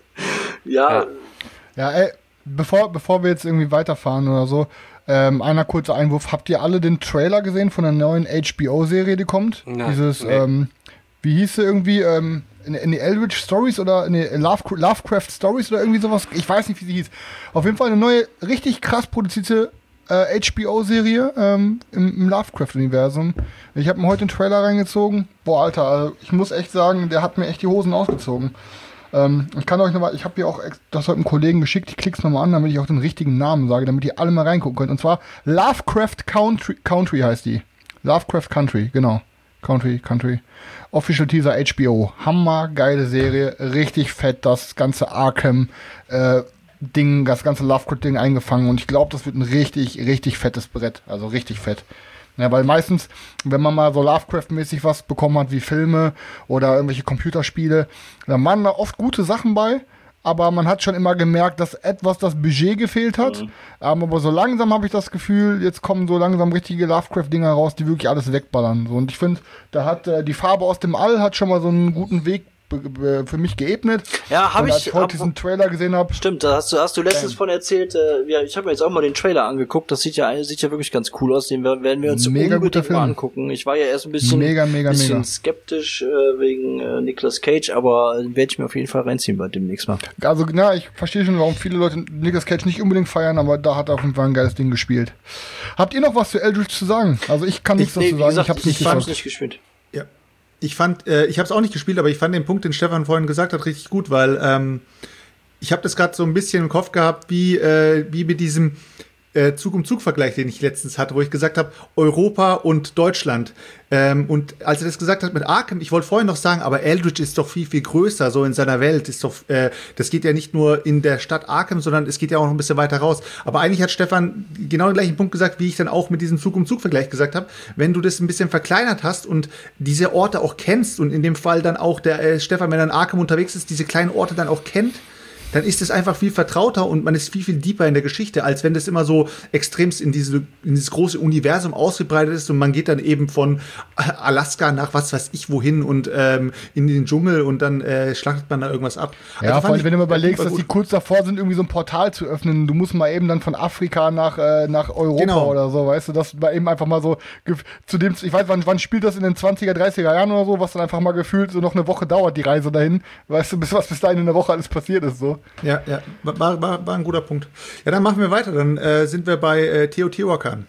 ja. ja. Ja, ey, bevor, bevor wir jetzt irgendwie weiterfahren oder so, ähm, einer kurze Einwurf. Habt ihr alle den Trailer gesehen von der neuen H B O-Serie, die kommt? Nein, Dieses, nee. ähm, wie hieß sie irgendwie, ähm, in, in die Eldritch Stories oder in die Lovecraft, Lovecraft Stories oder irgendwie sowas? Ich weiß nicht, wie sie hieß. Auf jeden Fall eine neue, richtig krass produzierte Äh, H B O-Serie ähm, im, im Lovecraft-Universum. Ich habe mir heute den Trailer reingezogen. Boah, Alter, also ich muss echt sagen, der hat mir echt die Hosen ausgezogen. Ähm, ich kann euch nochmal, ich habe hier auch ex- das heute einem Kollegen geschickt, ich klick's nochmal an, damit ich auch den richtigen Namen sage, damit ihr alle mal reingucken könnt. Und zwar Lovecraft Country, Country heißt die. Lovecraft Country, genau. Country, Country. Official Teaser H B O. Hammergeile Serie, richtig fett, das ganze Arkham, äh, Ding, das ganze Lovecraft-Ding eingefangen und ich glaube, das wird ein richtig, richtig fettes Brett. Also richtig fett. Ja, weil meistens, wenn man mal so Lovecraft-mäßig was bekommen hat, wie Filme oder irgendwelche Computerspiele, da waren da oft gute Sachen bei, aber man hat schon immer gemerkt, dass etwas das Budget gefehlt hat. Mhm. Aber so langsam habe ich das Gefühl, jetzt kommen so langsam richtige Lovecraft-Dinger raus, die wirklich alles wegballern. So, und ich finde, da hat äh, die Farbe aus dem All hat schon mal so einen guten Weg für mich geebnet. Ja, habe ich. Als ich heute diesen Trailer gesehen habe. Stimmt, da hast du, hast du letztens ähm. von erzählt. Äh, ja, ich habe mir jetzt auch mal den Trailer angeguckt. Das sieht ja, sieht ja wirklich ganz cool aus. Den werden wir uns mega unbedingt mal angucken. Ich war ja erst ein bisschen, mega, mega, bisschen mega. skeptisch äh, wegen äh, Nicolas Cage, aber werde ich mir auf jeden Fall reinziehen bei demnächst mal. Also, na, ich verstehe schon, warum viele Leute Nicolas Cage nicht unbedingt feiern, aber da hat er auf jeden Fall ein geiles Ding gespielt. Habt ihr noch was zu Eldritch zu sagen? Also, ich kann nichts nee, dazu sagen. Gesagt, ich hab's nicht, ich hab's nicht gespielt. Ja. Ich fand, äh, ich habe es auch nicht gespielt, aber ich fand den Punkt, den Stefan vorhin gesagt hat, richtig gut, weil ähm, ich habe das gerade so ein bisschen im Kopf gehabt, wie äh, wie mit diesem äh, Zug-um-Zug-Vergleich, den ich letztens hatte, wo ich gesagt habe, Europa und Deutschland. Ähm, und als er das gesagt hat mit Arkham, ich wollte vorhin noch sagen, aber Eldritch ist doch viel, viel größer, so in seiner Welt. Ist doch, äh, das geht ja nicht nur in der Stadt Arkham, sondern es geht ja auch noch ein bisschen weiter raus. Aber eigentlich hat Stefan genau den gleichen Punkt gesagt, wie ich dann auch mit diesem Zug-um-Zug-Vergleich gesagt habe. Wenn du das ein bisschen verkleinert hast und diese Orte auch kennst und in dem Fall dann auch der äh, Stefan, wenn er in Arkham unterwegs ist, diese kleinen Orte dann auch kennt, dann ist es einfach viel vertrauter und man ist viel, viel deeper in der Geschichte, als wenn das immer so extremst in, diese, in dieses große Universum ausgebreitet ist und man geht dann eben von Alaska nach was weiß ich wohin und ähm, in den Dschungel und dann äh, schlachtet man da irgendwas ab. Ja, also vor allem, wenn du mal überlegst, dass gut. die kurz davor sind, irgendwie so ein Portal zu öffnen, du musst mal eben dann von Afrika nach, äh, nach Europa genau. oder so, weißt du, das war eben einfach mal so, zu dem, ich weiß, wann, wann spielt das in den zwanziger, dreißiger Jahren oder so, was dann einfach mal gefühlt so noch eine Woche dauert, die Reise dahin, weißt du, bis was bis dahin in der Woche alles passiert ist, so. Ja, ja, war, war, war ein guter Punkt. Ja, dann machen wir weiter. Dann äh, sind wir bei äh, Teotihuacan.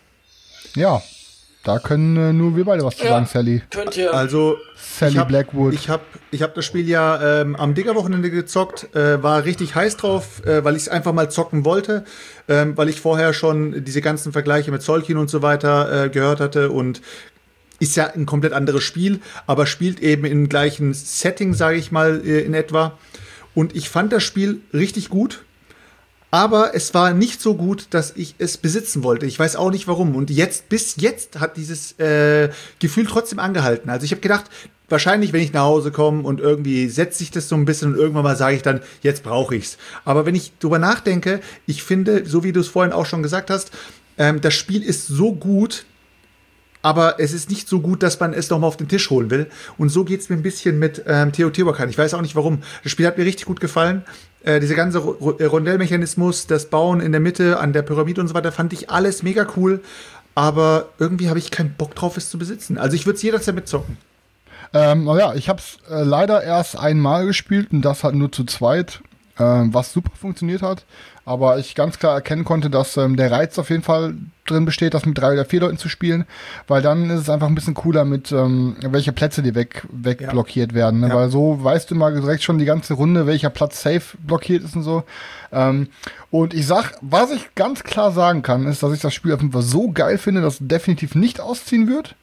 Ja, da können äh, nur wir beide was zu ja, sagen, Sally. Könnt ihr. Also, Sally ich hab, Blackwood. Ich habe ich hab das Spiel ja ähm, am Digger-Wochenende gezockt, äh, war richtig heiß drauf, äh, weil ich es einfach mal zocken wollte, ähm, weil ich vorher schon diese ganzen Vergleiche mit Solkin und so weiter äh, gehört hatte und ist ja ein komplett anderes Spiel, aber spielt eben im gleichen Setting, sage ich mal, äh, in etwa. Und ich fand das Spiel richtig gut, aber es war nicht so gut, dass ich es besitzen wollte. Ich weiß auch nicht warum. Und jetzt, bis jetzt hat dieses äh, Gefühl trotzdem angehalten. Also ich habe gedacht, wahrscheinlich, wenn ich nach Hause komme und irgendwie setzt sich das so ein bisschen und irgendwann mal sage ich dann, jetzt brauche ich's. Aber wenn ich drüber nachdenke, ich finde, so wie du es vorhin auch schon gesagt hast, ähm, das Spiel ist so gut, aber es ist nicht so gut, dass man es noch mal auf den Tisch holen will. Und so geht's mir ein bisschen mit ähm, Teotihuacan. Ich weiß auch nicht warum. Das Spiel hat mir richtig gut gefallen. Äh, diese ganze Ro- Rondellmechanismus, das Bauen in der Mitte, an der Pyramide und so weiter, fand ich alles mega cool. Aber irgendwie habe ich keinen Bock drauf, es zu besitzen. Also ich würde es jederzeit mitzocken. Ähm, ja, ich habe es äh, leider erst einmal gespielt und das halt nur zu zweit, äh, was super funktioniert hat. Aber ich ganz klar erkennen konnte, dass ähm, der Reiz auf jeden Fall drin besteht, das mit drei oder vier Leuten zu spielen, weil dann ist es einfach ein bisschen cooler mit, ähm, welche Plätze die weg, weg ja. blockiert werden. Ne? Ja. Weil so weißt du mal direkt schon die ganze Runde, welcher Platz safe blockiert ist und so. Ähm, und ich sag, was ich ganz klar sagen kann, ist, dass ich das Spiel auf jeden Fall so geil finde, dass es definitiv nicht ausziehen wird.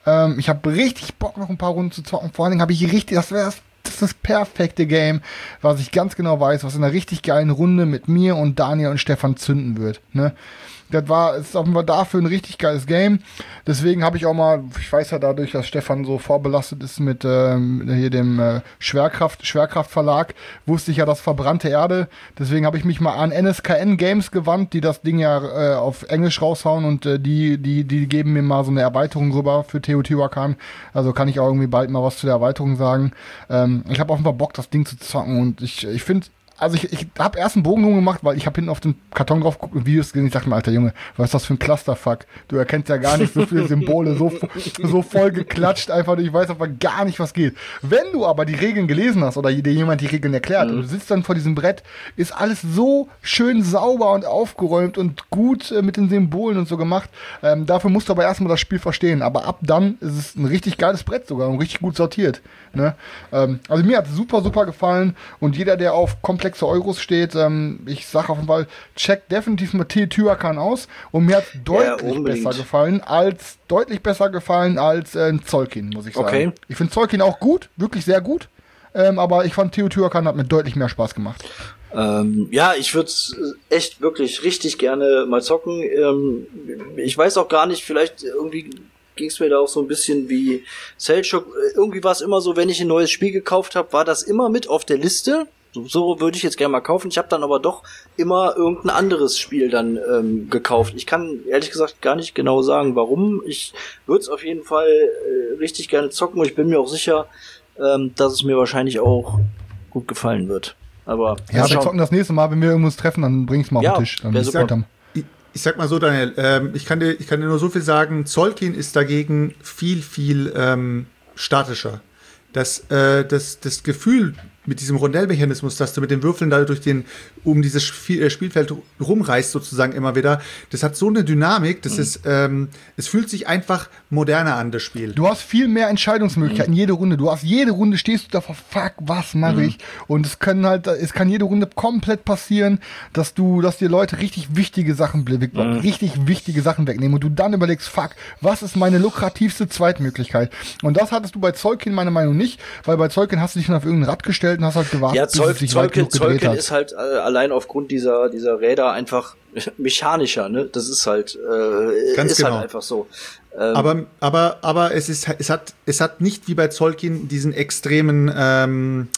Ähm, ich habe richtig Bock, noch ein paar Runden zu zocken. Vor allen Dingen habe ich richtig, das wäre das, das ist das perfekte Game, was ich ganz genau weiß, was in einer richtig geilen Runde mit mir und Daniel und Stefan zünden wird. Ne? Das war, ist offenbar dafür ein richtig geiles Game. Deswegen habe ich auch mal, ich weiß ja dadurch, dass Stefan so vorbelastet ist mit ähm, hier dem äh, Schwerkraft, Schwerkraftverlag, wusste ich ja das verbrannte Erde. Deswegen habe ich mich mal an N S K N Games gewandt, die das Ding ja äh, auf Englisch raushauen und äh, die, die, die geben mir mal so eine Erweiterung rüber für Teotihuacan. Also kann ich auch irgendwie bald mal was zu der Erweiterung sagen. Ähm, ich habe offenbar Bock, das Ding zu zocken und ich, ich finde, also ich, ich habe erst einen Bogen gemacht, weil ich habe hinten auf den Karton drauf geguckt und Videos gesehen. Ich dachte mir, alter Junge, was ist das für ein Clusterfuck? Du erkennst ja gar nicht so viele Symbole, so, so voll geklatscht einfach. Ich weiß aber gar nicht, was geht. Wenn du aber die Regeln gelesen hast oder dir jemand die Regeln erklärt mhm. und du sitzt dann vor diesem Brett, ist alles so schön sauber und aufgeräumt und gut äh, mit den Symbolen und so gemacht. Ähm, dafür musst du aber erstmal das Spiel verstehen. Aber ab dann ist es ein richtig geiles Brett sogar und richtig gut sortiert. Ne? Ähm, also mir hat es super, super gefallen und jeder, der auf komplexe Euros steht, ähm, ich sage auf jeden Fall, check definitiv mal Teotihuacan aus und mir hat es deutlich ja, besser gefallen als, deutlich besser gefallen als äh, Tzolk'in, muss ich sagen. Okay. Ich finde Tzolk'in auch gut, wirklich sehr gut, ähm, aber ich fand Teotihuacan hat mir deutlich mehr Spaß gemacht. Ähm, ja, ich würde echt wirklich richtig gerne mal zocken. Ähm, ich weiß auch gar nicht, vielleicht irgendwie ging es mir da auch so ein bisschen wie Selchuk. Irgendwie war es immer so, wenn ich ein neues Spiel gekauft habe, war das immer mit auf der Liste. So, so würde ich jetzt gerne mal kaufen. Ich habe dann aber doch immer irgendein anderes Spiel dann ähm, gekauft. Ich kann ehrlich gesagt gar nicht genau sagen, warum. Ich würde es auf jeden Fall äh, richtig gerne zocken und ich bin mir auch sicher, ähm, dass es mir wahrscheinlich auch gut gefallen wird. Aber ja, wir zocken das nächste Mal, wenn wir uns treffen, dann bring ich's mal ja, auf den Tisch. Dann ist super. Ich sag mal so, Daniel, ähm, ich, kann dir, ich kann dir nur so viel sagen, Tzolk'in ist dagegen viel, viel ähm, statischer. Das, äh, das, das Gefühl mit diesem Rondellmechanismus, dass du mit den Würfeln da durch den, um dieses Spiel, Spielfeld rumreißt sozusagen immer wieder, das hat so eine Dynamik, das mhm. ist, ähm, es fühlt sich einfach moderner an, das Spiel. Du hast viel mehr Entscheidungsmöglichkeiten, mhm. jede Runde. Du hast jede Runde stehst du da vor, fuck, was mache mhm. ich? Und es können halt, es kann jede Runde komplett passieren, dass du, dass dir Leute richtig wichtige Sachen wegnehmen, mhm. richtig wichtige Sachen wegnehmen und du dann überlegst, fuck, was ist meine lukrativste Zweitmöglichkeit? Und das hattest du bei Tzolk'in meiner Meinung nach nicht, weil bei Tzolk'in hast du dich dann auf irgendein Rad gestellt und hast halt gewartet, ja, Zoll, bis es sich Tzolk'in, weit genug gedreht hat. ist halt äh, allein aufgrund dieser dieser Räder einfach mechanischer, ne? Das ist halt äh, Ganz ist genau. halt einfach so. Ähm, aber aber aber es ist es hat es hat nicht wie bei Tzolk'in diesen extremen ähm,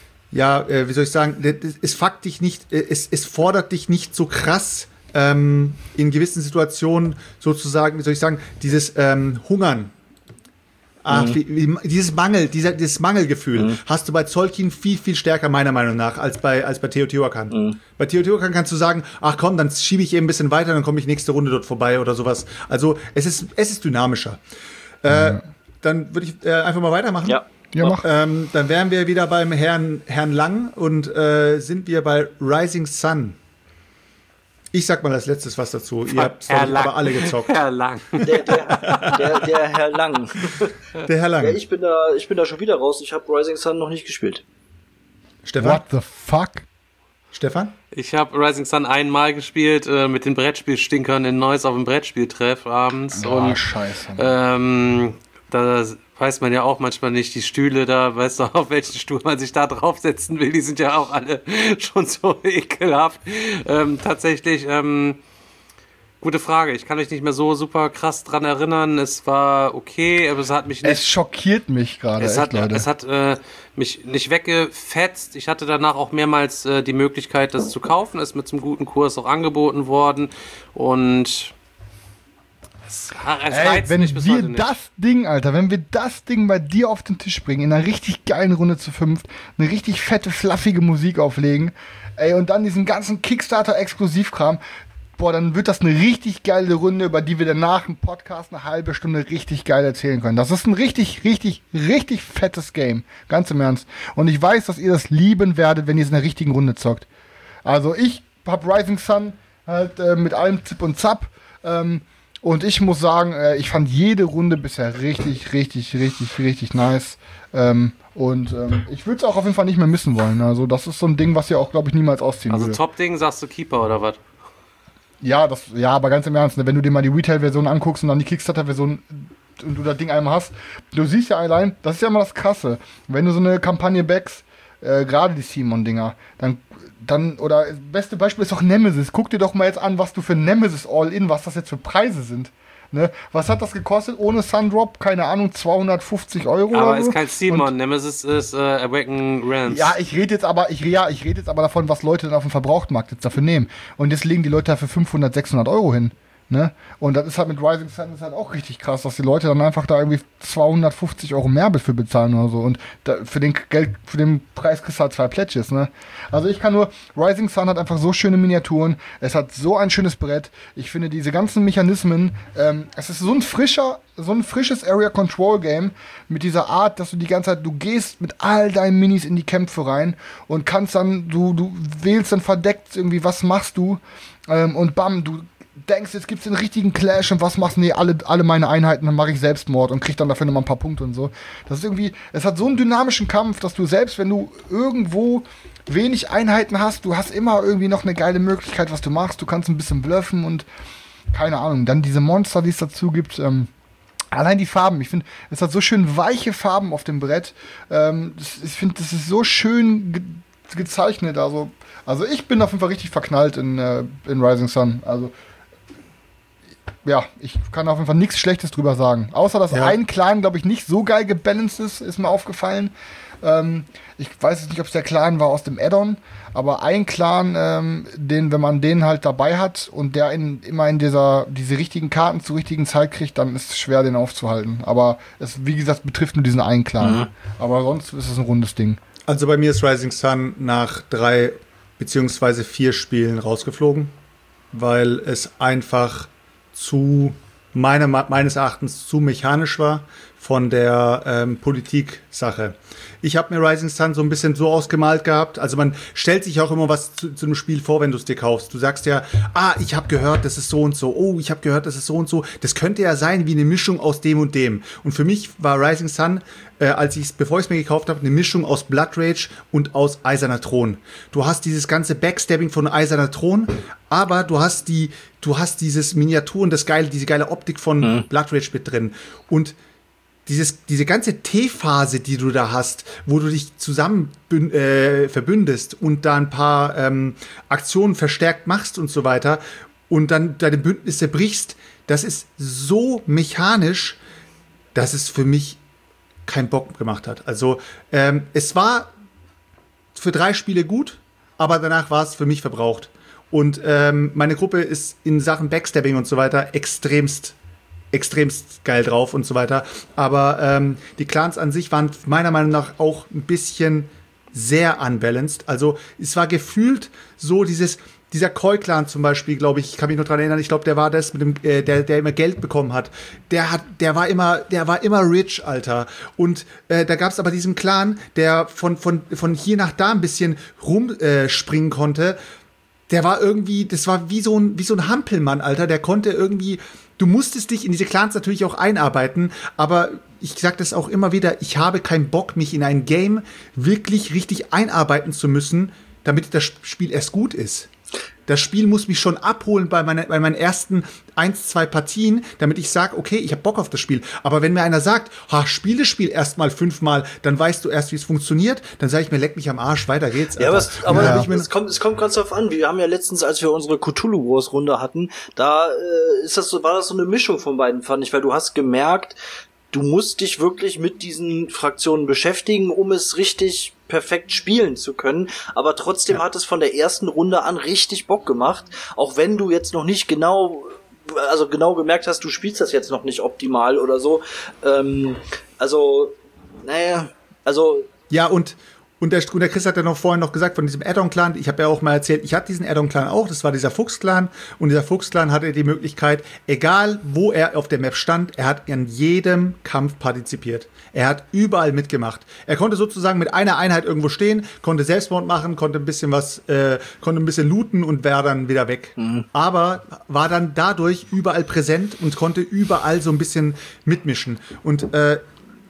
ja, äh, wie soll ich sagen, es fuckt dich nicht, es es fordert dich nicht so krass ähm, in gewissen Situationen sozusagen, wie soll ich sagen, dieses ähm, Hungern. Ach, mhm. wie, wie, dieses Mangel, dieser, dieses Mangelgefühl mhm. hast du bei Tzolk'in viel, viel stärker, meiner Meinung nach, als bei, als bei Teotihuacan. Mhm. Bei Teotihuacan kannst du sagen, ach komm, dann schiebe ich eben ein bisschen weiter, dann komme ich nächste Runde dort vorbei oder sowas. Also, es ist, es ist dynamischer. Mhm. Äh, dann würde ich äh, einfach mal weitermachen. Ja. Ja, mach. Ähm, dann wären wir wieder beim Herrn, Herrn Lang und äh, sind wir bei Rising Sun. Ich sag mal als letztes was dazu. Ihr habt aber alle gezockt. Herr Lang. Der, der, der, der Herr Lang. Der Herr Lang. Ja, ich bin da, ich bin da schon wieder raus. Ich habe Rising Sun noch nicht gespielt. Stefan? What the fuck? Stefan? Ich habe Rising Sun einmal gespielt äh, mit den Brettspielstinkern in Neuss auf dem Brettspieltreff abends. Oh, und, scheiße. Ähm, da weiß man ja auch manchmal nicht, die Stühle da, weißt du, auf welchen Stuhl man sich da draufsetzen will, die sind ja auch alle schon so ekelhaft. Ähm, tatsächlich, ähm, gute Frage, ich kann mich nicht mehr so super krass dran erinnern, es war okay, aber es hat mich nicht... Es schockiert mich gerade, Es echt, hat, Leute. es hat äh, mich nicht weggefetzt, ich hatte danach auch mehrmals äh, die Möglichkeit, das zu kaufen, ist mit zum guten Kurs auch angeboten worden und... Es, es Ey, wenn mich bis wir heute nicht. das Ding, Alter, wenn wir das Ding bei dir auf den Tisch bringen, in einer richtig geilen Runde zu fünft, eine richtig fette, fluffige Musik auflegen, ey, und dann diesen ganzen Kickstarter-Exklusivkram, boah, dann wird das eine richtig geile Runde, über die wir danach im Podcast eine halbe Stunde richtig geil erzählen können. Das ist ein richtig, richtig, richtig fettes Game. Ganz im Ernst. Und ich weiß, dass ihr das lieben werdet, wenn ihr es in der richtigen Runde zockt. Also ich hab Rising Sun halt äh, mit allem Zip und Zap, ähm, und ich muss sagen, äh, ich fand jede Runde bisher richtig, richtig, richtig, richtig nice. Ähm, und ähm, ich würde es auch auf jeden Fall nicht mehr missen wollen. Also das ist so ein Ding, was ihr auch, glaube ich, niemals ausziehen Also würde. Top-Ding, sagst du Keeper oder was? Ja, das, ja, aber ganz im Ernst, ne, wenn du dir mal die Retail-Version anguckst und dann die Kickstarter-Version, und du das Ding einmal hast, du siehst ja allein, das ist ja immer das Krasse, wenn du so eine Kampagne backst, äh, gerade die Simon-Dinger, dann, dann, oder das beste Beispiel ist doch Nemesis, guck dir doch mal jetzt an, was du für Nemesis All-In, was das jetzt für Preise sind. Ne? Was hat das gekostet ohne Sundrop? Keine Ahnung, zweihundertfünfzig Euro aber oder so. ist kein Simon, und, Nemesis ist äh, Awaken Realms. Ja, ich rede jetzt aber, ich, ja, ich rede jetzt aber davon, was Leute dann auf dem Verbrauchtmarkt jetzt dafür nehmen. Und jetzt legen die Leute dafür fünfhundert, sechshundert Euro hin. Ne? Und das ist halt mit Rising Sun ist halt auch richtig krass, dass die Leute dann einfach da irgendwie zweihundertfünfzig Euro mehr für bezahlen oder so. Und da, für den Geld, für den Preis kriegst du halt zwei Pledges, ne? Also ich kann nur, Rising Sun hat einfach so schöne Miniaturen, es hat so ein schönes Brett. Ich finde diese ganzen Mechanismen, ähm, es ist so ein frischer, so ein frisches Area Control Game mit dieser Art, dass du die ganze Zeit, du gehst mit all deinen Minis in die Kämpfe rein und kannst dann, du, du wählst dann verdeckt irgendwie, was machst du? Ähm, und bam, du denkst, jetzt gibt's den richtigen Clash und was machst du? Nee, alle, alle meine Einheiten, dann mache ich Selbstmord und krieg dann dafür nochmal ein paar Punkte und so. Das ist irgendwie, es hat so einen dynamischen Kampf, dass du selbst, wenn du irgendwo wenig Einheiten hast, du hast immer irgendwie noch eine geile Möglichkeit, was du machst. Du kannst ein bisschen bluffen und keine Ahnung. Dann diese Monster, die es dazu gibt, ähm, allein die Farben, ich finde, es hat so schön weiche Farben auf dem Brett. Ähm, das, ich finde, das ist so schön ge gezeichnet. Also, also ich bin auf jeden Fall richtig verknallt in, äh, in Rising Sun. Also ja, ich kann auf jeden Fall nichts Schlechtes drüber sagen. Außer, dass ja. ein Clan, glaube ich, nicht so geil gebalanced ist, ist mir aufgefallen. Ähm, ich weiß jetzt nicht, ob es der Clan war aus dem Add-on, aber ein Clan, ähm, den, wenn man den halt dabei hat und der in, immer in dieser, diese richtigen Karten zur richtigen Zeit kriegt, dann ist es schwer, den aufzuhalten. Aber es, wie gesagt, betrifft nur diesen einen Clan. Mhm. Aber sonst ist es ein rundes Ding. Also bei mir ist Rising Sun nach drei beziehungsweise vier Spielen rausgeflogen, weil es einfach zu meiner, meines Erachtens zu mechanisch war von der ähm, Politik-Sache. Ich habe mir Rising Sun so ein bisschen so ausgemalt gehabt, also man stellt sich auch immer was zu, zu einem Spiel vor, wenn du es dir kaufst. Du sagst ja, ah, ich habe gehört, das ist so und so, oh, ich habe gehört, das ist so und so. Das könnte ja sein wie eine Mischung aus dem und dem. Und für mich war Rising Sun, äh, als ich bevor ich es mir gekauft habe, eine Mischung aus Blood Rage und aus Eiserner Thron. Du hast dieses ganze Backstabbing von Eiserner Thron, aber du hast die, du hast dieses Miniaturen, das geile, diese geile Optik von mhm. Blood Rage mit drin. Und Dieses, diese ganze T-Phase, die du da hast, wo du dich zusammen äh, verbündest und da ein paar ähm, Aktionen verstärkt machst und so weiter und dann deine Bündnisse brichst, das ist so mechanisch, dass es für mich keinen Bock gemacht hat. Also ähm, es war für drei Spiele gut, aber danach war es für mich verbraucht. Und ähm, meine Gruppe ist in Sachen Backstabbing und so weiter extremst extremst geil drauf und so weiter. Aber ähm, die Clans an sich waren meiner Meinung nach auch ein bisschen sehr unbalanced. Also es war gefühlt so dieses, dieser Koi-Clan zum Beispiel, glaube ich, ich kann mich noch dran erinnern, ich glaube, der war das mit dem, äh, der, der immer Geld bekommen hat. Der hat, der war immer, der war immer rich, Alter. Und äh, da gab es aber diesen Clan, der von, von, von hier nach da ein bisschen rumspringen äh, konnte. Der war irgendwie, das war wie so ein, wie so ein Hampelmann, Alter. Der konnte irgendwie, du musstest dich in diese Clans natürlich auch einarbeiten, aber ich sag das auch immer wieder, ich habe keinen Bock, mich in ein Game wirklich richtig einarbeiten zu müssen, damit das Spiel erst gut ist. Das Spiel muss mich schon abholen bei, meine, bei meinen ersten eins, zwei Partien, damit ich sage, okay, ich habe Bock auf das Spiel. Aber wenn mir einer sagt, ha, spiel das Spiel erst mal fünfmal, dann weißt du erst, wie es funktioniert, dann sage ich mir, leck mich am Arsch, weiter geht's. Alter. Ja, aber, es, aber ja. Es, kommt, es kommt ganz drauf an. Wir haben ja letztens, als wir unsere Cthulhu Wars Runde hatten, da äh, ist das so, war das so eine Mischung von beiden, fand ich, weil du hast gemerkt, du musst dich wirklich mit diesen Fraktionen beschäftigen, um es richtig perfekt spielen zu können, aber trotzdem ja. hat es von der ersten Runde an richtig Bock gemacht, auch wenn du jetzt noch nicht genau, also genau gemerkt hast, du spielst das jetzt noch nicht optimal oder so. Ähm, also, naja, also... Ja, und Und der, und der Chris hat ja noch vorhin noch gesagt, von diesem Add-on-Clan, ich habe ja auch mal erzählt, ich hatte diesen Add-on-Clan auch, das war dieser Fuchs-Clan, und dieser Fuchs-Clan hatte die Möglichkeit, egal wo er auf der Map stand, er hat an jedem Kampf partizipiert. Er hat überall mitgemacht. Er konnte sozusagen mit einer Einheit irgendwo stehen, konnte Selbstmord machen, konnte ein bisschen was, äh, konnte ein bisschen looten und wäre dann wieder weg. Mhm. Aber war dann dadurch überall präsent und konnte überall so ein bisschen mitmischen. Und äh,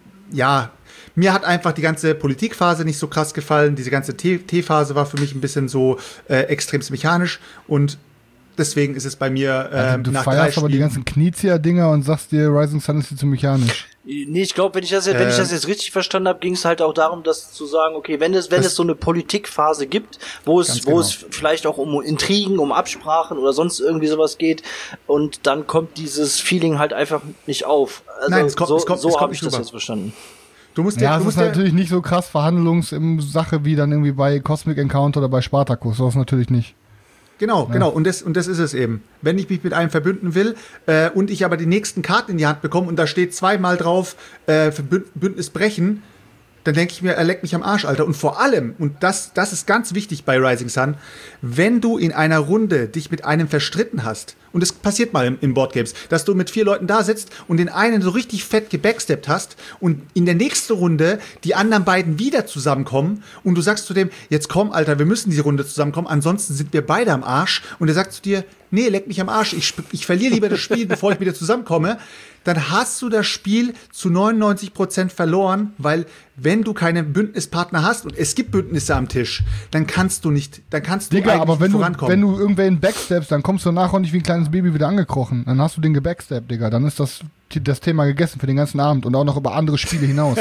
ja, mir hat einfach die ganze Politikphase nicht so krass gefallen. Diese ganze T-Phase war für mich ein bisschen so äh, extrem mechanisch. Und Deswegen ist es bei mir ähm, also du nach drei feierst aber die Spielen- ganzen Knizia-Dinger und sagst dir, Rising Sun ist dir zu mechanisch. Nee, ich glaube, wenn ich das jetzt, wenn ich das jetzt richtig verstanden habe, ging es halt auch darum, dass zu sagen, okay, wenn es, wenn Das- es so eine Politikphase gibt, wo es, Ganz wo genau. es vielleicht auch um Intrigen, um Absprachen oder sonst irgendwie sowas geht, und dann kommt dieses Feeling halt einfach nicht auf. Also Nein, es kommt- so, es kommt- so es kommt habe ich nicht das rüber. jetzt verstanden. Du musst dir, Ja, du es musst ist dir, natürlich nicht so krass Verhandlungssache wie dann irgendwie bei Cosmic Encounter oder bei Spartacus. Das natürlich nicht. Genau, genau. Und das, und das ist es eben. Wenn ich mich mit einem verbünden will äh, und ich aber die nächsten Karten in die Hand bekomme und da steht zweimal drauf, äh, Verbünd- Bündnis brechen, dann denke ich mir, er leckt mich am Arsch, Alter. Und vor allem, und das, das ist ganz wichtig bei Rising Sun, wenn du in einer Runde dich mit einem verstritten hast, und das passiert mal in, in Boardgames, dass du mit vier Leuten da sitzt und den einen so richtig fett gebacksteppt hast und in der nächsten Runde die anderen beiden wieder zusammenkommen und du sagst zu dem, jetzt komm, Alter, wir müssen die Runde zusammenkommen, ansonsten sind wir beide am Arsch, und er sagt zu dir, nee, leck mich am Arsch, ich, sp- ich verliere lieber das Spiel, bevor ich wieder zusammenkomme, dann hast du das Spiel zu neunundneunzig Prozent verloren, weil wenn du keinen Bündnispartner hast, und es gibt Bündnisse am Tisch, dann kannst du nicht, dann kannst du Digga, eigentlich aber wenn nicht du, vorankommen. wenn du irgendwen backsteppst, dann kommst du nachher auch nicht wie ein kleines Baby wieder angekrochen. Dann hast du den gebacksteppt, Digga. Dann ist das, das Thema gegessen für den ganzen Abend und auch noch über andere Spiele hinaus.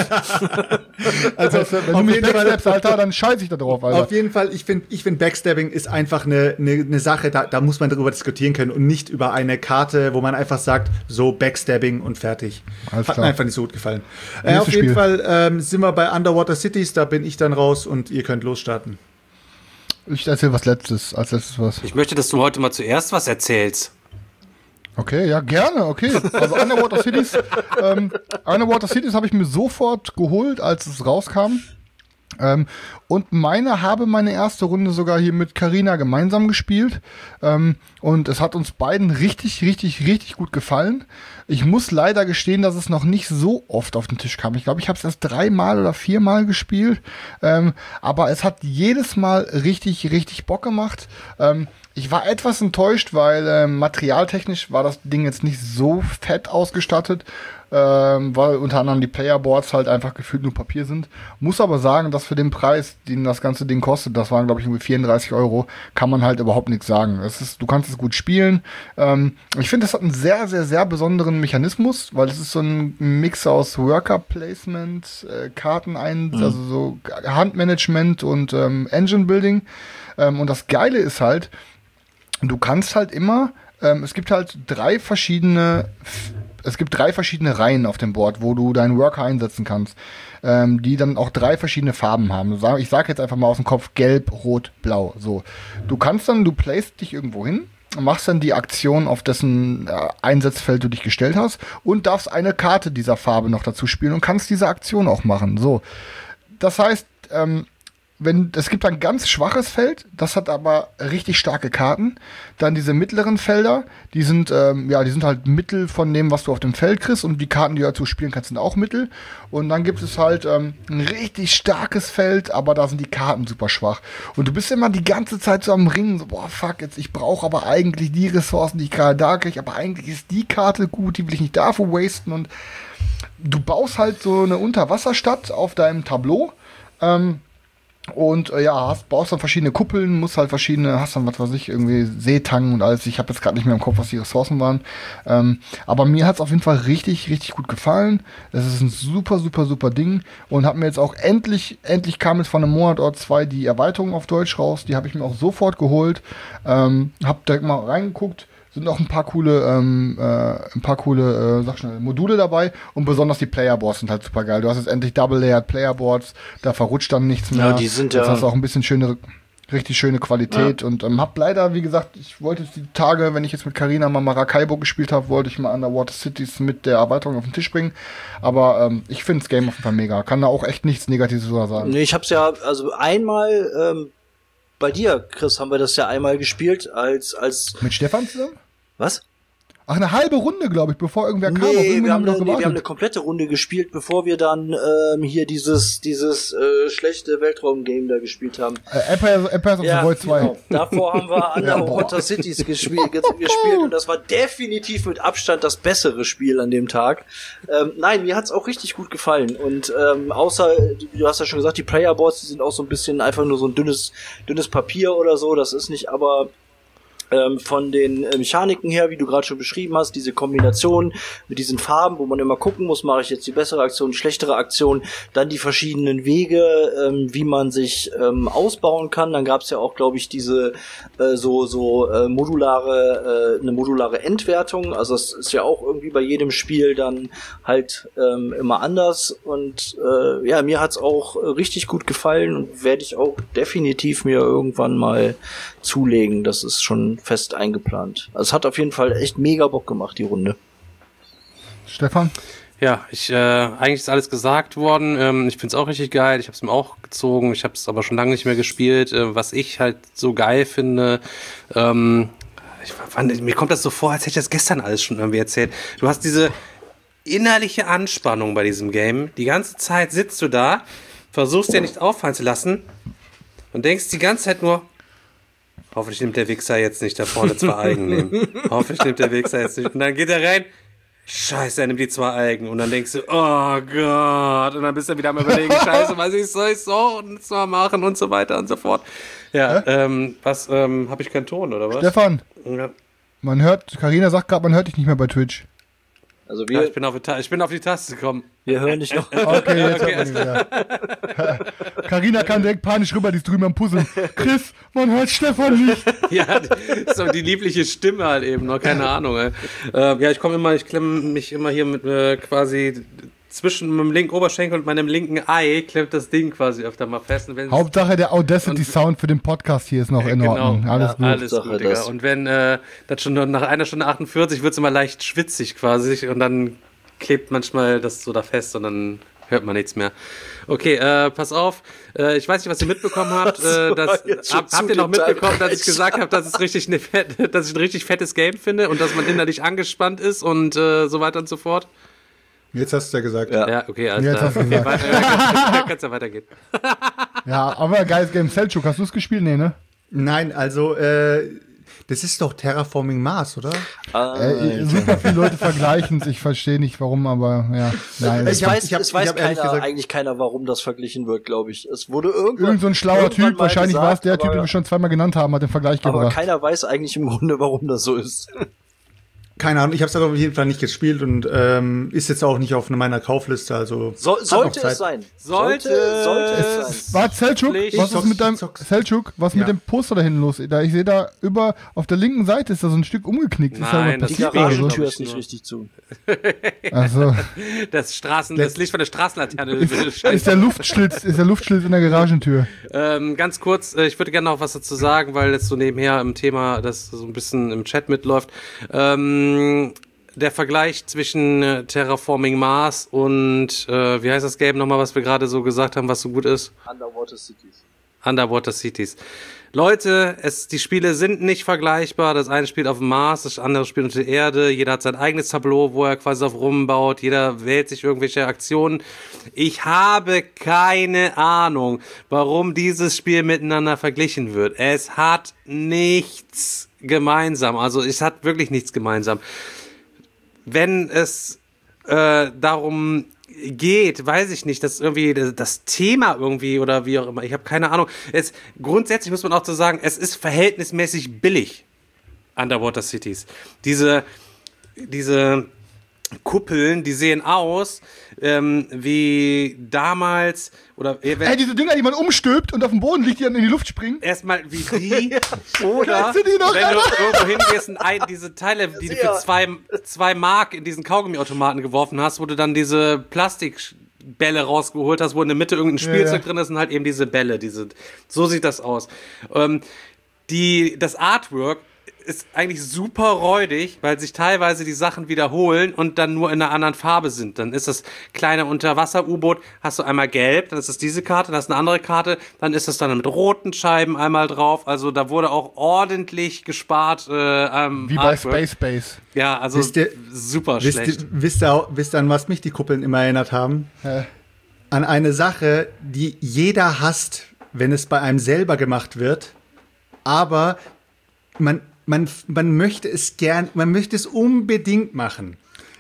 also, Weißt du, wenn du auf mich jeden Fall- backsteppst, Alter, dann scheiße ich da drauf, Alter. Auf jeden Fall, ich finde, ich find Backstabbing ist einfach eine, eine, eine Sache, da, da muss man darüber diskutieren können und nicht über eine Karte, wo man einfach sagt, so Backstabbing und fertig. Alles Hat klar. mir einfach nicht so gut gefallen. Äh, Nächstes auf jeden Spiel. Fall ähm, sind wir bei Underwater Cities, da bin ich dann raus und ihr könnt losstarten. Ich erzähl was Letztes, als letztes was. Ich möchte, dass du heute mal zuerst was erzählst. Okay, ja, gerne, okay. Also Underwater Cities, ähm, Underwater Cities habe ich mir sofort geholt, als es rauskam. Ähm, und meine habe meine erste Runde sogar hier mit Carina gemeinsam gespielt. Ähm, und es hat uns beiden richtig, richtig, richtig gut gefallen. Ich muss leider gestehen, dass es noch nicht so oft auf den Tisch kam. Ich glaube, ich habe es erst dreimal oder viermal gespielt. Ähm, aber es hat jedes Mal richtig, richtig Bock gemacht. Ähm, Ich war etwas enttäuscht, weil ähm, materialtechnisch war das Ding jetzt nicht so fett ausgestattet, ähm, weil unter anderem die Playerboards halt einfach gefühlt nur Papier sind. Muss aber sagen, dass für den Preis, den das ganze Ding kostet, das waren glaube ich irgendwie vierunddreißig Euro, kann man halt überhaupt nichts sagen. Es ist, du kannst es gut spielen. Ähm, ich finde, das hat einen sehr, sehr, sehr besonderen Mechanismus, weil es ist so ein Mix aus Worker Placement, äh, Karten ein, mhm. also so Handmanagement und ähm, Engine Building. Ähm, und das Geile ist halt, du kannst halt immer, ähm, es gibt halt drei verschiedene, es gibt drei verschiedene Reihen auf dem Board, wo du deinen Worker einsetzen kannst, ähm, die dann auch drei verschiedene Farben haben. Ich sage jetzt einfach mal aus dem Kopf gelb, rot, blau. So, du kannst dann, du playst dich irgendwo hin, machst dann die Aktion, auf dessen äh, Einsatzfeld du dich gestellt hast, und darfst eine Karte dieser Farbe noch dazu spielen und kannst diese Aktion auch machen. So, das heißt, ähm, wenn, es gibt ein ganz schwaches Feld, das hat aber richtig starke Karten. Dann diese mittleren Felder, die sind, ähm, ja, die sind halt Mittel von dem, was du auf dem Feld kriegst, und die Karten, die du dazu spielen kannst, sind auch Mittel. Und dann gibt es halt ähm, ein richtig starkes Feld, aber da sind die Karten super schwach. Und du bist immer die ganze Zeit so am Ringen, so, boah, fuck, jetzt, ich brauche aber eigentlich die Ressourcen, die ich gerade da kriege, aber eigentlich ist die Karte gut, die will ich nicht dafür wasten. Und du baust halt so eine Unterwasserstadt auf deinem Tableau, ähm, und äh, ja, hast, baust dann verschiedene Kuppeln, musst halt verschiedene, hast dann was weiß ich, irgendwie Seetangen und alles. Ich habe jetzt gerade nicht mehr im Kopf, was die Ressourcen waren. Ähm, aber mir hat's auf jeden Fall richtig, richtig gut gefallen. Es ist ein super, super, super Ding. Und hab mir jetzt auch endlich, endlich kam jetzt von einem Monat oder zwei die Erweiterung auf Deutsch raus. Die habe ich mir auch sofort geholt. Ähm, hab direkt mal reingeguckt. Sind auch ein paar coole, ähm, äh, ein paar coole, äh, sag schnell, Module dabei, und besonders die Playerboards sind halt super geil. Du hast jetzt endlich Double-Layered Playerboards, da verrutscht dann nichts mehr. Ja, die sind ja. Jetzt hast du auch ein bisschen schöne, richtig schöne Qualität, ja. Und ähm, hab leider, wie gesagt, ich wollte jetzt die Tage, wenn ich jetzt mit Carina mal Maracaibo gespielt habe, wollte ich mal Underwater Cities mit der Erweiterung auf den Tisch bringen. Aber ähm, ich finde das Game auf jeden Fall mega. Kann da auch echt nichts Negatives drüber sagen. Nee, ich hab's ja, also einmal, ähm, bei dir, Chris, haben wir das ja einmal gespielt, als, als. Mit Stefan zusammen? Was? Ach, eine halbe Runde, glaube ich, bevor irgendwer kam. Auf Nee, irgendwen wir haben, wir eine, noch nee, wir haben eine gewartet. komplette Runde gespielt, bevor wir dann ähm, hier dieses dieses äh, schlechte Weltraum-Game da gespielt haben. Äh, Empire, Empires of the Void zwei. Genau. Davor haben wir Underwater Cities gespielt, ge gespielt und das war definitiv mit Abstand das bessere Spiel an dem Tag. Ähm, nein, mir hat's auch richtig gut gefallen, und ähm, außer, du hast ja schon gesagt, die Playerboards, die sind auch so ein bisschen einfach nur so ein dünnes dünnes Papier oder so, das ist nicht, aber Ähm, von den äh, Mechaniken her, wie du gerade schon beschrieben hast, diese Kombination mit diesen Farben, wo man immer gucken muss, mache ich jetzt die bessere Aktion, die schlechtere Aktion, dann die verschiedenen Wege, ähm, wie man sich ähm, ausbauen kann. Dann gab es ja auch, glaube ich, diese äh, so so äh, modulare, äh, eine modulare Endwertung. Also das ist ja auch irgendwie bei jedem Spiel dann halt ähm, immer anders. Und äh, ja, mir hat's auch äh, richtig gut gefallen und werde ich auch definitiv mir irgendwann mal zulegen. Das ist schon fest eingeplant. Also es hat auf jeden Fall echt mega Bock gemacht, die Runde. Stefan? Ja, ich, äh, eigentlich ist alles gesagt worden. Ähm, ich finde es auch richtig geil. Ich habe es mir auch gezogen. Ich habe es aber schon lange nicht mehr gespielt. Äh, was ich halt so geil finde, ähm, ich, fand, mir kommt das so vor, als hätte ich das gestern alles schon irgendwie erzählt. Du hast diese innerliche Anspannung bei diesem Game. Die ganze Zeit sitzt du da, versuchst dir nicht auffallen zu lassen und denkst die ganze Zeit nur, hoffentlich nimmt der Wichser jetzt nicht da vorne zwei Eigen nehmen. Hoffentlich nimmt der Wichser jetzt nicht. Und dann geht er rein, scheiße, er nimmt die zwei Eigen. Und dann denkst du, oh Gott. Und dann bist du wieder am Überlegen, scheiße, was ich soll ich so und so machen und so weiter und so fort. Ja, ähm, was, ähm, hab ich keinen Ton, oder was? Stefan, Ja. man hört, Carina sagt gerade, man hört dich nicht mehr bei Twitch. Also Ja, wir, ich bin auf die Ta- ich bin auf die Taste gekommen. wir hören dich noch. Okay, jetzt Okay, hört man wieder. Carina kann direkt panisch rüber, die ist drüben am Puzzeln. Chris, man hört Stefan nicht. Ja, ist so die liebliche Stimme halt eben, noch keine Ahnung. Ey. Äh, ja, ich komme immer, ich klemme mich immer hier mit äh, quasi zwischen meinem linken Oberschenkel und meinem linken Ei klemmt das Ding quasi öfter mal fest. Und wenn Hauptsache der Audacity-Sound für den Podcast hier ist noch in Genau. Ordnung. Alles Ja, gut. alles Hauptsache gut, Digga. das. Und wenn äh, das schon nach einer Stunde achtundvierzig wird es immer leicht schwitzig quasi und dann klebt manchmal das so da fest und dann hört man nichts mehr. Okay, äh, pass auf. Äh, ich weiß nicht, was ihr mitbekommen habt. Äh, das, jetzt schon hab, zu habt ihr noch mitbekommen, dass ich detailreich. gesagt habe, dass, es richtig eine fett, dass ich ein richtig fettes Game finde und dass man innerlich angespannt ist und äh, so weiter und so fort? Jetzt hast du ja gesagt. Ja. Ja, okay, alles Jetzt klar. hast du Okay, gesagt. weiter, ja, kann's ja weitergehen. Ja, aber geiles Game. Selchuk, hast du es gespielt? Nee, ne? Nein, also, äh, das ist doch Terraforming Mars, oder? Äh, super viele Leute vergleichen es. Ich verstehe nicht, warum, aber ja. Nein, Es Ich hab- weiß, ich hab- es weiß ich hab ehrlich keiner, gesagt- eigentlich keiner, warum das verglichen wird, glaube ich. Es wurde irgendwann, irgend so ein schlauer irgendwann Typ, mal wahrscheinlich war es gesagt, der Typ, aber, den wir schon zweimal genannt haben, hat den Vergleich aber gebracht. keiner weiß eigentlich im Grunde, warum das so ist. Keine Ahnung, ich habe es aber auf jeden Fall nicht gespielt und ähm, ist jetzt auch nicht auf meiner Kaufliste, also So, hat noch sollte Zeit. es sein. Sollte sollte es Es sein. war Selchuk, Pflicht. was ist mit deinem Zock's. Selchuk, was Ja. mit dem Poster da hinten los? Da ich sehe da über auf der linken Seite ist da so ein Stück umgeknickt. Ist da Nein, was das Die passiert Spiegel, oder so? Garagentür glaub ist ich nicht nur. richtig zu. Also Das Straßen, Letz- das Licht von der Straßenlaterne. ist der Luftschlitz, ist der Luftschlitz in der Garagentür. Ähm, ganz kurz, äh, ich würde gerne noch was dazu sagen, weil jetzt so nebenher im Thema, das so ein bisschen im Chat mitläuft. Ähm, der Vergleich zwischen äh, Terraforming Mars und, äh, wie heißt das Game nochmal, was wir gerade so gesagt haben, was so gut ist? Underwater Cities. Underwater Cities. Leute, es, die Spiele sind nicht vergleichbar. Das eine spielt auf dem Mars, das andere spielt unter der Erde. Jeder hat sein eigenes Tableau, wo er quasi auf rumbaut. Jeder wählt sich irgendwelche Aktionen. Ich habe keine Ahnung, warum dieses Spiel miteinander verglichen wird. Es hat nichts gemeinsam. Also es hat wirklich nichts gemeinsam. Wenn es äh, darum geht, weiß ich nicht, dass irgendwie das Thema irgendwie oder wie auch immer, ich habe keine Ahnung. Es, grundsätzlich muss man auch so sagen, es ist verhältnismäßig billig, Underwater Cities. Diese, diese Kuppeln, die sehen aus ähm, wie damals oder äh, wenn- Ey, diese Dinger, die man umstülpt und auf dem Boden liegt, die dann in die Luft springen. erstmal wie die oder Kannst du die noch wenn erinnern? du irgendwo hingehst und ein, diese Teile, die du für Ja. zwei, zwei Mark in diesen Kaugummiautomaten geworfen hast, wo du dann diese Plastikbälle rausgeholt hast, wo in der Mitte irgendein Spielzeug ja. drin ist und halt eben diese Bälle, diese, so sieht das aus. Ähm, die, das Artwork ist eigentlich super räudig, weil sich teilweise die Sachen wiederholen und dann nur in einer anderen Farbe sind. Dann ist das kleine Unterwasser-U-Boot, hast du einmal gelb, dann ist das diese Karte, dann ist eine andere Karte, dann ist das dann mit roten Scheiben einmal drauf. Also da wurde auch ordentlich gespart. Äh, am Wie bei Artwork. Space Base. Ja, also Wisst ihr- super Wisst schlecht. ihr, wisst, ihr, auch- wisst ihr, an was mich die Kuppeln immer erinnert haben? Hä? An eine Sache, die jeder hasst, wenn es bei einem selber gemacht wird, aber man, man, man möchte es gern, man möchte es unbedingt machen.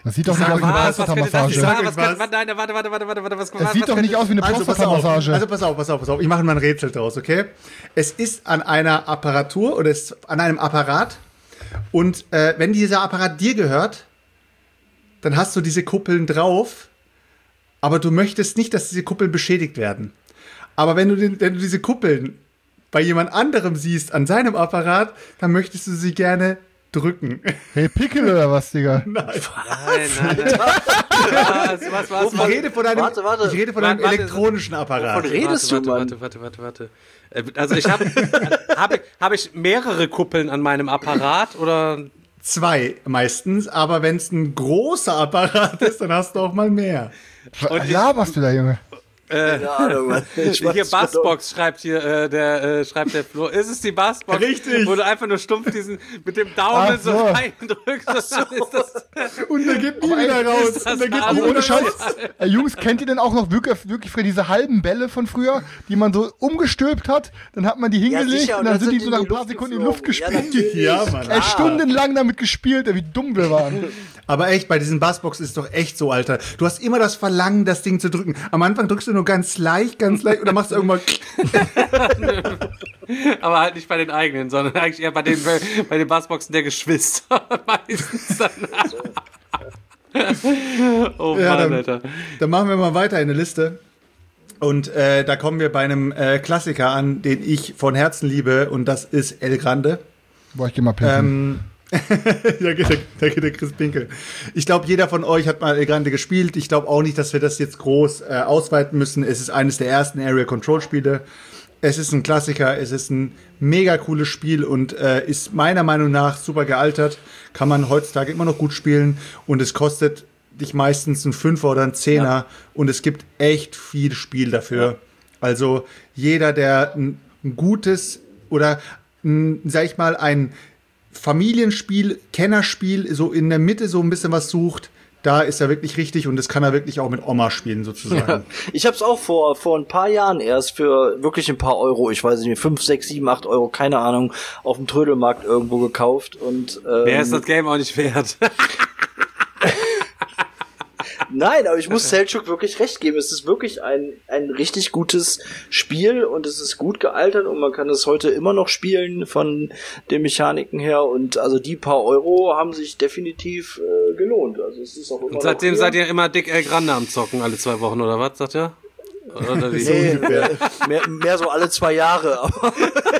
Das sieht doch nicht aus wie eine Was, was könnte das Prostatamassage. sein? Ich Was sag euch könnte, warte, nein, warte, warte, warte, warte, warte, was, Es was, sieht was doch nicht könnte- aus wie eine Also pass auf, Prostatamassage. also pass auf, pass auf, pass auf. Ich mache mal ein Rätsel draus, okay? Es ist an einer Apparatur oder es ist an einem Apparat und äh, wenn dieser Apparat dir gehört, dann hast du diese Kuppeln drauf, aber du möchtest nicht, dass diese Kuppeln beschädigt werden. Aber wenn du, den, wenn du diese Kuppeln bei jemand anderem siehst an seinem Apparat, dann möchtest du sie gerne drücken. Hey, Pickel oder was, Digga? Nein, nein, nein. Was, was, was, Ich was? rede von einem, Warte, warte. Ich rede von Warte, einem warte. elektronischen Apparat. Wovon redest warte, du, Mann? warte, warte, warte, warte, warte. Äh, Also ich habe hab ich, hab ich mehrere Kuppeln an meinem Apparat oder Zwei meistens, aber wenn es ein großer Apparat ist, dann hast du auch mal mehr. Was laberst du da, Junge? Keine Ahnung, Mann. Ich hier weiß Bassbox schreibt hier äh, der äh, schreibt der Flo. Ist es die Bassbox? Richtig. Wo du einfach nur stumpf diesen mit dem Daumen Ach so, so. reindrückst. Das ist das, Und der geht nie wieder raus. ist das Und der geht alles? nie Aber ohne wieder Scheiß, raus. äh, Jungs, kennt ihr denn auch noch wirklich, wirklich für diese halben Bälle von früher, die man so umgestülpt hat? Dann hat man die Ja, hingelegt sicher, und dann sind die so nach ein paar Sekunden in die Luft geflogen. gespielt. Ja, Ja, natürlich. Mann. Ey, stundenlang damit gespielt, ey, wie dumm wir waren. Aber echt, bei diesen Bassbox ist es doch echt so, Alter. Du hast immer das Verlangen, das Ding zu drücken. Am Anfang drückst du nur ganz leicht, ganz leicht oder machst irgendwann. aber halt nicht bei den eigenen, sondern eigentlich eher bei den bei den Bassboxen der Geschwister meistens dann. Oh Ja, Mann, dann, Alter. dann machen wir mal weiter in der Liste. Und äh, da kommen wir bei einem äh, Klassiker an, den ich von Herzen liebe, und das ist El Grande. Boah, ich geh mal pinkeln. Ähm, da, geht der, da geht der Chris Pinkel. Ich glaube, jeder von euch hat mal El Grande gespielt. Ich glaube auch nicht, dass wir das jetzt groß äh, ausweiten müssen. Es ist eines der ersten Area-Control-Spiele. Es ist ein Klassiker, es ist ein mega cooles Spiel und äh, ist meiner Meinung nach super gealtert. Kann man heutzutage immer noch gut spielen und es kostet dich meistens ein Fünfer oder ein Zehner ja. Und es gibt echt viel Spiel dafür. Ja. Also jeder, der ein, ein gutes oder ein, sag ich mal, ein Familienspiel, Kennerspiel, so in der Mitte so ein bisschen was sucht, da ist er wirklich richtig und das kann er wirklich auch mit Oma spielen sozusagen. Ja. Ich habe es auch vor vor ein paar Jahren erst für wirklich ein paar Euro, ich weiß nicht, fünf, sechs, sieben, acht Euro, keine Ahnung, auf dem Trödelmarkt irgendwo gekauft und ähm, Mehr ist das Game auch nicht wert. Nein, aber ich muss Selçuk wirklich recht geben. Es ist wirklich ein ein richtig gutes Spiel und es ist gut gealtert und man kann es heute immer noch spielen von den Mechaniken her und also die paar Euro haben sich definitiv äh, gelohnt. Also es ist auch immer und seitdem noch seid ihr immer dick El Grande am Zocken alle zwei Wochen oder was, sagt ihr? Oder wie? Nee, mehr, mehr so alle zwei Jahre. Aber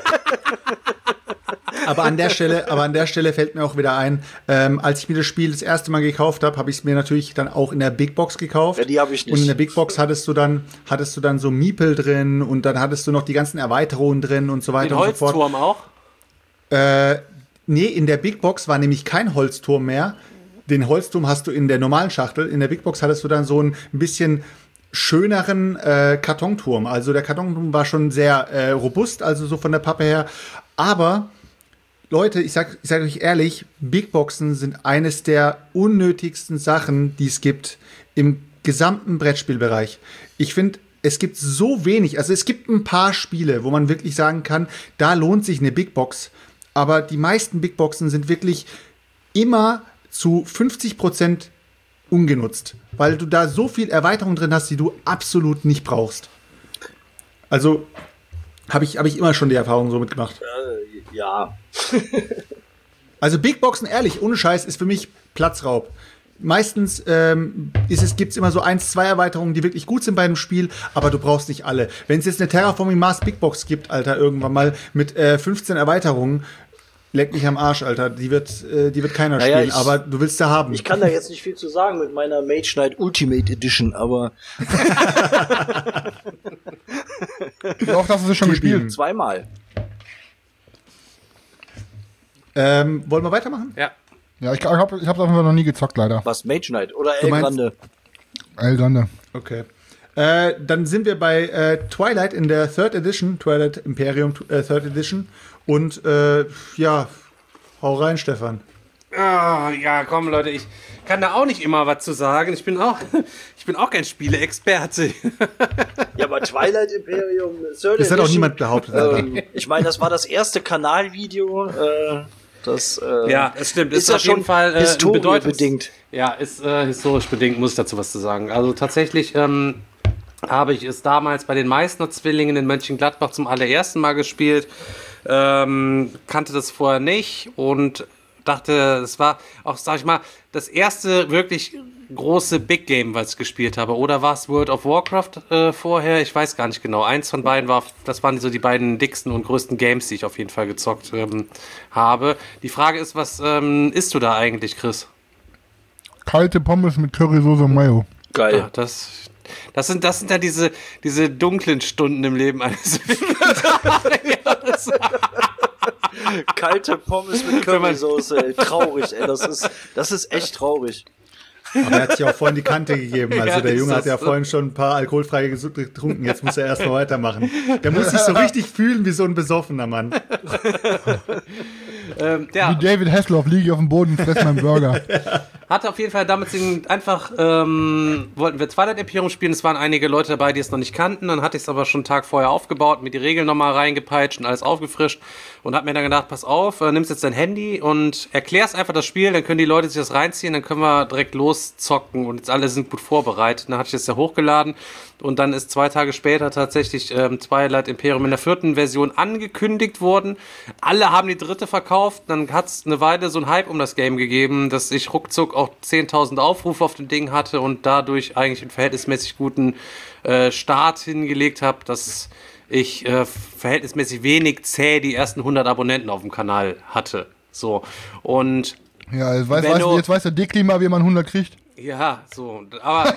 Aber an der Stelle, aber an der Stelle fällt mir auch wieder ein, ähm, als ich mir das Spiel das erste Mal gekauft habe, habe ich es mir natürlich dann auch in der Big Box gekauft. Ja, die habe ich nicht. Und in der Big Box hattest du dann, hattest du dann so Meeple drin und dann hattest du noch die ganzen Erweiterungen drin und so weiter Den und so fort. Holzturm auch? Äh, nee, in der Big Box war nämlich kein Holzturm mehr. Den Holzturm hast du in der normalen Schachtel. In der Big Box hattest du dann so ein bisschen schöneren äh, Kartonturm. Also der Kartonturm war schon sehr äh, robust, also so von der Pappe her. Aber Leute, ich sag, ich sag euch ehrlich, Big Boxen sind eines der unnötigsten Sachen, die es gibt im gesamten Brettspielbereich. Ich finde, es gibt so wenig, also es gibt ein paar Spiele, wo man wirklich sagen kann, da lohnt sich eine Big Box. Aber die meisten Big Boxen sind wirklich immer zu fünfzig Prozent ungenutzt, weil du da so viel Erweiterung drin hast, die du absolut nicht brauchst. Also habe ich, hab ich immer schon die Erfahrung so mitgemacht. äh, ja. Also Big Boxen, ehrlich, ohne Scheiß, ist für mich Platzraub. Meistens ähm, ist es, gibt's immer so eins, zwei Erweiterungen, die wirklich gut sind bei einem Spiel, aber du brauchst nicht alle. Wenn es jetzt eine Terraforming Mars Big Box gibt, Alter, irgendwann mal mit äh, fünfzehn Erweiterungen, leck mich am Arsch, Alter. Die wird, äh, die wird keiner Naja, spielen, ich- aber du willst sie haben. Ich kann da jetzt nicht viel zu sagen mit meiner Mage Knight Ultimate Edition, aber Wie oft hast du das schon Gib ihm. gespielt? zweimal. ähm, wollen wir weitermachen? Ja. Ja, ich, ich habe ich hab's einfach noch nie gezockt, leider. Was, Mage Knight oder Du El meinst- Grande? El Grande. Okay. Äh, dann sind wir bei äh, Twilight in der Third Edition, Twilight Imperium äh, Third Edition. Und äh, ja, hau rein, Stefan. Ah, ja, komm, Leute, ich kann da auch nicht immer was zu sagen. Ich bin auch, ich bin auch kein Spieleexperte. Ja, aber Twilight Imperium Third Das hat auch Edition, niemand behauptet, Alter. Ähm, ich meine, das war das erste Kanalvideo. Äh, Das äh, ja, es stimmt. ist, ist ja auf jeden schon Fall äh, historiebedingt. Ja, ist äh, historisch bedingt, muss ich dazu was zu sagen. Also tatsächlich ähm, habe ich es damals bei den Meißner-Zwillingen in Mönchengladbach zum allerersten Mal gespielt. Ähm, kannte das vorher nicht und dachte, es war auch, sag ich mal, das erste wirklich große Big Game, was ich gespielt habe. Oder war es World of Warcraft äh, vorher? Ich weiß gar nicht genau. Eins von beiden war, das waren so die beiden dicksten und größten Games, die ich auf jeden Fall gezockt ähm, habe. Die Frage ist, was ähm, isst du da eigentlich, Chris? Kalte Pommes mit Currysoße und Mayo. Geil. Ja, das, das sind, das sind ja diese, diese dunklen Stunden im Leben eines Vegetariers. Kalte Pommes mit Currysoße, ey. Traurig, ey. Das ist, das ist echt traurig. Aber er hat sich auch vorhin die Kante gegeben. Also Ja, der ist Junge hat das ja so. vorhin schon ein paar alkoholfreie getrunken. Jetzt muss er erstmal weitermachen. Der muss sich so richtig fühlen wie so ein besoffener Mann. ähm, ja. Wie David Hasselhoff liege ich auf dem Boden und fresse meinen Burger. Hatte auf jeden Fall damit einfach, ähm, wollten wir Twilight Imperium spielen, es waren einige Leute dabei, die es noch nicht kannten, dann hatte ich es aber schon einen Tag vorher aufgebaut, mir die Regeln nochmal reingepeitscht und alles aufgefrischt und hab mir dann gedacht, pass auf, äh, nimmst jetzt dein Handy und erklärst einfach das Spiel, dann können die Leute sich das reinziehen, dann können wir direkt loszocken und jetzt alle sind gut vorbereitet. Dann hatte ich das ja hochgeladen und dann ist zwei Tage später tatsächlich ähm, Twilight Imperium in der vierten Version angekündigt worden. Alle haben die dritte verkauft, dann hat es eine Weile so einen Hype um das Game gegeben, dass ich ruckzuck auch zehntausend Aufrufe auf dem Ding hatte und dadurch eigentlich einen verhältnismäßig guten äh, Start hingelegt habe, dass ich äh, verhältnismäßig wenig zäh die ersten hundert Abonnenten auf dem Kanal hatte. So. Und Ja, jetzt weiß, Wenn weiß, du- jetzt weiß der Dekli wie man hundert kriegt. ja, so, aber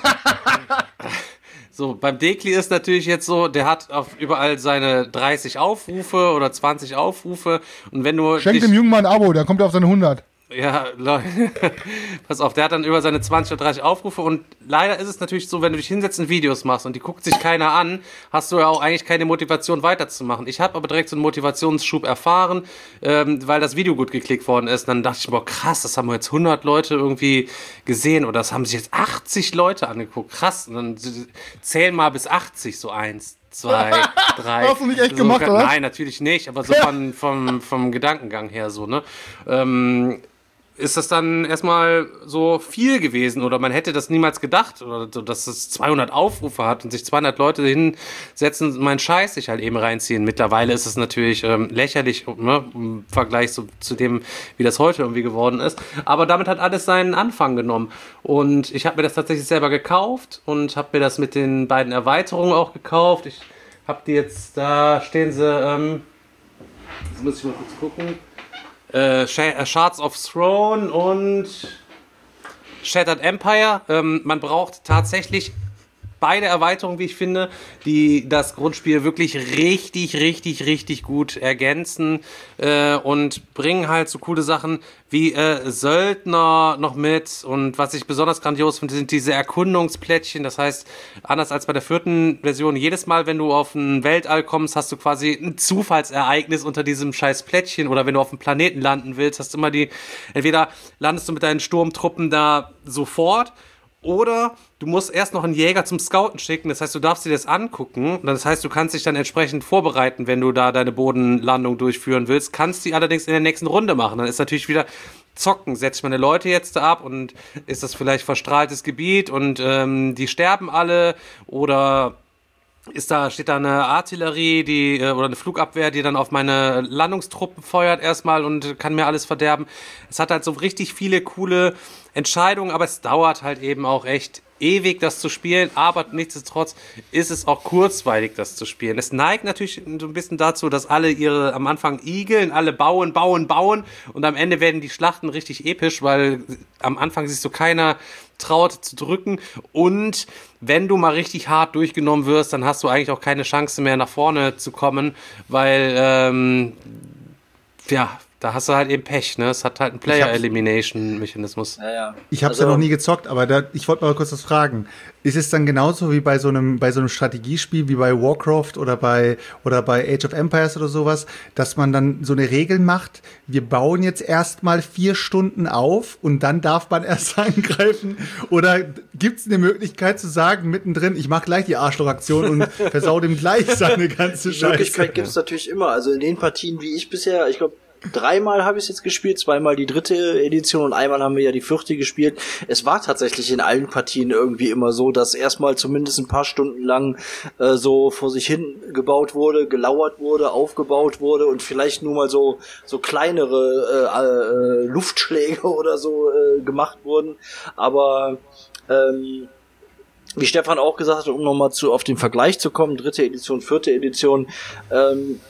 so, beim Dekli ist natürlich jetzt so, der hat auf überall seine dreißig Aufrufe oder zwanzig Aufrufe und wenn du Schenkt dich- dem Jungen mal ein Abo, dann kommt er auf seine hundert. Ja, Leute, pass auf, der hat dann über seine zwanzig oder dreißig Aufrufe und leider ist es natürlich so, wenn du dich hinsetzt und Videos machst und die guckt sich keiner an, hast du ja auch eigentlich keine Motivation weiterzumachen. Ich habe aber direkt so einen Motivationsschub erfahren, ähm, weil das Video gut geklickt worden ist. Und dann dachte ich, boah krass, das haben jetzt hundert Leute irgendwie gesehen oder das haben sich jetzt achtzig Leute angeguckt. Krass, und dann zählen mal bis achtzig, so eins, zwei, drei. Hast du nicht echt so, gemacht, oder? Nein, natürlich nicht, aber so von, vom, vom Gedankengang her so, ne? Ähm, ist das dann erstmal so viel gewesen oder man hätte das niemals gedacht oder so, dass es zweihundert Aufrufe hat und sich zweihundert Leute hinsetzen und meinen Scheiß sich halt eben reinziehen. Mittlerweile ist es natürlich ähm, lächerlich, ne, im Vergleich so, zu dem, wie das heute irgendwie geworden ist. Aber damit hat alles seinen Anfang genommen und ich habe mir das tatsächlich selber gekauft und habe mir das mit den beiden Erweiterungen auch gekauft. Ich habe die jetzt, da stehen sie, ähm, jetzt muss ich mal kurz gucken. Äh, Shards of Throne und Shattered Empire. Ähm, man braucht tatsächlich beide Erweiterungen, wie ich finde, die das Grundspiel wirklich richtig, richtig, richtig gut ergänzen äh, und bringen halt so coole Sachen wie äh, Söldner noch mit. Und was ich besonders grandios finde, sind diese Erkundungsplättchen. Das heißt, anders als bei der vierten Version, jedes Mal, wenn du auf ein Weltall kommst, hast du quasi ein Zufallsereignis unter diesem scheiß Plättchen. Oder wenn du auf einem Planeten landen willst, hast du immer die, entweder landest du mit deinen Sturmtruppen da sofort, oder du musst erst noch einen Jäger zum Scouten schicken. Das heißt, du darfst dir das angucken. Das heißt, du kannst dich dann entsprechend vorbereiten, wenn du da deine Bodenlandung durchführen willst. Kannst die allerdings in der nächsten Runde machen. Dann ist natürlich wieder zocken. Setze ich meine Leute jetzt da ab und ist das vielleicht verstrahltes Gebiet und ähm, die sterben alle oder ist da, steht da eine Artillerie, die, äh, oder eine Flugabwehr, die dann auf meine Landungstruppen feuert erstmal und kann mir alles verderben. Es hat halt so richtig viele coole Entscheidungen, aber es dauert halt eben auch echt ewig, das zu spielen, aber nichtsdestotrotz ist es auch kurzweilig, das zu spielen. Es neigt natürlich so ein bisschen dazu, dass alle ihre am Anfang igeln, alle bauen, bauen, bauen und am Ende werden die Schlachten richtig episch, weil am Anfang sich so keiner traut zu drücken und wenn du mal richtig hart durchgenommen wirst, dann hast du eigentlich auch keine Chance mehr nach vorne zu kommen, weil ähm, ja, da hast du halt eben Pech, ne? Es hat halt einen Player-Elimination-Mechanismus. Ja, ja. Ich habe es Also- ja noch nie gezockt, aber da, ich wollte mal kurz was fragen. Ist es dann genauso wie bei so einem bei so einem Strategiespiel wie bei Warcraft oder bei oder bei Age of Empires oder sowas, dass man dann so eine Regel macht, wir bauen jetzt erstmal vier Stunden auf und dann darf man erst angreifen? Oder gibt es eine Möglichkeit zu sagen, mittendrin, ich mache gleich die Arschlochaktion und versau dem gleich seine ganze Die Möglichkeit Scheiße? gibt es natürlich immer. Also in den Partien, wie ich bisher, ich glaube, dreimal habe ich es jetzt gespielt, zweimal die dritte Edition und einmal haben wir ja die vierte gespielt. Es war tatsächlich in allen Partien irgendwie immer so, dass erstmal zumindest ein paar Stunden lang äh, so vor sich hin gebaut wurde, gelauert wurde, aufgebaut wurde und vielleicht nur mal so so kleinere äh, äh, Luftschläge oder so äh, gemacht wurden. Aber ähm, wie Stefan auch gesagt hat, um nochmal zu auf den Vergleich zu kommen, dritte Edition, vierte Edition, ähm,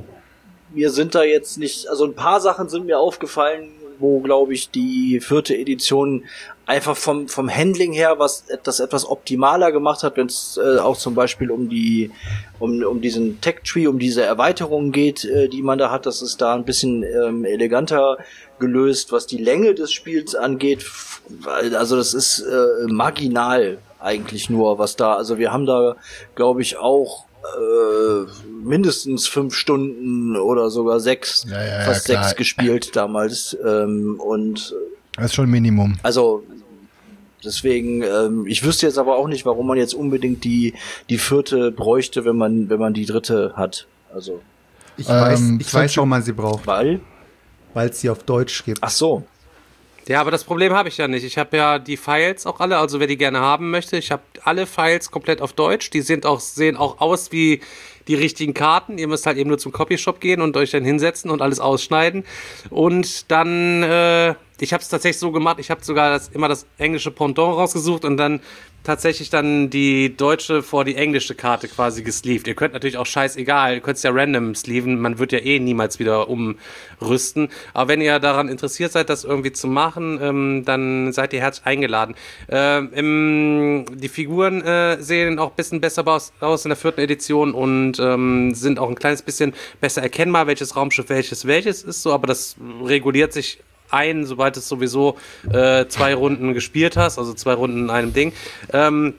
mir sind da jetzt nicht, also ein paar Sachen sind mir aufgefallen, wo, glaube ich, die vierte Edition einfach vom vom Handling her was das etwas optimaler gemacht hat, wenn es äh, auch zum Beispiel um die um um diesen Tech Tree, um diese Erweiterungen geht, äh, die man da hat. Das ist da ein bisschen ähm, eleganter gelöst, was die Länge des Spiels angeht. Also das ist äh, marginal eigentlich nur, was da. Also wir haben da, glaube ich, auch Äh, mindestens fünf Stunden oder sogar sechs, ja, ja, fast ja, sechs gespielt damals ähm, und das ist schon Minimum. Also deswegen, ähm, ich wüsste jetzt aber auch nicht, warum man jetzt unbedingt die die vierte bräuchte, wenn man wenn man die dritte hat. Also Ich weiß, Ähm, ich weiß, warum man sie braucht. weil Weil es sie auf Deutsch gibt. ach so. Ja, aber das Problem habe ich ja nicht. Ich habe ja die Files auch alle, also wer die gerne haben möchte, ich habe alle Files komplett auf Deutsch. Die sind auch, sehen auch aus wie die richtigen Karten. Ihr müsst halt eben nur zum Copyshop gehen und euch dann hinsetzen und alles ausschneiden. Und dann, äh, ich habe es tatsächlich so gemacht, ich habe sogar das, immer das englische Pendant rausgesucht und dann tatsächlich dann die deutsche vor die englische Karte quasi gesleeved. Ihr könnt natürlich auch scheißegal, ihr könnt es ja random sleeven, man wird ja eh niemals wieder umrüsten. Aber wenn ihr daran interessiert seid, das irgendwie zu machen, ähm, dann seid ihr herzlich eingeladen. Ähm, im, die Figuren äh, sehen auch ein bisschen besser aus, aus in der vierten Edition und ähm, sind auch ein kleines bisschen besser erkennbar, welches Raumschiff welches welches ist, so, aber das reguliert sich ein, sobald du sowieso äh, zwei Runden gespielt hast, also zwei Runden in einem Ding. Ähm,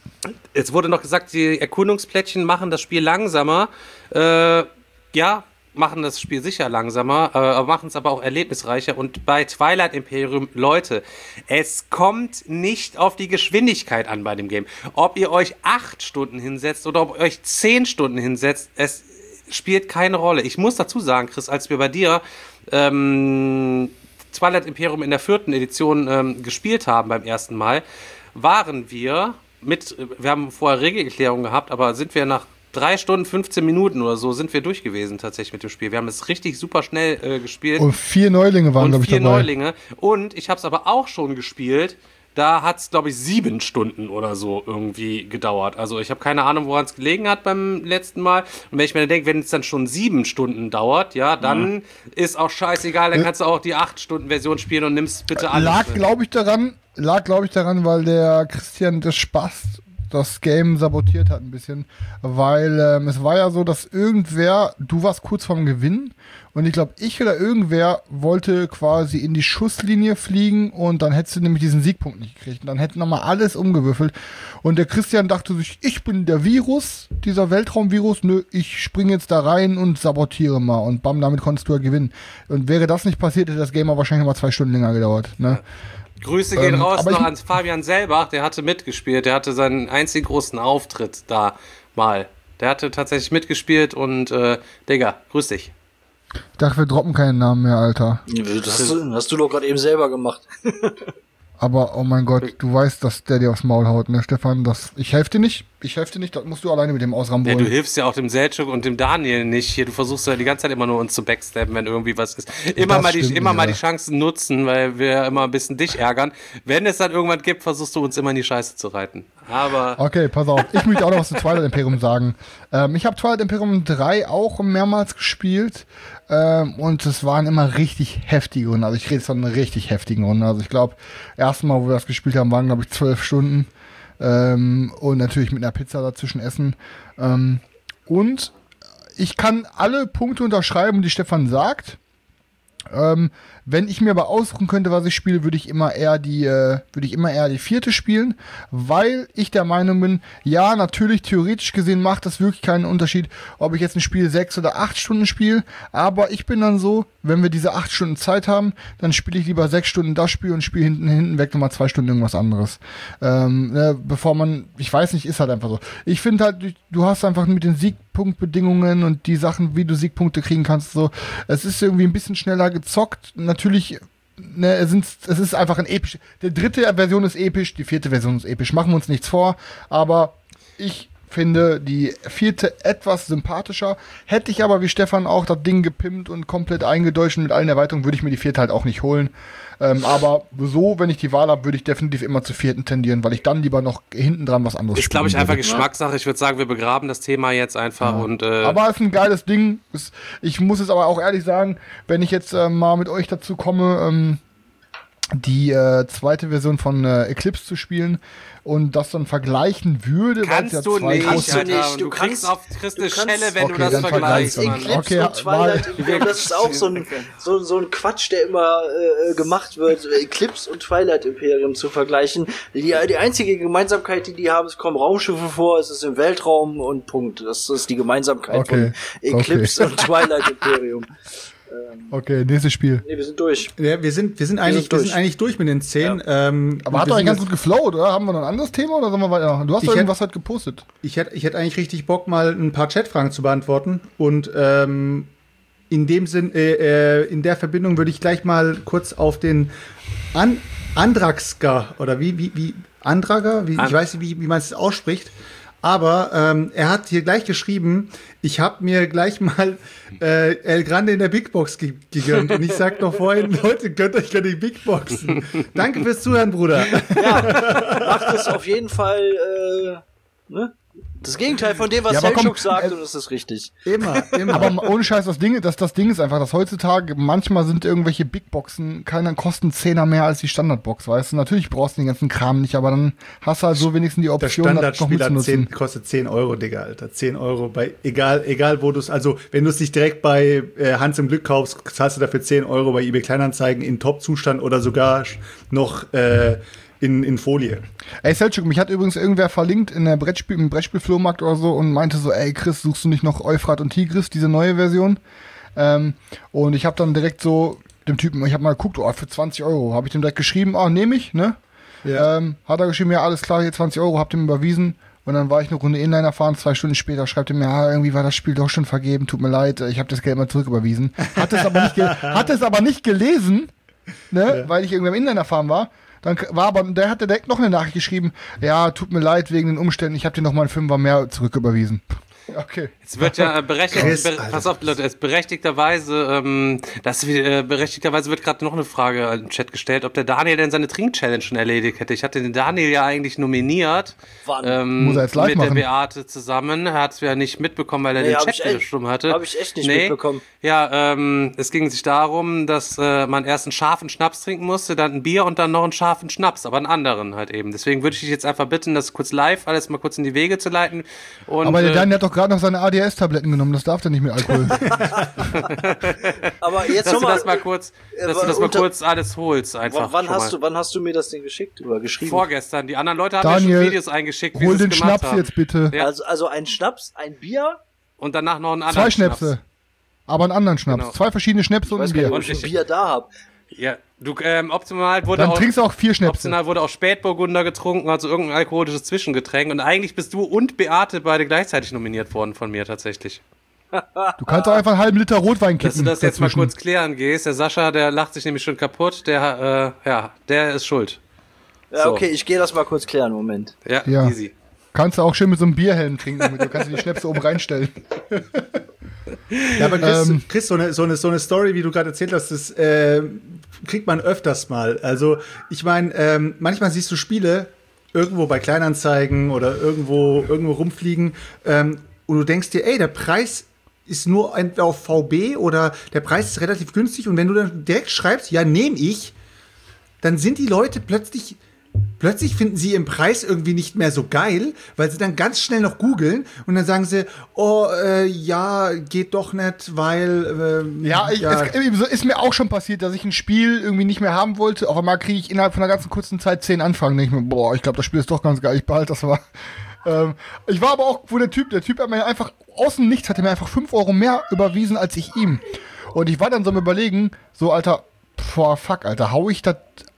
es wurde noch gesagt, die Erkundungsplättchen machen das Spiel langsamer. Äh, ja, machen das Spiel sicher langsamer, äh, machen es aber auch erlebnisreicher. Und bei Twilight Imperium, Leute, es kommt nicht auf die Geschwindigkeit an bei dem Game. Ob ihr euch acht Stunden hinsetzt oder ob ihr euch zehn Stunden hinsetzt, es spielt keine Rolle. Ich muss dazu sagen, Chris, als wir bei dir ähm, Twilight Imperium in der vierten Edition ähm, gespielt haben beim ersten Mal, waren wir mit, wir haben vorher Regelerklärung gehabt, aber sind wir nach drei Stunden, fünfzehn Minuten oder so, sind wir durch gewesen tatsächlich mit dem Spiel. Wir haben es richtig super schnell äh, gespielt. Und vier Neulinge waren, glaube ich, vier dabei. Neulinge. Und ich habe es aber auch schon gespielt. Da hat es, glaube ich, sieben Stunden oder so irgendwie gedauert. Also ich habe keine Ahnung, woran es gelegen hat beim letzten Mal. Und wenn ich mir denke, wenn es dann schon sieben Stunden dauert, ja, dann mhm. ist auch scheißegal. Dann kannst du auch die acht Stunden Version spielen und nimmst bitte alles. Lag, glaube ich, daran, lag, glaube ich, daran, weil der Christian des Spaß das Game sabotiert hat ein bisschen, weil ähm, es war ja so, dass irgendwer, du warst kurz vorm Gewinn und ich glaube, ich oder irgendwer wollte quasi in die Schusslinie fliegen und dann hättest du nämlich diesen Siegpunkt nicht gekriegt und dann hätte nochmal alles umgewürfelt und der Christian dachte sich, ich bin der Virus, dieser Weltraumvirus, nö, ich springe jetzt da rein und sabotiere mal und bam, damit konntest du ja gewinnen. Und wäre das nicht passiert, hätte das Game aber wahrscheinlich mal zwei Stunden länger gedauert, ne? Ja. Grüße gehen ähm, raus noch ich, ans Fabian Selbach, der hatte mitgespielt, der hatte seinen einzigen großen Auftritt da mal. Der hatte tatsächlich mitgespielt und, äh, Digga, grüß dich. Ich dachte, wir droppen keinen Namen mehr, Alter. Das hast du, hast du doch gerade eben selber gemacht. Aber, oh mein Gott, du weißt, dass der dir aufs Maul haut, ne, Stefan? Das, ich helfe dir nicht. Ich helfe dir nicht, das musst du alleine mit dem ausrambolen. Ja, du hilfst ja auch dem Selçuk und dem Daniel nicht. Hier, du versuchst ja die ganze Zeit immer nur uns zu backstabben, wenn irgendwie was ist. Immer, mal die, stimmt, immer ja. mal die Chancen nutzen, weil wir immer ein bisschen dich ärgern. Wenn es dann irgendwann gibt, versuchst du uns immer in die Scheiße zu reiten. Aber... Okay, pass auf. Ich möchte auch noch was zu Twilight Imperium sagen. Ähm, ich habe Twilight Imperium drei auch mehrmals gespielt. Ähm, und es waren immer richtig heftige Runden. Also ich rede jetzt von einer richtig heftigen Runde. Also ich glaube, erstmal, wo wir das gespielt haben, waren, glaube ich, zwölf Stunden. Ähm, und natürlich mit einer Pizza dazwischen essen. Ähm, und ich kann alle Punkte unterschreiben, die Stefan sagt. Ähm, wenn ich mir aber aussuchen könnte, was ich spiele, würde ich immer eher die, äh, würde ich immer eher die vierte spielen, weil ich der Meinung bin, ja, natürlich theoretisch gesehen macht das wirklich keinen Unterschied, ob ich jetzt ein Spiel sechs oder acht Stunden spiele, aber ich bin dann so, wenn wir diese acht Stunden Zeit haben, dann spiele ich lieber sechs Stunden das Spiel und spiele hinten, hinten weg nochmal zwei Stunden irgendwas anderes. Ähm, äh, bevor man, ich weiß nicht, ist halt einfach so. Ich finde halt, du hast einfach mit den Sieg Siegpunktbedingungen und die Sachen, wie du Siegpunkte kriegen kannst. So, es ist irgendwie ein bisschen schneller gezockt. Natürlich, ne, es, sind, es ist einfach ein episch. Die dritte Version ist episch, die vierte Version ist episch. Machen wir uns nichts vor, aber ich finde die vierte etwas sympathischer. Hätte ich aber wie Stefan auch das Ding gepimpt und komplett eingedeutscht mit allen Erweiterungen, würde ich mir die vierte halt auch nicht holen. Ähm, aber so, wenn ich die Wahl habe, würde ich definitiv immer zur vierten tendieren, weil ich dann lieber noch hinten dran was anderes Ist, glaube ich, einfach würde. Geschmackssache. Ich würde sagen, wir begraben das Thema jetzt einfach. Ja. und äh, Aber es ist ein geiles Ding. Es, ich muss es aber auch ehrlich sagen, wenn ich jetzt äh, mal mit euch dazu komme, ähm, die äh, zweite Version von äh, Eclipse zu spielen und das dann vergleichen würde, kannst ja du zwei nicht, Kannst du Alter. nicht, Du, du kriegst kannst- auf kriegst eine du kannst- Schelle, wenn Okay, du das dann vergleichst. vergleich's Mann. mal. Eclipse Okay, und Twilight Imperium, das ist auch so ein, so, so ein Quatsch, der immer äh, gemacht wird, Eclipse und Twilight Imperium zu vergleichen. Die, die einzige Gemeinsamkeit, die die haben, es kommen Raumschiffe vor, es ist im Weltraum und Punkt. Das ist die Gemeinsamkeit Okay, von Eclipse okay. und Twilight Imperium. Okay, nächstes Spiel. Nee, wir sind durch. Ja, wir sind, wir sind eigentlich, sind wir durch. sind eigentlich durch mit den zehn. Ähm, Aber hat wir doch sind eigentlich ganz jetzt- gut geflowt, oder? Haben wir noch ein anderes Thema oder sollen wir weiter? Du hast Ich doch hätt- irgendwas halt gepostet. Ich hätte ich hätte eigentlich richtig Bock, mal ein paar Chatfragen zu beantworten. Und ähm, in dem Sinn, äh, äh, in der Verbindung würde ich gleich mal kurz auf den An Andraxka oder wie, wie, wie, Andraga? Wie, An- ich weiß nicht, wie, wie man es ausspricht. Aber ähm, er hat hier gleich geschrieben, ich habe mir gleich mal äh, El Grande in der Big Box ge gegönnt. Und ich sag noch vorhin, Leute, gönnt euch gerne die Big Boxen. Danke fürs Zuhören, Bruder. Macht es auf jeden Fall, äh, ne? Das Gegenteil von dem, was Ja, aber komm, Selchuk sagt, äh, und das ist richtig. Immer, immer. Aber ohne Scheiß, das Ding, das, das Ding ist einfach, dass heutzutage manchmal sind irgendwelche Big Boxen, keine kosten Zehner mehr als die Standardbox, weißt du? Natürlich brauchst du den ganzen Kram nicht, aber dann hast du halt so wenigstens die Der Option, das noch Standardspieler mitzunutzen. zehn, kostet zehn Euro, Digga, Alter. zehn Euro bei, egal, egal wo du es, also, wenn du es nicht direkt bei äh, Hans im Glück kaufst, zahlst du dafür zehn Euro bei eBay Kleinanzeigen in Top-Zustand oder sogar noch, äh, in, in Folie. Ey, Selchuk, mich hat übrigens irgendwer verlinkt in der Brettspiel, im Brettspiel-Flohmarkt oder so und meinte so, ey Chris, suchst du nicht noch Euphrat und Tigris, diese neue Version? Ähm, und ich habe dann direkt so dem Typen, ich habe mal geguckt, oh, für zwanzig Euro, habe ich dem direkt geschrieben, ah, nehme ich, ne? Ja. Ähm, hat er geschrieben, ja, alles klar, hier zwanzig Euro, habt ihr ihm überwiesen. Und dann war ich eine Runde Inliner fahren, zwei Stunden später schreibt er mir, ja, irgendwie war das Spiel doch schon vergeben, tut mir leid, ich habe das Geld mal zurücküberwiesen. Hat es aber nicht, ge hat es aber nicht gelesen, ne, ja. weil ich irgendwie am Inliner fahren war. Dann war aber, der hat direkt noch eine Nachricht geschrieben, ja, tut mir leid wegen den Umständen, ich habe dir noch mal einen Fünfer mehr zurücküberwiesen. Okay. Es wird ja äh, berechtigt, Chris, be Alter. pass auf, Leute, es berechtigterweise, ähm, das äh, berechtigterweise wird gerade noch eine Frage im Chat gestellt, ob der Daniel denn seine Trink-Challenge schon erledigt hätte. Ich hatte den Daniel ja eigentlich nominiert. Wann? Ähm, Muss er jetzt live mit machen. der Beate zusammen. Er hat es ja nicht mitbekommen, weil er Nee, den hab Chat ich echt- stumm hatte. hab ich echt nicht nee. mitbekommen. Ja, ähm, es ging sich darum, dass äh, man erst einen scharfen Schnaps trinken musste, dann ein Bier und dann noch einen scharfen Schnaps, aber einen anderen halt eben. Deswegen würde ich dich jetzt einfach bitten, das kurz live alles mal kurz in die Wege zu leiten. Und, Aber der äh, Daniel hat doch gerade noch seine A D S-Tabletten genommen, das darf der nicht mit Alkohol. Aber jetzt dass du nochmal, das mal kurz, äh, dass du das mal unter- kurz alles holst einfach. wann schon hast mal. du, wann hast du mir das denn geschickt oder geschrieben? Vorgestern. Die anderen Leute haben Daniel, ja schon Videos eingeschickt, wie Hol sie den es gemacht Schnaps haben. jetzt bitte. Ja. Also, also ein Schnaps, ein Bier? Und danach noch einen anderen Zwei Schnäpse. Aber einen anderen Schnaps. Genau. Zwei verschiedene Schnäpse Ich und weiß ein gar nicht, Bier. ob ich ein Und ich- Bier da hab. Ja, du, ähm, optimal wurde Dann auch, trinkst du auch vier Schnäpse. optional wurde auch Spätburgunder getrunken, also irgendein alkoholisches Zwischengetränk. Und eigentlich bist du und Beate beide gleichzeitig nominiert worden von mir tatsächlich. Du kannst doch einfach einen halben Liter Rotwein kippen. Dass du das jetzt mal dazwischen. kurz klären gehst. Der Sascha, der lacht sich nämlich schon kaputt. Der, äh, ja, der ist schuld. Ja, So. okay, ich gehe das mal kurz klären, Moment. Ja, Ja. easy. Kannst du auch schön mit so einem Bierhelm trinken. Du kannst die Schnäpse oben reinstellen. Ja, aber Chris, Ähm. Chris so, eine, so, eine, so eine Story, wie du gerade erzählt hast, das äh, kriegt man öfters mal. Also, ich meine, ähm, manchmal siehst du Spiele irgendwo bei Kleinanzeigen oder irgendwo, irgendwo rumfliegen ähm, und du denkst dir, ey, der Preis ist nur entweder auf V B oder der Preis ist relativ günstig und wenn du dann direkt schreibst, ja, nehme ich, dann sind die Leute plötzlich Plötzlich finden sie ihren Preis irgendwie nicht mehr so geil, weil sie dann ganz schnell noch googeln und dann sagen sie, oh, äh, ja, geht doch nicht, weil, ähm, Ja, ich, Es, ist mir auch schon passiert, dass ich ein Spiel irgendwie nicht mehr haben wollte. Auf einmal kriege ich innerhalb von einer ganzen kurzen Zeit zehn Anfragen. Denke ich mir, boah, ich glaube, das Spiel ist doch ganz geil, ich behalte das mal. Ähm, ich war aber auch, wo der Typ, der Typ hat mir einfach, außen nichts, hat er mir einfach fünf Euro mehr überwiesen als ich ihm. Und ich war dann so am Überlegen, so, Alter, boah, fuck, Alter, hau ich das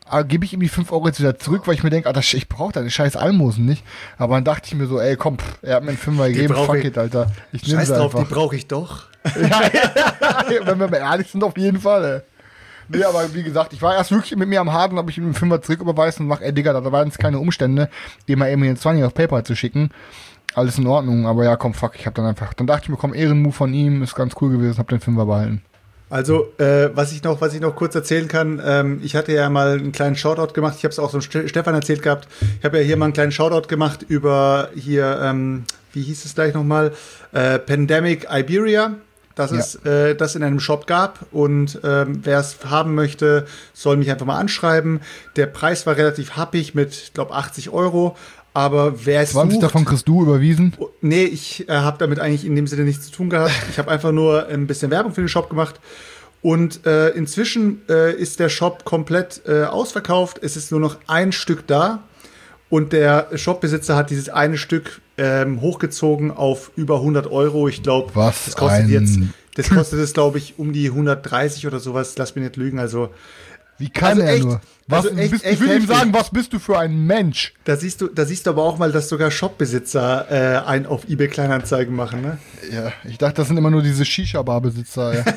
äh, gebe ich ihm die fünf Euro jetzt wieder zurück, weil ich mir denke, Alter, ich brauche deine scheiß Almosen nicht. Aber dann dachte ich mir so, ey, komm, pff, er hat mir einen Fünfer gegeben, fuck ich. it, Alter. Ich nehme Scheiß sie drauf, einfach. die brauche ich doch. Ja, ja, wenn wir mal ehrlich sind, auf jeden Fall, ey. Nee, aber wie gesagt, ich war erst wirklich mit mir am Haken, habe ich ihm einen Fünfer zurück überweisen und mach, ey, Digga, da waren jetzt keine Umstände, dem mal eben den zwanzig auf PayPal zu schicken. Alles in Ordnung, aber ja, komm, fuck, ich hab dann einfach, dann dachte ich mir, komm, Ehrenmove von ihm, ist ganz cool gewesen, hab den Fünfer behalten. Also, äh, was ich noch, was ich noch kurz erzählen kann, ähm, ich hatte ja mal einen kleinen Shoutout gemacht, ich habe es auch so Ste- Stefan erzählt gehabt, ich habe ja hier mal einen kleinen Shoutout gemacht über hier, ähm, wie hieß es gleich nochmal, äh, Pandemic Iberia, dass Ja. es äh, das in einem Shop gab und ähm, wer es haben möchte, soll mich einfach mal anschreiben. Der Preis war relativ happig mit, ich glaube, achtzig Euro, aber wer es zwanzig sucht, davon kriegst du überwiesen. Nee, ich äh, habe damit eigentlich in dem Sinne nichts zu tun gehabt. Ich habe einfach nur ein bisschen Werbung für den Shop gemacht. Und äh, inzwischen äh, ist der Shop komplett äh, ausverkauft. Es ist nur noch ein Stück da. Und der Shopbesitzer hat dieses eine Stück ähm, hochgezogen auf über hundert Euro. Ich glaube, Was das kostet ein jetzt, das kostet es, glaube ich, um die hundertdreißig oder sowas. Lass mich nicht lügen. Also Wie kann Also er echt, nur? Was, also echt, bist, echt ich will ihm heftig. sagen, was bist du für ein Mensch? da siehst du, da siehst du aber auch mal, dass sogar Shopbesitzer äh, einen auf eBay Kleinanzeigen machen, ne? Ja, ich dachte, das sind immer nur diese Shisha-Bar-Besitzer. Ja.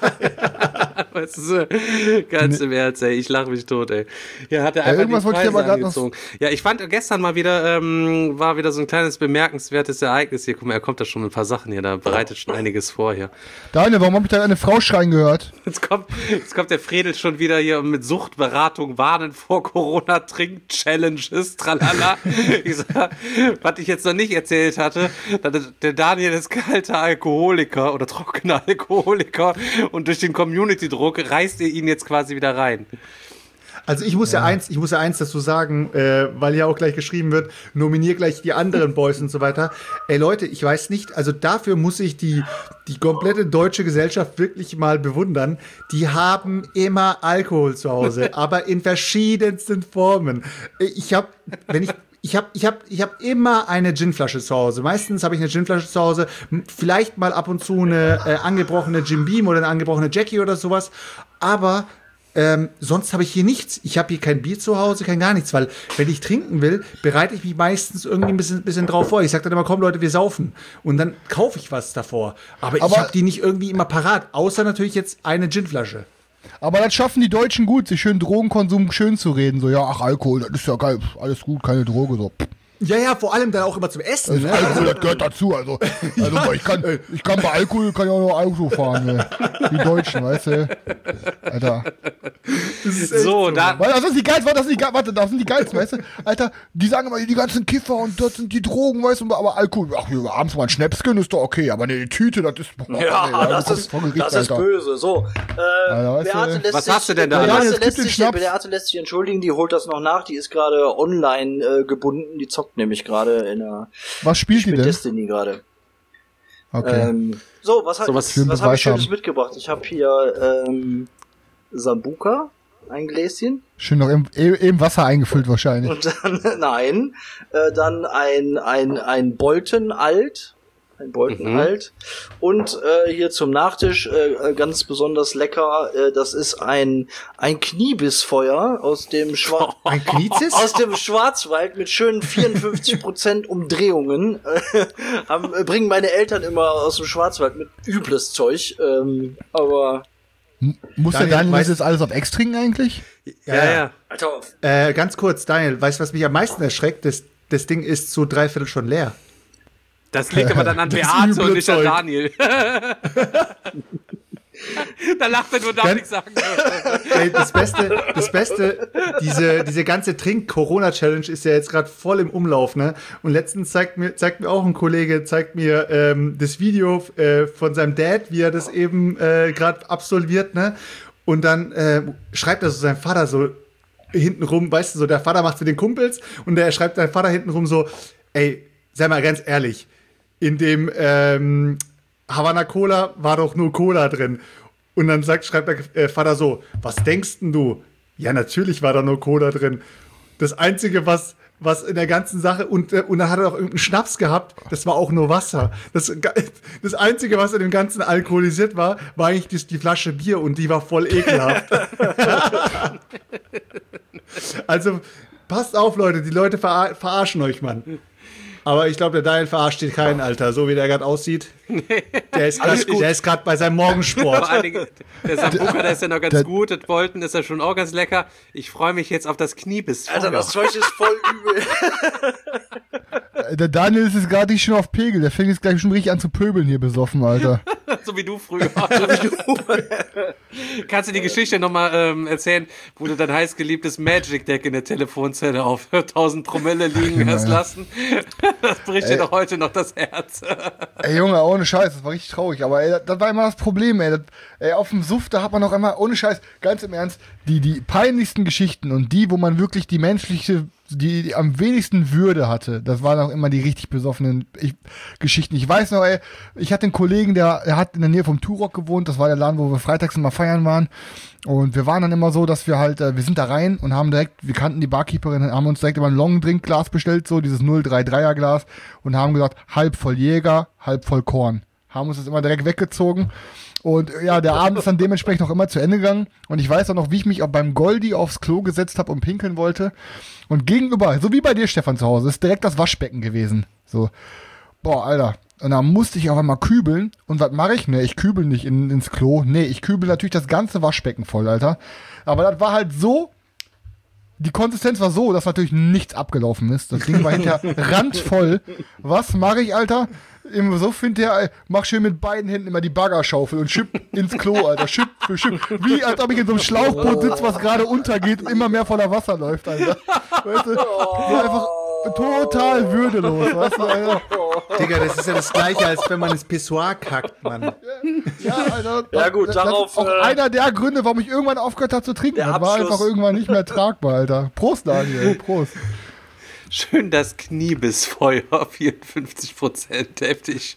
Weißt du, so, ganz im Ernst, ey, ich lache mich tot, ey. Ja, hat er Ja, einfach irgendwas die wollte ich Preise aber grad noch- angezogen. Ja, ich fand gestern mal wieder, ähm, war wieder so ein kleines bemerkenswertes Ereignis hier. Guck mal, er kommt da schon mit ein paar Sachen hier, da bereitet schon einiges vor hier. Daniel, warum habe ich da eine Frau schreien gehört? Jetzt kommt, jetzt kommt der Fredel schon wieder hier mit Suchtberatung, warnen vor Corona-Trink-Challenges, tralala. Ich sag, was ich jetzt noch nicht erzählt hatte, der Daniel ist kalter Alkoholiker oder trockener Alkoholiker und durch den Community-Druck reißt ihr ihn jetzt quasi wieder rein. Also ich muss ja, ja eins, ich muss ja eins dazu sagen, äh, weil ja auch gleich geschrieben wird, nominier gleich die anderen Boys und so weiter. Ey Leute, ich weiß nicht, also dafür muss ich die, die komplette deutsche Gesellschaft wirklich mal bewundern. Die haben immer Alkohol zu Hause, aber in verschiedensten Formen. Ich habe, wenn ich Ich habe ich hab, ich hab immer eine Ginflasche zu Hause. Meistens habe ich eine Ginflasche zu Hause. Vielleicht mal ab und zu eine äh, angebrochene Jim Beam oder eine angebrochene Jackie oder sowas. Aber ähm, sonst habe ich hier nichts. Ich habe hier kein Bier zu Hause, kein gar nichts. Weil wenn ich trinken will, bereite ich mich meistens irgendwie ein bisschen, bisschen drauf vor. Ich sage dann immer, komm Leute, wir saufen. Und dann kaufe ich was davor. Aber, Aber ich habe die nicht irgendwie immer parat. Außer natürlich jetzt eine Ginflasche. Aber das schaffen die Deutschen gut, sich schön Drogenkonsum schön zu reden. So, ja, ach, Alkohol, das ist ja geil, alles gut, keine Droge. So. Ja, ja, vor allem dann auch immer zum Essen. Ne? Alkohol, das gehört dazu. Also, also ja. ich, kann, ich kann bei Alkohol kann ich auch noch Auto fahren. Ne? Die Deutschen, weißt du? Alter. Das ist echt So, da, Weil das ist die geilsten, das sind die, warte, das sind die geilsten, weißt du? Alter, die sagen immer, die ganzen Kiffer und das sind die Drogen, weißt du, aber Alkohol, ach, abends mal ein Schnäpschen ist doch okay, aber ne, die Tüte, das ist, boah, Ja, ey, das, du ist, kommst vor Gericht, das ist Alter. böse. So, äh, Alter, weißt du, Beate lässt was sich, hast du denn da? Beate, Daniel, es gibt lässt den sich, Schnaps. Beate lässt sich entschuldigen, die holt das noch nach, die ist gerade online äh, gebunden, die zockt nämlich gerade in der Was spielt die spielt denn? Destiny gerade. Okay. Ähm, so, was, So, was, was für einen was habe ich Beweis Schönes haben. mitgebracht? Ich habe hier ähm, Sambuka, ein Gläschen. Schön noch im, im Wasser eingefüllt wahrscheinlich. Und dann, nein, äh, dann ein, ein, ein Bolten alt. Ein Bolten Mhm. alt. Und äh, hier zum Nachtisch äh, ganz besonders lecker, äh, das ist ein, ein Kniebissfeuer aus dem Schwarz. Ein Knizis? Aus dem Schwarzwald mit schönen vierundfünfzig Prozent Umdrehungen äh, haben, äh, bringen meine Eltern immer aus dem Schwarzwald mit übles Zeug. Ähm, aber M- Muss der Daniel, Daniel das weißt- jetzt alles auf Ex trinken eigentlich? ja, ja. Alter, Äh, ganz kurz, Daniel, weißt du, was mich am meisten erschreckt? Das, das Ding ist zu dreiviertel schon leer. Das liegt aber dann an Das Beate üble und nicht an Zeug. Daniel. Da lacht er nur, darf Dann- nichts sagen. Ey, das Beste, das Beste, diese, diese ganze Trink-Corona-Challenge ist ja jetzt gerade voll im Umlauf, ne? Und letztens zeigt mir, zeigt mir auch ein Kollege, zeigt mir ähm, das Video äh, von seinem Dad, wie er das eben äh, gerade absolviert, ne? Und dann äh, schreibt er so seinem Vater so hintenrum, weißt du, so der Vater macht's mit den Kumpels und der schreibt seinem Vater hintenrum so, ey, sei mal ganz ehrlich, in dem ähm, Havana Cola war doch nur Cola drin. Und dann sagt, schreibt der äh, Vater so, was denkst denn du? Ja, natürlich war da nur Cola drin. Das Einzige, was, was in der ganzen Sache, und, äh, und dann hat er auch irgendeinen Schnaps gehabt, das war auch nur Wasser. Das, das Einzige, was in dem Ganzen alkoholisiert war, war eigentlich die, die Flasche Bier und die war voll ekelhaft. Also, passt auf, Leute, die Leute verar- verarschen euch, Mann. Aber ich glaube, der Daniel verarscht hier keinen, Alter, so wie der gerade aussieht. Der ist gerade bei seinem Morgensport. Vor allen Dingen, der Sambuca, der ist ja noch ganz Der- gut, das Bolton ist ja schon auch ganz lecker. Ich freue mich jetzt auf das Kniebiss. Alter, das Zeug ist voll übel. Der Daniel ist jetzt gerade nicht schon auf Pegel. Der fängt jetzt gleich schon richtig an zu pöbeln hier besoffen, Alter. So wie du früher. Kannst du die Geschichte nochmal ähm, erzählen, wo du dein heißgeliebtes Magic Deck in der Telefonzelle auf tausend Promille liegen hast lassen? Das bricht dir doch heute noch das Herz. Ey, Junge, ohne Scheiß, das war richtig traurig. Aber ey, das war immer das Problem, ey. Das, ey auf dem Suff, da hat man noch immer, ohne Scheiß, ganz im Ernst, die, die peinlichsten Geschichten und die, wo man wirklich die menschliche, die, die am wenigsten Würde hatte, das waren auch immer die richtig besoffenen ich, Geschichten. Ich weiß noch, ey, ich hatte einen Kollegen, der, der hat in der Nähe vom Turok gewohnt, das war der Laden, wo wir freitags immer feiern waren. Und wir waren dann immer so, dass wir halt, äh, wir sind da rein und haben direkt, wir kannten die Barkeeperin, haben uns direkt immer ein Long-Drink-Glas bestellt, so dieses null Komma dreiunddreißiger Glas und haben gesagt, halb voll Jäger, halb voll Korn. Haben uns das immer direkt weggezogen. Und ja, der Abend ist dann dementsprechend noch immer zu Ende gegangen. Und ich weiß auch noch, wie ich mich auch beim Goldi aufs Klo gesetzt habe und pinkeln wollte. Und gegenüber, so wie bei dir, Stefan, zu Hause, ist direkt das Waschbecken gewesen. So, boah, Alter. Und dann musste ich auf einmal kübeln. Und was mache ich? Ne, ich kübel nicht in, ins Klo. Nee, ich kübel natürlich das ganze Waschbecken voll, Alter. Aber das war halt so, die Konsistenz war so, dass natürlich nichts abgelaufen ist. Das Ding war hinterher randvoll. Was mache ich, Alter? Im Suff hinterher, mach schön mit beiden Händen immer die Baggerschaufel und schipp ins Klo, Alter. Schipp für Schipp. Wie als ob ich in so einem Schlauchboot sitze, was gerade untergeht und immer mehr voller Wasser läuft, Alter. Weißt du? So einfach total würdelos, weißt du, Alter. Digga, das ist ja das Gleiche, als wenn man ins Pissoir kackt, Mann. Ja, Alter. Ja, gut, das, darauf, Das ist auch äh, einer der Gründe, warum ich irgendwann aufgehört habe zu trinken. der Das war Abschluss. einfach irgendwann nicht mehr tragbar, Alter. Prost, Daniel. Prost. Schön das Kniebissfeuer, vierundfünfzig Prozent, heftig.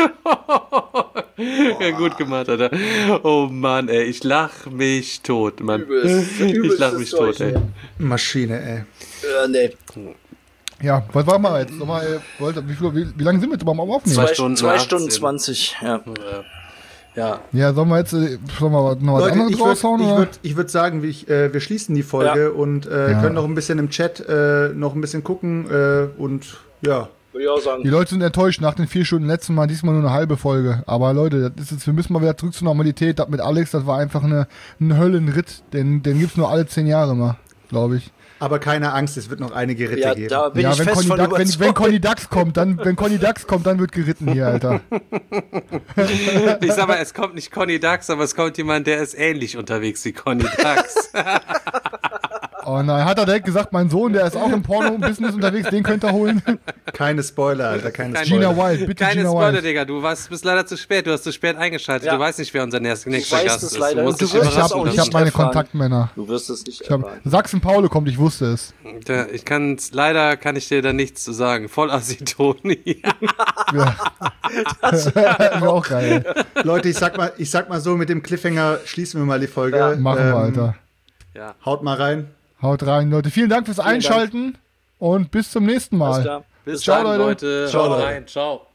Ja, gut gemacht, Alter. Oh Mann, ey, ich lach mich tot, Mann. Übelst, Ich übelstes lach mich tot, Zeug, ey. Maschine, ey. Äh, nee. Ja, was machen wir jetzt? Nochmal, äh, wollt- wie, viel, wie, wie lange sind wir jetzt überhaupt am Aufnehmen? Zwei Zwei Stunden Stunden, zwei achtzehn. Stunden zwanzig, ja. Ja. Ja, sollen wir jetzt äh, sollen wir noch was Leute, anderes ich würde raushauen? ich oder? würd, ich würd sagen, wir, ich, äh, wir schließen die Folge Ja. und äh, Ja. können noch ein bisschen im Chat äh, noch ein bisschen gucken äh, und ja. Würde ich auch sagen. Die Leute sind enttäuscht nach den vier Stunden letzten Mal, diesmal nur eine halbe Folge. Aber Leute, das ist jetzt, wir müssen mal wieder zurück zur Normalität. Das mit Alex, das war einfach eine, ein Höllenritt. Den, den gibt's nur alle zehn Jahre mal, glaube ich. Aber keine Angst, es wird noch einige Ritte Ja, geben. da bin ja, ich wenn fest Conny, von Duck, wenn, überzeugt. wenn Conny Dax kommt, dann, wenn Conny Dax kommt, dann wird geritten hier, Alter. Ich sag mal, es kommt nicht Conny Dax, aber es kommt jemand, der ist ähnlich unterwegs wie Conny Dax. Oh nein, hat er direkt gesagt, mein Sohn, der ist auch im Porno-Business unterwegs, den könnt ihr holen. Keine Spoiler, Alter, keine Keine- Spoiler. Gina Wild, bitte Keine Gina Spoiler, Wild. Digga. Du warst, bist leider zu spät. Du hast zu spät eingeschaltet. Ja. Du weißt nicht, wer unser nächster, nächster weißt Gast es ist. leider. Du musst Und dich du wirst Ich das habe auch überraschen ich nicht hab meine erfahren. Kontaktmänner. Du wirst es nicht Ich hab, erfahren. Sachsen-Paule kommt, ich wusste es. lassen. Ich kann, leider kann ich dir da nichts zu sagen. Voll Asitoni. Ja. Das wäre auch geil. Leute, ich sag mal, ich sag mal so, mit dem Cliffhanger schließen wir mal die Folge. Ja. Machen wir, Alter. Ja. Haut mal rein. Haut rein, Leute. Vielen Dank fürs Einschalten und bis zum nächsten Mal. Alles klar. Bis Ciao, dann, Leute. Leute. Ciao, Haut Leute. rein. Ciao.